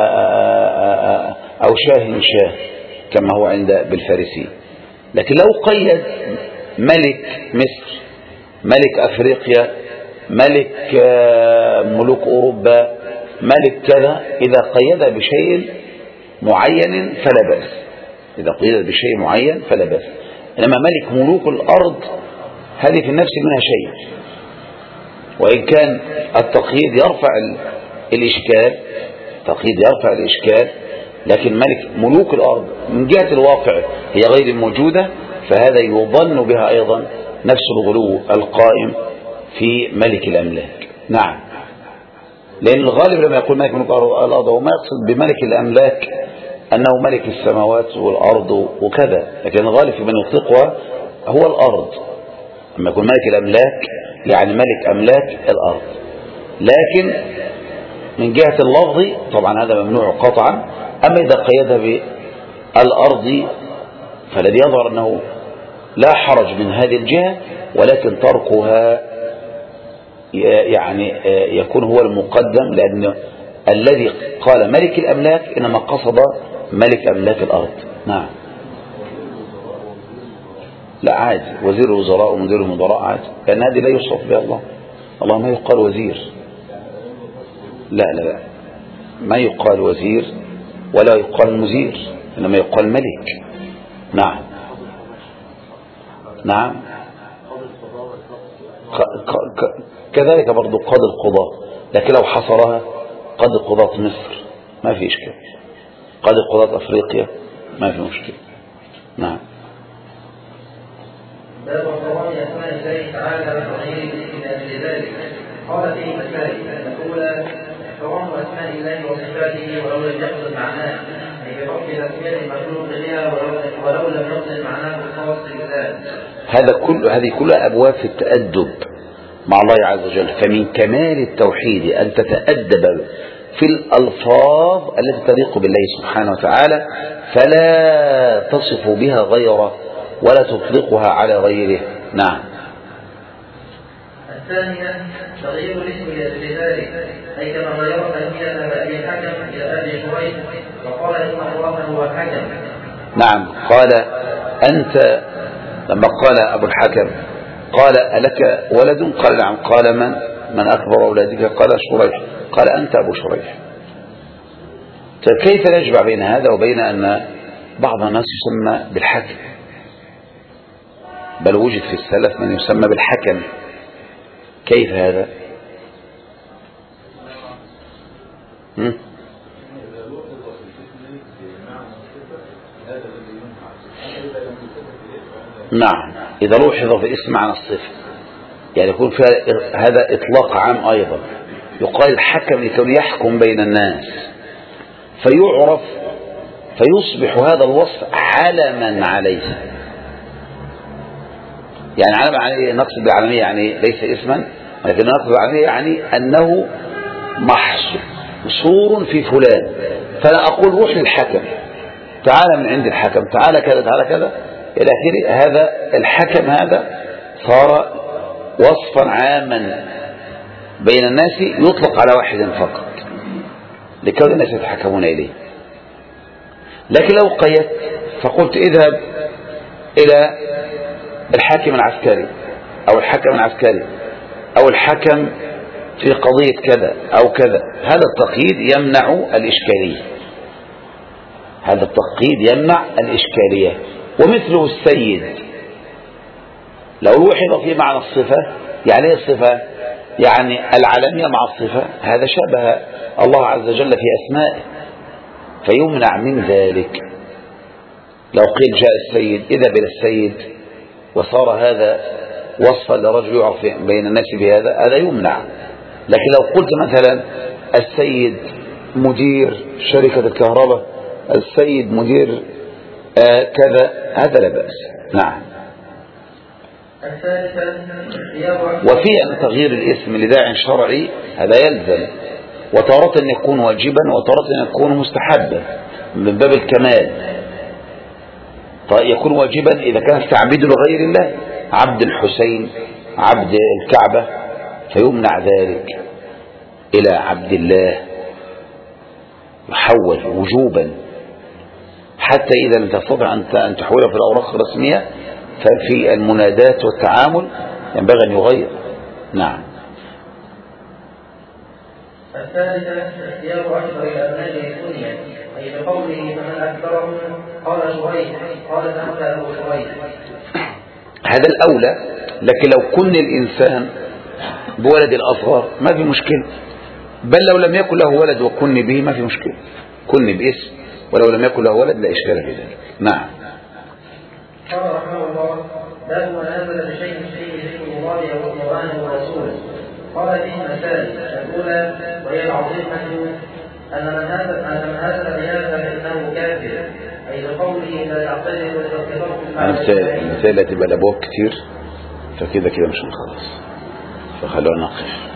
أو شاه شاه كما هو عند بالفارسي. لكن لو قيد ملك مصر، ملك أفريقيا، ملك ملوك أوروبا، ملك كذا، إذا قيد بشيء معين فلا بأس، إذا قيد بشيء معين فلا بأس. إنما ملك ملوك الأرض هذه في النفس منها شيء، وإن كان التقييد يرفع الإشكال، التقييد يرفع الإشكال، لكن ملك ملوك الأرض من جهة الواقع هي غير الموجودة، فهذا يظن بها أيضا نفس الغلو القائم في ملك الأملاك. نعم، لأن الغالب لما يقول ملك ملوك الأرض وما يقصد بملك الأملاك أنه ملك السماوات والأرض وكذا، لكن الغالب في من يطلقها هو الأرض. لما يكون ملك الأملاك يعني ملك أملاك الأرض، لكن من جهة اللفظ طبعا هذا ممنوع قطعا. أما إذا قيدها بالأرض فالذي يظهر أنه لا حرج من هذه الجهة، ولكن تركها يعني يكون هو المقدم، لأن الذي قال ملك الأملاك إنما قصد ملك أملاك الأرض. نعم، لا عادي، وزير الوزراء ومدير المدراء عادي، لأن هذه لا يوصف بها الله. الله ما يقال وزير، لا لا لا، ما يقال وزير ولا يقال مزير، إنما يقال ملك. نعم نعم، كذلك برضو قاضي القضاء، لكن لو حصرها قاضي قضاة مصر ما في إشكال، قاضي قضاة أفريقيا ما في مشكلة. نعم. باب احترام أسماء الله تعالى وغيره من أجل ذلك. قال فيه مسائل: الأولى احترام أسماء الله وصفاته ولو لم يقصد معناه، أي بحكم الأسماء المخلوق بها ولو لم يقصد معناه الخاص بالذات. هذا كل هذه كلها أبواب في التأدب مع الله عز وجل. فمن كمال التوحيد أن تتأدب في الألفاظ التي تليق بالله سبحانه وتعالى، فلا تصف بها غيره ولا تطلقها على غيره. نعم. الثانية تغيير الاسم لأجل ذلك، أي كما غير تسمية أبي حكم إلى أبي شريح وقال إن الله هو حكم. نعم، قال أنت، لما قال أبو الحكم قال ألك ولد؟ قال نعم. قال من من أكبر أولادك؟ قال شريح. قال أنت أبو شريح. فكيف نجمع بين هذا وبين أن بعض الناس يسمى بالحكم؟ بل وجد في السلف من يسمى بالحكم. كيف هذا؟ هم؟ نعم، إذا لوحظ في اسم عن الصفة، يعني يكون فيها هذا إطلاق عام أيضا. يقال الحكم لكي يحكم بين الناس، فيعرف فيصبح هذا الوصف علما عليه. يعني علم عليه، نقصد بالعالمية يعني ليس اسما، ولكن نقصد بالعالمية يعني أنه محصور في فلان. فلا أقول روح للحكم، تعال من عند الحكم، تعال كذا تعال كذا إلى آخره. هذا الحكم هذا صار وصفا عاما بين الناس يطلق على واحد فقط لكون الناس يتحكمون إليه. لكن لو قيدت فقلت اذهب إلى الحاكم العسكري أو الحكم العسكري أو الحكم في قضية كذا أو كذا، هذا التقييد يمنع الإشكالية، هذا التقييد يمنع الإشكالية. ومثله السيد لو لوحظ في معنى الصفة، يعني ايه الصفة؟ يعني العالمية مع الصفة، هذا شبه الله عز وجل في أسمائه فيمنع من ذلك. لو قيل جاء السيد اذهب إلى السيد وصار هذا وصفا لرجل يعرف بين الناس بهذا، هذا يمنع لكن لو قلت مثلا السيد مدير شركة الكهرباء، السيد مدير آه كذا، هذا لا بأس. نعم. وفي أن تغيير الاسم لداع شرعي هذا يلزم، وتارة يكون واجبا وتارة يكون مستحبا من باب الكمال. يكون واجبا إذا كان التعبيد لغير الله، عبد الحسين، عبد الكعبة، فيمنع ذلك إلى عبد الله، يحول وجوبا، حتى إذا لم تستطع أن تحوله في الأوراق الرسمية ففي المنادات والتعامل ينبغي أن يغير. نعم. الثالثة اختيار أكبر الأبناء للكنية، أي بقوله فمن أكبرهم قال شريح، قال تعالى أبو شريح، هذا الأولى. لكن لو كن الإنسان بولد الأصغر ما في مشكلة، بل لو لم يكن له ولد وكن به ما في مشكلة، كن باسم ولو لم يكن له ولد لا إشكال في ذلك. نعم. قال رحمه الله باب ما نزل بشيء فيه ذكر الله والقرآن ورسوله. قال فيه مسائل. الأولى وهي العظيمة أن من هذا أن من هذا بهذا فإنه كافر، أي بقوله لا تعتذر وتغفركم. المسائل التي بقى لابوها كتير فكده كده مش هنخلص، فخلونا نقف.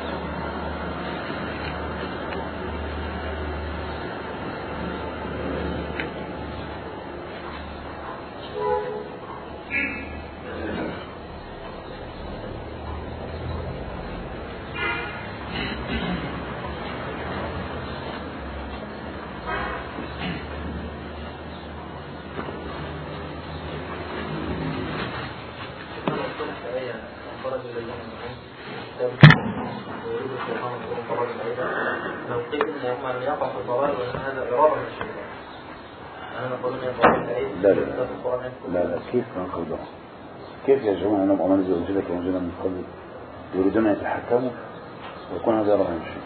كيف ننقذهم؟ كيف يجعلون أنهم أمان زوجتك وأنزلنا من قبل يريدون أن يتحكموا ويكون هذا رأي شيء؟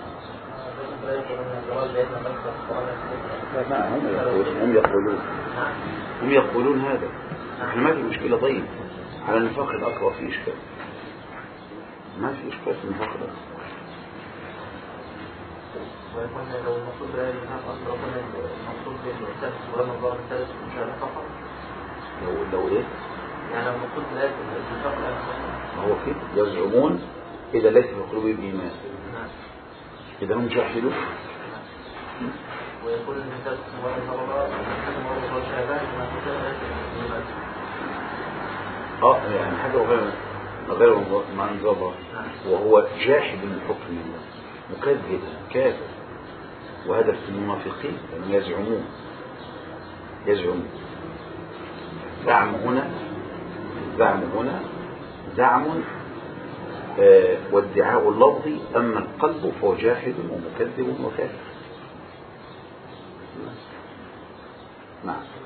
هم يقولون هم يقولون هم يقولون هذا. احنا ما في مشكلة. طيب على النفاق الأكبر في إشكال، ما في إشكال في النفاق الأكبر. ويكون لو المقصود بهذه النفاق أكبر المقصود بالثالث ولما الظاهر الثالث مش هذا فقط. لو لو ايه يعني لو المقصود بهذه النفاق الأكبر ما هو كده يزعمون إذا ليس في قلوبهم إيمان إذا هم جاحدون. ويقول الإنسان سبحانه وتعالى حكم الله شهادات ما كتب اه يعني حاجة غير غير ما أنزل الله، وهو جاحد من حكم الله مكذب كافر، وهذا في المنافقين لأنهم يزعمون يزعمون زعم هنا زعم هنا زعم آه والدعاء اللفظي، أما القلب فهو جاحد ومكذب وكافر. نعم.